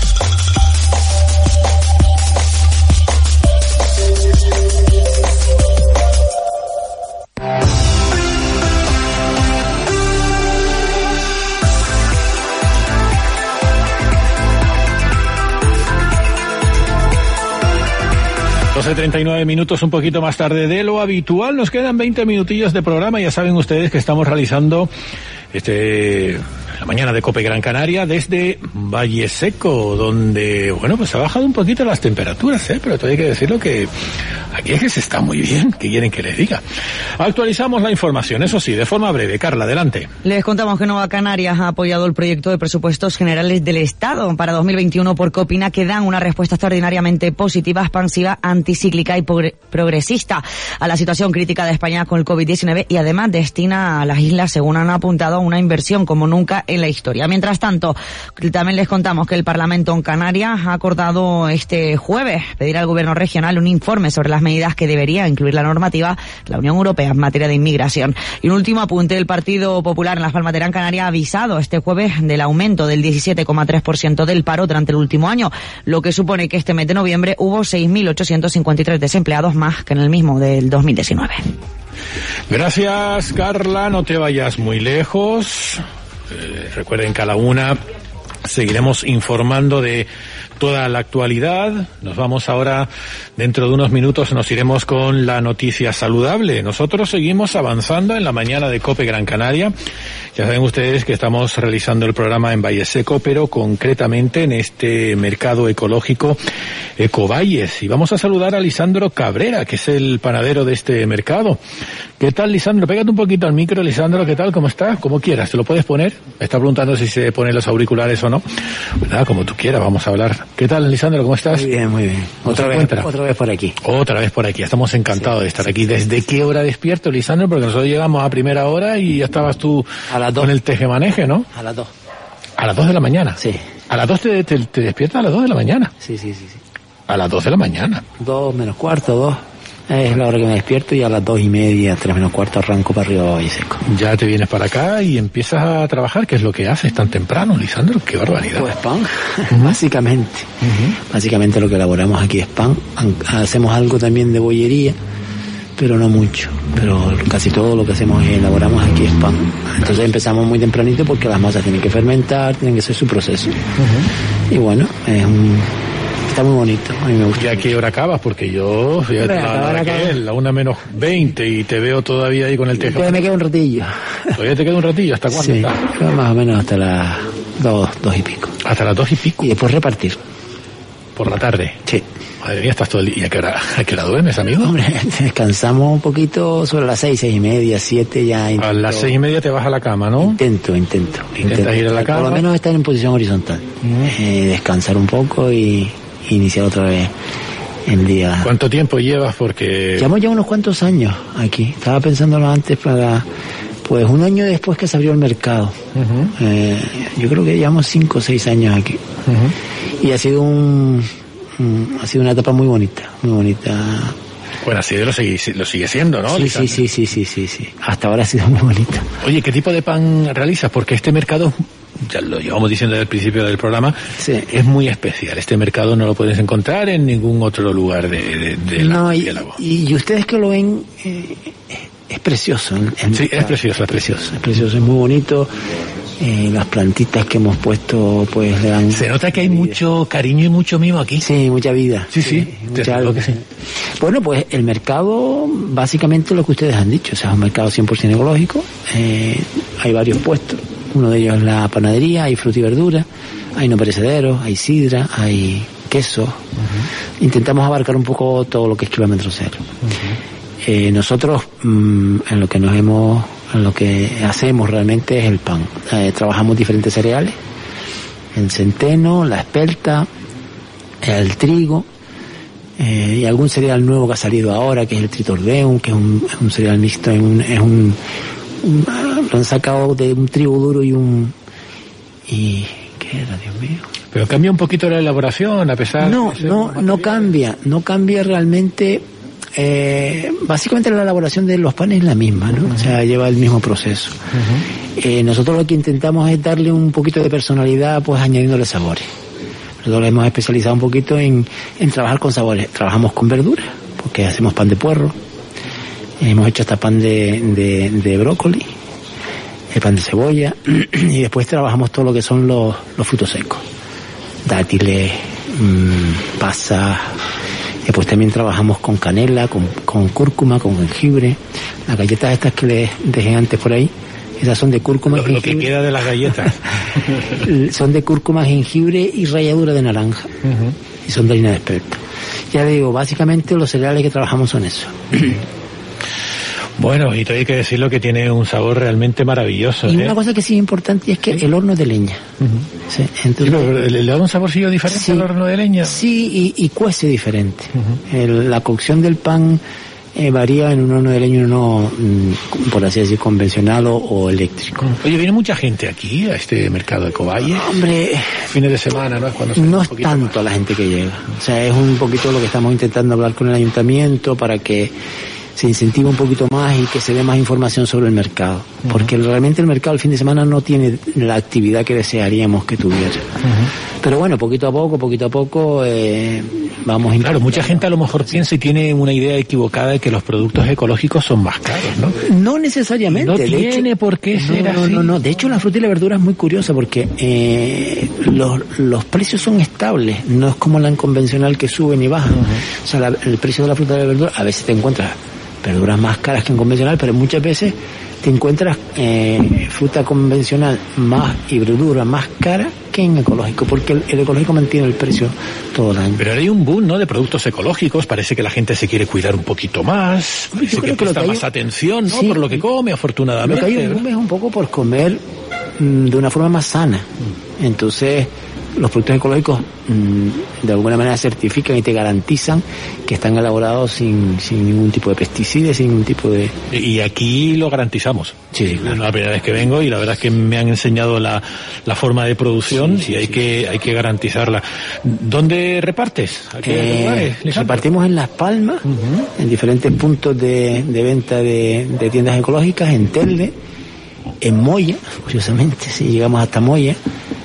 doce treinta y nueve minutos, un poquito más tarde de lo habitual. Nos quedan veinte minutillos de programa. Ya saben ustedes que estamos realizando este la mañana de COPE Gran Canaria desde Valle Seco, donde, bueno, pues ha bajado un poquito las temperaturas, ¿eh? Pero todavía hay que decirlo que aquí es que se está muy bien, ¿qué quieren que les diga? Actualizamos la información, eso sí, de forma breve. Carla, adelante. Les contamos que Nueva Canarias ha apoyado el proyecto de presupuestos generales del Estado para dos mil veintiuno por Copina, que dan una respuesta extraordinariamente positiva, expansiva, anticíclica y progresista a la situación crítica de España con el COVID diecinueve, y además destina a las islas, según han apuntado, una inversión como nunca en la historia. Mientras tanto, también les contamos que el Parlamento en Canarias ha acordado este jueves pedir al Gobierno regional un informe sobre las medidas que debería incluir la normativa de la Unión Europea en materia de inmigración. Y un último apunte, el Partido Popular en Las Palmas de Gran Canaria ha avisado este jueves del aumento del diecisiete coma tres por ciento del paro durante el último año, lo que supone que este mes de noviembre hubo seis mil ochocientos cincuenta y tres desempleados más que en el mismo del dos mil diecinueve. Gracias, Carla, no te vayas muy lejos. Eh, recuerden que a la una seguiremos informando de toda la actualidad. Nos vamos ahora, dentro de unos minutos nos iremos con la noticia saludable. Nosotros seguimos avanzando en la mañana de COPE Gran Canaria. Ya saben ustedes que estamos realizando el programa en Valle Seco, pero concretamente en este mercado ecológico Ecovalles. Y vamos a saludar a Lisandro Cabrera, que es el panadero de este mercado. ¿Qué tal, Lisandro? Pégate un poquito al micro, Lisandro. ¿Qué tal? ¿Cómo está? Como quieras. ¿Te lo puedes poner? Me está preguntando si se ponen los auriculares o no. Pues nada, como tú quieras, vamos a hablar. ¿Qué tal, Lisandro? ¿Cómo estás? Muy bien, muy bien. Otra vez, otra vez por aquí. Otra vez por aquí. Estamos encantados sí, de estar sí, aquí. ¿Desde sí. qué hora despierto, Lisandro? Porque nosotros llegamos a primera hora y ya estabas tú a las dos. Con el tejemaneje, ¿no? A las dos. ¿A las dos de la mañana? Sí. ¿A las dos te, te, te despiertas a las dos de la mañana? Sí, sí, sí, sí. A las dos de la mañana. Dos menos cuarto, dos. Es la hora que me despierto y a las dos y media, tres menos cuarto arranco para arriba Valle Seco. Ya te vienes para acá y empiezas a trabajar. ¿Qué es lo que haces tan temprano, Lisandro? ¡Qué barbaridad! Pues pan, uh-huh. básicamente. Uh-huh. Básicamente lo que elaboramos aquí es pan. Hacemos algo también de bollería, pero no mucho. Pero casi todo lo que hacemos y elaboramos aquí es pan. Entonces empezamos muy tempranito porque las masas tienen que fermentar, tienen que hacer su proceso. Uh-huh. Y bueno, es un... Está muy bonito, a mí me gusta. ¿Y a qué hora acabas? Porque yo, fíjate, la, la, que es, la una menos veinte y te veo todavía ahí con el tejo. Todavía me queda un ratillo. ¿Todavía te queda un ratillo? ¿Hasta cuándo sí, está? Más o menos hasta las dos, dos y pico. ¿Hasta las dos y pico? Y después repartir. ¿Por la tarde? Sí. Madre mía, estás todo el día. ¿Y a qué hora, a qué hora duermes, amigo? Hombre, descansamos un poquito sobre las seis, seis y media, siete ya. Intento, a las seis y media te vas a la cama, ¿no? Intento, intento. ¿Intentas intento, ir a la cama? Por lo menos estar en posición horizontal. Uh-huh. Eh, descansar un poco y... iniciar otra vez el día. ¿Cuánto tiempo llevas? Porque... Llevamos ya unos cuantos años aquí. Estaba pensándolo antes para... Pues un año después que se abrió el mercado. Uh-huh. Eh, yo creo que llevamos cinco o seis años aquí. Uh-huh. Y ha sido un, un... Ha sido una etapa muy bonita, muy bonita. Bueno, así lo sigue, lo sigue siendo, ¿no? Sí, sí, sí, sí, sí, sí, sí. Hasta ahora ha sido muy bonita. Oye, ¿qué tipo de pan realizas? Porque este mercado... ya lo llevamos diciendo desde el principio del programa, sí. es muy especial. Este mercado no lo puedes encontrar en ningún otro lugar de, de, de la, no, y, de la voz. Y, y ustedes que lo ven, eh, es precioso. El, el sí, mercado. es precioso, es precioso. Es precioso, es muy bonito. Eh, las plantitas que hemos puesto, pues le dan... Se nota que hay mucho cariño y mucho mimo aquí. Sí, mucha vida. Sí, sí. sí mucha algo. Que sí. Bueno, pues el mercado, básicamente lo que ustedes han dicho, o sea, es un mercado cien por ciento ecológico. Eh, hay varios puestos. Uno de ellos es la panadería, hay fruta y verdura, hay no perecederos, hay sidra, hay queso. Uh-huh. Intentamos abarcar un poco todo lo que es kilómetro cero. Uh-huh. Eh, nosotros, mmm, en lo que nos hemos, en lo que hacemos realmente es el pan. Eh, trabajamos diferentes cereales, el centeno, la espelta, el trigo, eh, y algún cereal nuevo que ha salido ahora, que es el tritordeum, que es un, es un cereal mixto, es un, es un lo han sacado de un trigo duro y un... y ¿qué era, Dios mío? Pero cambia un poquito la elaboración, a pesar no, de ser no, no cambia, no cambia realmente. Eh, básicamente la elaboración de los panes es la misma, ¿no? Uh-huh. O sea, lleva el mismo proceso. Uh-huh. Eh, nosotros lo que intentamos es darle un poquito de personalidad, pues añadiéndole sabores. Nosotros lo hemos especializado un poquito en, en trabajar con sabores. Trabajamos con verduras, porque hacemos pan de puerro. Hemos hecho hasta pan de, de, de brócoli, el pan de cebolla, y después trabajamos todo lo que son los, los frutos secos, dátiles, mmm, pasas. Después también trabajamos con canela, con, con cúrcuma, con jengibre. Las galletas estas que les dejé antes por ahí, Esas son de cúrcuma, lo, jengibre. Lo que queda de las galletas. Son de cúrcuma, jengibre y ralladura de naranja. Uh-huh. Y son de harina de espelta. Ya digo, básicamente los cereales que trabajamos son eso. Bueno, y hay que decirlo que tiene un sabor realmente maravilloso. Y ¿eh? una cosa que sí es importante es que ¿sí? el horno es de leña. Uh-huh. Sí, entonces, ¿Le, ¿Le da un saborcillo diferente sí, al horno de leña? Sí, y, y cuece diferente. Uh-huh. El, la cocción del pan eh, varía en un horno de leña y uno, mm, por así decir, convencional o, o eléctrico. Oye, viene mucha gente aquí, a este mercado de Covalles. Hombre, fines de semana, ¿no? Es cuando no es tanto más. La gente que llega. O sea, es un poquito lo que estamos intentando hablar con el ayuntamiento para que se incentiva un poquito más y que se dé más información sobre el mercado. Uh-huh. Porque realmente el mercado el fin de semana no tiene la actividad que desearíamos que tuviera. Uh-huh. Pero bueno, poquito a poco, poquito a poco, eh, vamos... Claro, mucha gente a lo mejor piensa y tiene una idea equivocada de que los productos ecológicos son más caros, ¿no? No necesariamente. No de tiene hecho, por qué ser no, así. No, no, no. De hecho, la fruta y la verdura es muy curiosa porque eh, los, los precios son estables. No es como la convencional que suben y bajan. Uh-huh. O sea, la, el precio de la fruta y la verdura, a veces te encuentras verduras más caras que en convencional, pero muchas veces te encuentras eh, fruta convencional más y verdura más cara que en ecológico, porque el, el ecológico mantiene el precio todo el año. Pero ahora hay un boom, ¿no?, de productos ecológicos. Parece que la gente se quiere cuidar un poquito más, parece que presta que más hay... atención, ¿no?, sí, por lo que come, afortunadamente. Lo que hay un boom es un poco por comer mmm, de una forma más sana. Entonces, los productos ecológicos mmm, de alguna manera certifican y te garantizan que están elaborados sin, sin ningún tipo de pesticidas, sin ningún tipo de... Y aquí lo garantizamos. Sí, claro. Es la primera vez que vengo y la verdad es que me han enseñado la, la forma de producción, sí, sí, y hay, sí, que, hay que garantizarla. ¿Dónde repartes? ¿A qué eh, lugares? Repartimos en Las Palmas, uh-huh, en diferentes puntos de, de venta de, de tiendas ecológicas, en Telde, en Moya, curiosamente, si llegamos hasta Moya,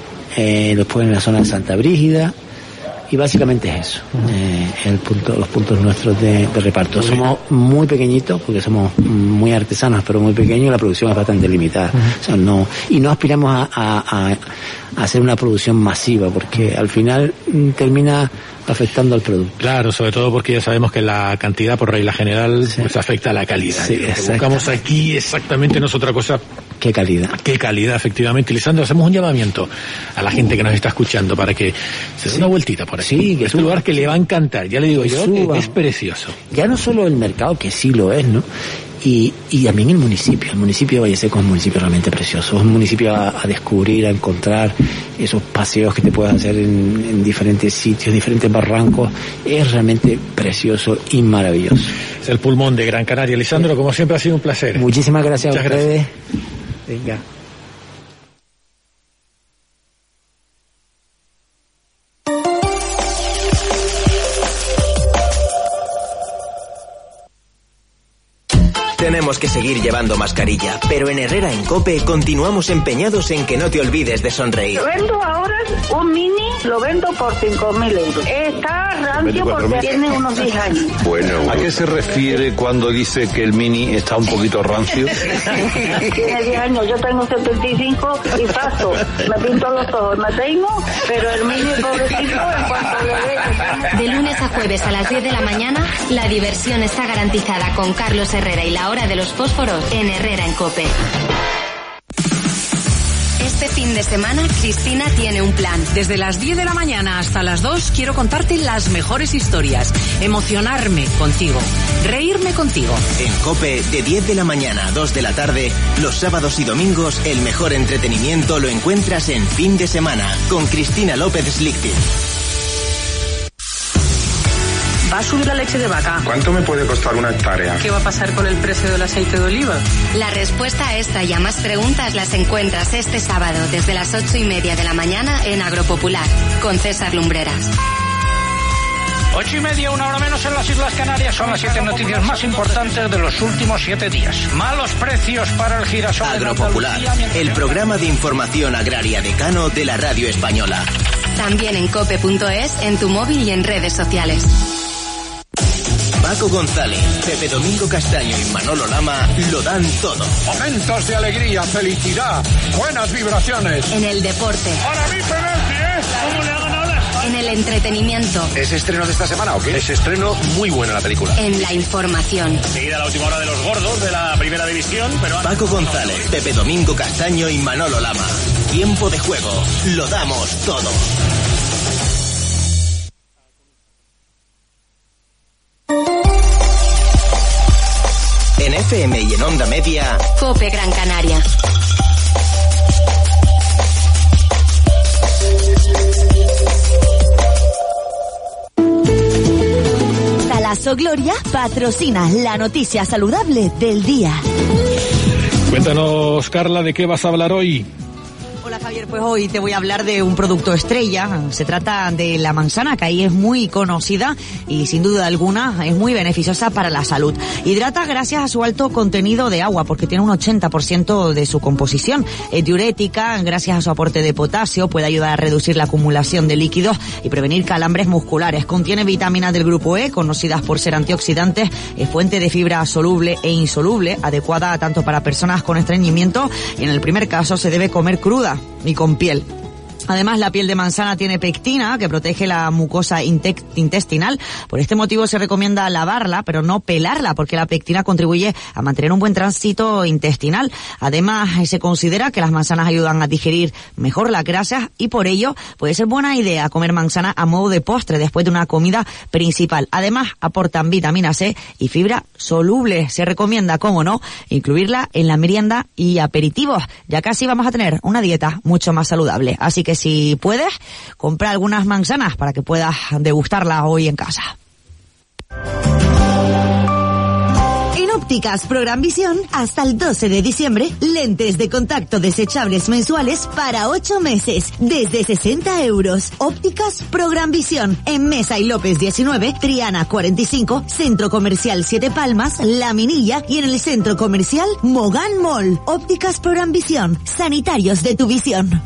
eh, después en la zona de Santa Brígida, y básicamente es eso, uh-huh, eh, el punto, los puntos nuestros de, de reparto. Somos muy pequeñitos, porque somos muy artesanos, pero muy pequeños, y la producción es bastante limitada. Uh-huh. O sea, no, y no aspiramos a, a, a hacer una producción masiva, porque al final termina afectando al producto. Claro, sobre todo porque ya sabemos que la cantidad por regla general, sí, pues afecta a la calidad. Sí, lo que buscamos aquí exactamente no es otra cosa. ¿Qué calidad? ¿Qué calidad, efectivamente? Lisandro, hacemos un llamamiento a la gente que nos está escuchando para que se dé, sí, una vueltita por aquí. Sí, que este lugar que le va a encantar, ya le digo yo, que es precioso. Ya no solo el mercado, que sí lo es, ¿no? Y, y también el municipio. El municipio de Valle Seco es un municipio realmente precioso. Es un municipio a, a descubrir, a encontrar esos paseos que te puedes hacer en, en diferentes sitios, diferentes barrancos. Es realmente precioso y maravilloso. Es el pulmón de Gran Canaria. Lisandro, como siempre ha sido un placer. Muchísimas gracias Muchas a ustedes. Gracias. Venga. Tenemos que seguir llevando mascarilla, pero en Herrera en COPE continuamos empeñados en que no te olvides de sonreír. Vendo ahora un mini, lo vendo por cinco mil euros. Está rancio porque tiene unos diez años. Bueno, ¿a qué se refiere cuando dice que el mini está un poquito rancio? Tiene diez años, yo tengo setenta y cinco y paso. Me pinto los ojos, me peino, pero el mini pobrecito en cuanto le ve... De lunes a jueves a las diez de la mañana, la diversión está garantizada con Carlos Herrera y la hora de los fósforos en Herrera en COPE. Este fin de semana, Cristina tiene un plan. Desde las diez de la mañana hasta las dos quiero contarte las mejores historias, emocionarme contigo, reírme contigo. En COPE, de diez de la mañana a dos de la tarde, los sábados y domingos, el mejor entretenimiento lo encuentras en Fin de Semana, con Cristina López Slichting. ¿Va a subir la leche de vaca? ¿Cuánto me puede costar una hectárea? ¿Qué va a pasar con el precio del aceite de oliva? La respuesta a esta y a más preguntas las encuentras este sábado desde las ocho y media de la mañana en Agropopular, con César Lumbreras. Ocho y media, una hora menos en las Islas Canarias. Son las siete noticias más importantes de los últimos siete días. Malos precios para el girasol. Agropopular, el programa de información agraria decano de la radio española. También en cope punto es, en tu móvil y en redes sociales. Paco González, Pepe Domingo Castaño y Manolo Lama lo dan todo. Momentos de alegría, felicidad, buenas vibraciones. En el deporte. Para mí penalti, ¿eh? ¿Cómo le ha ganado la España? En el entretenimiento. ¿Es estreno de esta semana o qué? Es estreno muy buena la película. En la información. Seguida la última hora de los gordos de la primera división, pero... Paco González, Pepe Domingo Castaño y Manolo Lama. Tiempo de juego. Lo damos todo. En F M y en Onda Media, COPE Gran Canaria. Salaso Gloria patrocina la noticia saludable del día. Cuéntanos, Carla, ¿de qué vas a hablar hoy? Hola Javier, pues hoy te voy a hablar de un producto estrella. Se trata de la manzana, que ahí es muy conocida y sin duda alguna es muy beneficiosa para la salud. Hidrata gracias a su alto contenido de agua, porque tiene un ochenta por ciento de su composición. Es diurética gracias a su aporte de potasio, puede ayudar a reducir la acumulación de líquidos y prevenir calambres musculares. Contiene vitaminas del grupo E, conocidas por ser antioxidantes, es fuente de fibra soluble e insoluble, adecuada tanto para personas con estreñimiento, y en el primer caso se debe comer cruda y con piel. Además, la piel de manzana tiene pectina, que protege la mucosa intestinal. Por este motivo se recomienda lavarla, pero no pelarla, porque la pectina contribuye a mantener un buen tránsito intestinal. Además, se considera que las manzanas ayudan a digerir mejor las grasas y por ello puede ser buena idea comer manzana a modo de postre después de una comida principal. Además, aportan vitamina C y fibra soluble. Se recomienda, cómo no, incluirla en la merienda y aperitivos. Ya casi vamos a tener una dieta mucho más saludable. Así que si puedes, compra algunas manzanas para que puedas degustarlas hoy en casa. En Ópticas Programbisión, hasta el doce de diciembre, lentes de contacto desechables mensuales para ocho meses, desde sesenta euros. Ópticas Programbisión, en Mesa y López diecinueve, Triana cuarenta y cinco, Centro Comercial Siete Palmas, La Minilla y en el Centro Comercial Mogán Mall. Ópticas Programbisión, sanitarios de tu visión.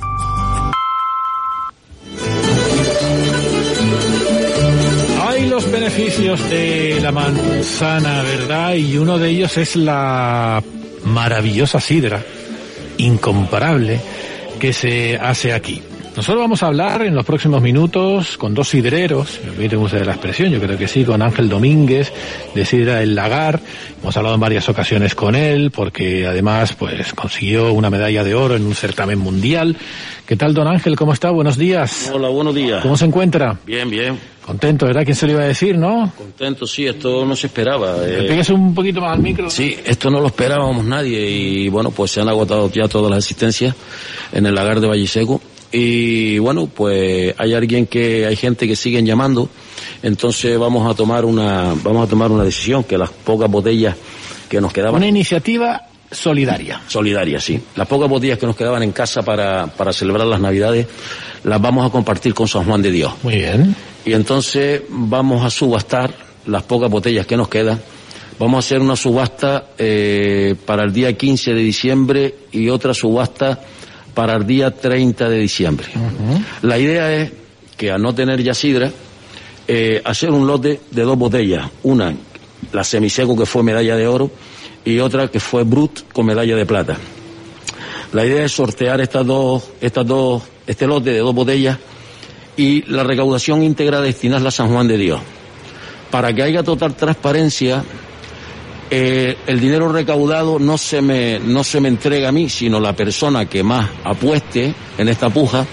Hay los beneficios de la manzana, ¿verdad? Y uno de ellos es la maravillosa sidra, incomparable, que se hace aquí. Nosotros vamos a hablar en los próximos minutos con dos sidreros, me permiten ustedes la expresión, yo creo que sí, con Ángel Domínguez, de Sidra El Lagar. Hemos hablado en varias ocasiones con él, porque además pues consiguió una medalla de oro en un certamen mundial. ¿Qué tal, don Ángel? ¿Cómo está? Buenos días. Hola, buenos días. ¿Cómo se encuentra? Bien, bien. Contento, ¿verdad? ¿Quién se lo iba a decir, no? Contento, sí, esto no se esperaba. Eh... Pégase un poquito más al micro. Sí, esto no lo esperábamos nadie y bueno, pues se han agotado ya todas las asistencias en el Lagar de Valleseco. Y bueno, pues hay alguien que, hay gente que siguen llamando, entonces vamos a tomar una, vamos a tomar una decisión, que las pocas botellas que nos quedaban. Una iniciativa solidaria. Solidaria, sí. Las pocas botellas que nos quedaban en casa para, para celebrar las Navidades, las vamos a compartir con San Juan de Dios. Muy bien. Y entonces vamos a subastar las pocas botellas que nos quedan. Vamos a hacer una subasta eh, para el día quince de diciembre y otra subasta para el día treinta de diciembre. Uh-huh. La idea es que al no tener ya sidra, eh, hacer un lote de dos botellas. Una, la semiseco, que fue medalla de oro, y otra que fue Brut con medalla de plata. La idea es sortear estas dos, estas dos, este lote de dos botellas y la recaudación íntegra destinarla a San Juan de Dios. Para que haya total transparencia, Eh, el dinero recaudado no se me no se me entrega a mí, sino la persona que más apueste en esta puja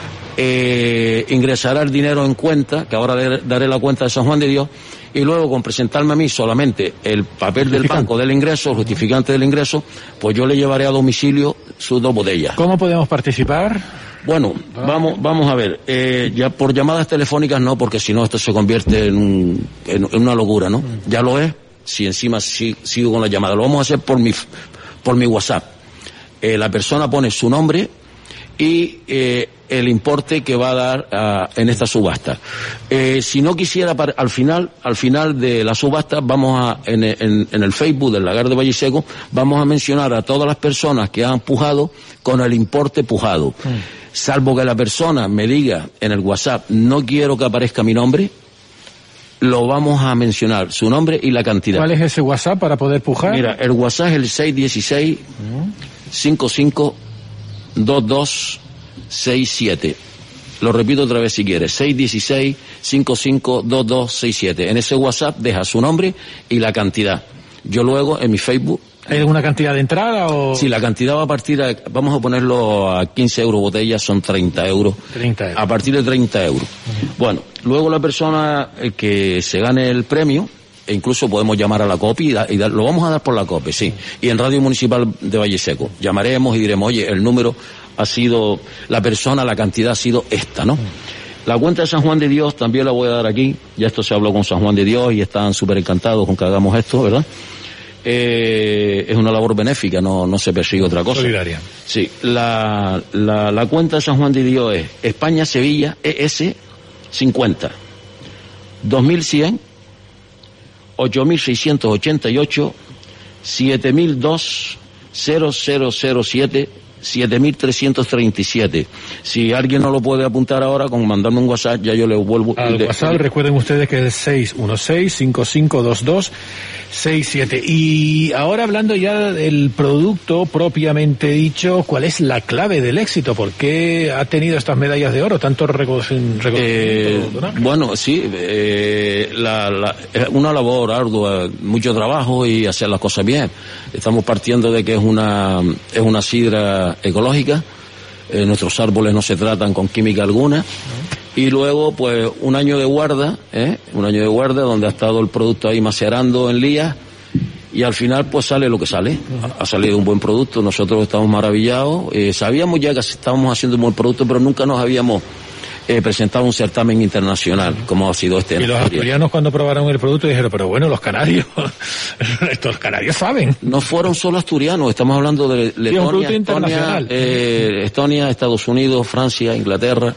eh, ingresará el dinero en cuenta, que ahora le daré la cuenta de San Juan de Dios, y luego con presentarme a mí solamente el papel del banco del ingreso, el justificante del ingreso, pues yo le llevaré a domicilio sus dos botellas. ¿Cómo podemos participar? Bueno, vamos vamos a ver, eh, ya por llamadas telefónicas no, porque si no esto se convierte en, un, en, en una locura, ¿no? Ya lo es. Si encima si, sigo con la llamada, lo vamos a hacer por mi por mi WhatsApp. Eh, la persona pone su nombre y eh, el importe que va a dar uh, en esta subasta. Eh, si no quisiera, para, al final al final de la subasta, vamos a en, en, en el Facebook del Lagar de Valleseco, vamos a mencionar a todas las personas que han pujado con el importe pujado. Mm. Salvo que la persona me diga en el WhatsApp, no quiero que aparezca mi nombre, lo vamos a mencionar, su nombre y la cantidad. ¿Cuál es ese WhatsApp para poder pujar? Mira, el WhatsApp es el seis uno seis, cinco cinco dos dos seis siete. Lo repito otra vez si quieres, seis uno seis, cinco cinco dos dos seis siete. En ese WhatsApp deja su nombre y la cantidad. Yo luego en mi Facebook... ¿Hay alguna cantidad de entrada o...? Sí, la cantidad va a partir de... Vamos a ponerlo a quince euros botella, son treinta euros. treinta euros. A partir de treinta euros. Uh-huh. Bueno, luego la persona que se gane el premio, e incluso podemos llamar a la COPE y, da, y da, lo vamos a dar por la COPE, sí. Y en Radio Municipal de Valle Seco. Llamaremos y diremos, oye, el número ha sido... La persona, la cantidad ha sido esta, ¿no? Uh-huh. La cuenta de San Juan de Dios también la voy a dar aquí. Ya esto se habló con San Juan de Dios y están súper encantados con que hagamos esto, ¿verdad? Eh, es una labor benéfica, no, no se persigue otra cosa. Solidaria. Sí, la, la, la cuenta de San Juan de Dios es España-Sevilla E S cincuenta, dos mil cien, ocho mil seiscientos ochenta y ocho, siete mil dos, cero cero cero siete, siete mil trescientos treinta y siete. Si alguien no lo puede apuntar ahora, con mandarme un WhatsApp, ya yo le vuelvo. Al le, WhatsApp, le, recuerden ustedes que es seis uno seis, cinco cinco dos dos seis siete. Y ahora hablando ya del producto propiamente dicho, ¿cuál es la clave del éxito? ¿Por qué ha tenido estas medallas de oro, tanto reconocimiento? Eh, bueno, sí, eh, la, la, es una labor ardua, mucho trabajo y hacer las cosas bien. Estamos partiendo de que es una, es una sidra ecológica, eh, nuestros árboles no se tratan con química alguna. Uh-huh. Y luego, pues, un año de guarda, ¿eh? Un año de guarda donde ha estado el producto ahí macerando en lías y al final, pues, sale lo que sale. Ha salido un buen producto, nosotros estamos maravillados. Eh, sabíamos ya que estábamos haciendo un buen producto, pero nunca nos habíamos eh, presentado un certamen internacional, como ha sido este. Y los asturianos cuando probaron el producto dijeron, pero bueno, los canarios, estos canarios saben. No fueron solo asturianos, estamos hablando de Letonia, sí, Estonia, eh, Estonia, Estados Unidos, Francia, Inglaterra.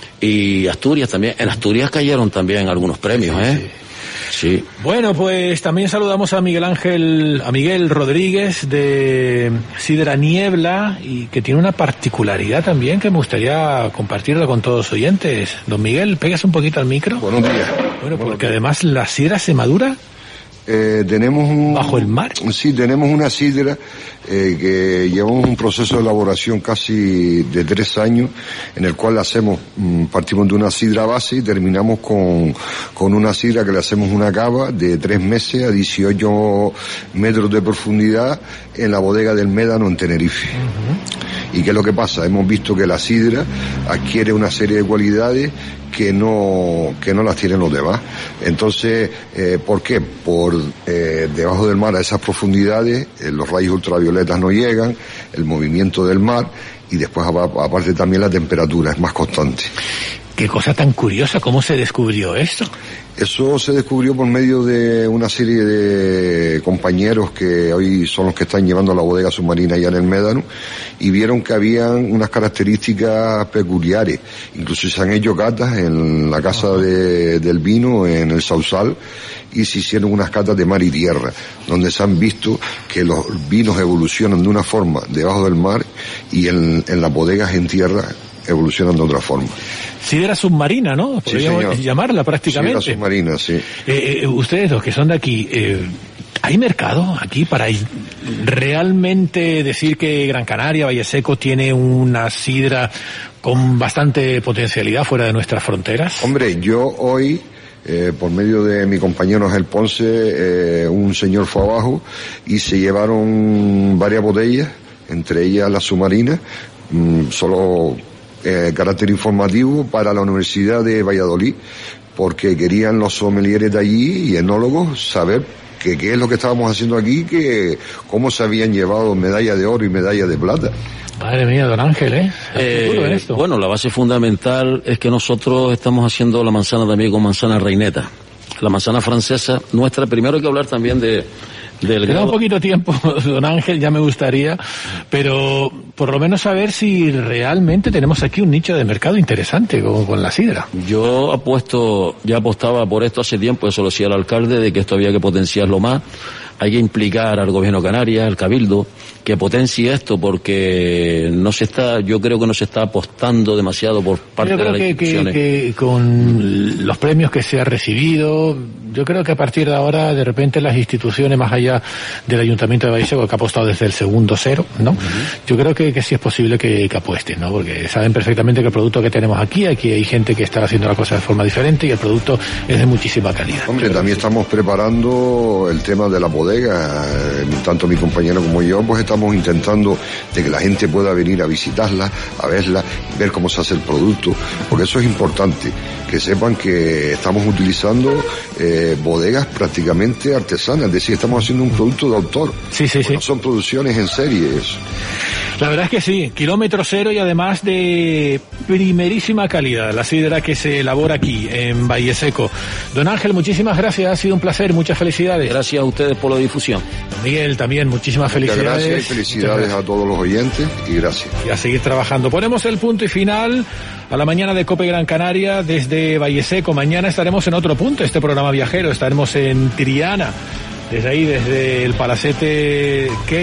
Y Asturias también. En Asturias cayeron también algunos premios, ¿eh? Sí. Sí. Bueno, pues también saludamos a Miguel Ángel, a Miguel Rodríguez de Sidra Niebla, y que tiene una particularidad también que me gustaría compartirla con todos los oyentes. Don Miguel, ¿pegas un poquito al micro? Buenos días. Bueno, porque Buenos días. Además la sidra se madura Eh, tenemos un, ¿bajo el mar? Sí, tenemos una sidra eh, que llevamos un proceso de elaboración casi de tres años, en el cual hacemos, mm, partimos de una sidra base y terminamos con, con una sidra que le hacemos una cava de tres meses a dieciocho metros de profundidad en la bodega del Médano en Tenerife. Uh-huh. ¿Y qué es lo que pasa? Hemos visto que la sidra adquiere una serie de cualidades que no que no las tienen los demás. Entonces, eh, ¿por qué? Por eh, debajo del mar a esas profundidades eh, los rayos ultravioletas no llegan, el movimiento del mar y después aparte también la temperatura es más constante. Qué cosa tan curiosa, ¿cómo se descubrió esto? Eso se descubrió por medio de una serie de compañeros que hoy son los que están llevando la bodega submarina allá en el Médano y vieron que habían unas características peculiares. Incluso se han hecho catas en la Casa de, del Vino, en el Sausal, y se hicieron unas catas de mar y tierra, donde se han visto que los vinos evolucionan de una forma debajo del mar y en, en las bodegas en tierra evolucionan de otra forma. Sidra submarina, ¿no? Podríamos sí, llamarla prácticamente. Sidra submarina, sí. Eh, eh, ustedes, los que son de aquí, eh, ¿hay mercado aquí para realmente decir que Gran Canaria, Valle Seco, tiene una sidra con bastante potencialidad fuera de nuestras fronteras? Hombre, yo hoy, eh, por medio de mi compañero Ángel Ponce, eh, un señor fue abajo y se llevaron varias botellas, entre ellas la submarina, mmm, solo... Eh, carácter informativo para la Universidad de Valladolid, porque querían los sommeliers de allí y enólogos saber que qué es lo que estábamos haciendo aquí, que cómo se habían llevado medallas de oro y medallas de plata. Madre mía, don Ángel, ¿eh? eh esto? Bueno, la base fundamental es que nosotros estamos haciendo la manzana también con manzana reineta. La manzana francesa nuestra. Primero hay que hablar también de del Queda un poquito tiempo, don Ángel, ya me gustaría, pero por lo menos saber si realmente tenemos aquí un nicho de mercado interesante con, con la sidra. Yo apuesto, ya apostaba por esto hace tiempo, eso lo decía el alcalde, de que esto había que potenciarlo más, hay que implicar al gobierno de Canarias, al Cabildo, que potencie esto, porque no se está, yo creo que no se está apostando demasiado por parte yo creo de las que, instituciones. Que, que con los premios que se ha recibido, yo creo que a partir de ahora, de repente las instituciones, más allá del Ayuntamiento de Valle Seco, que ha apostado desde el segundo cero, ¿no? Uh-huh. Yo creo que, que sí es posible que, que apuesten, ¿no? Porque saben perfectamente que el producto que tenemos aquí, aquí hay gente que está haciendo la cosa de forma diferente y el producto es de muchísima calidad. Hombre, también estamos preparando el tema de la bodega, tanto mi compañero como yo, pues estamos intentando de que la gente pueda venir a visitarla, a verla, ver cómo se hace el producto, porque eso es importante, que sepan que estamos utilizando eh, bodegas prácticamente artesanas, es decir, estamos haciendo un producto de autor. Sí, sí, sí. No son producciones en serie eso. La verdad es que sí, kilómetro cero y además de primerísima calidad, la sidra que se elabora aquí en Valle Seco. Don Ángel, muchísimas gracias, ha sido un placer, muchas felicidades. Gracias a ustedes por la difusión. Don Miguel, también muchísimas muchas felicidades. Gracias y felicidades gracias a todos los oyentes y gracias. Y a seguir trabajando. Ponemos el punto y final a la mañana de COPE Gran Canaria desde Valle Seco. Mañana estaremos en otro punto, este programa viajero, estaremos en Triana, desde ahí, desde el Palacete que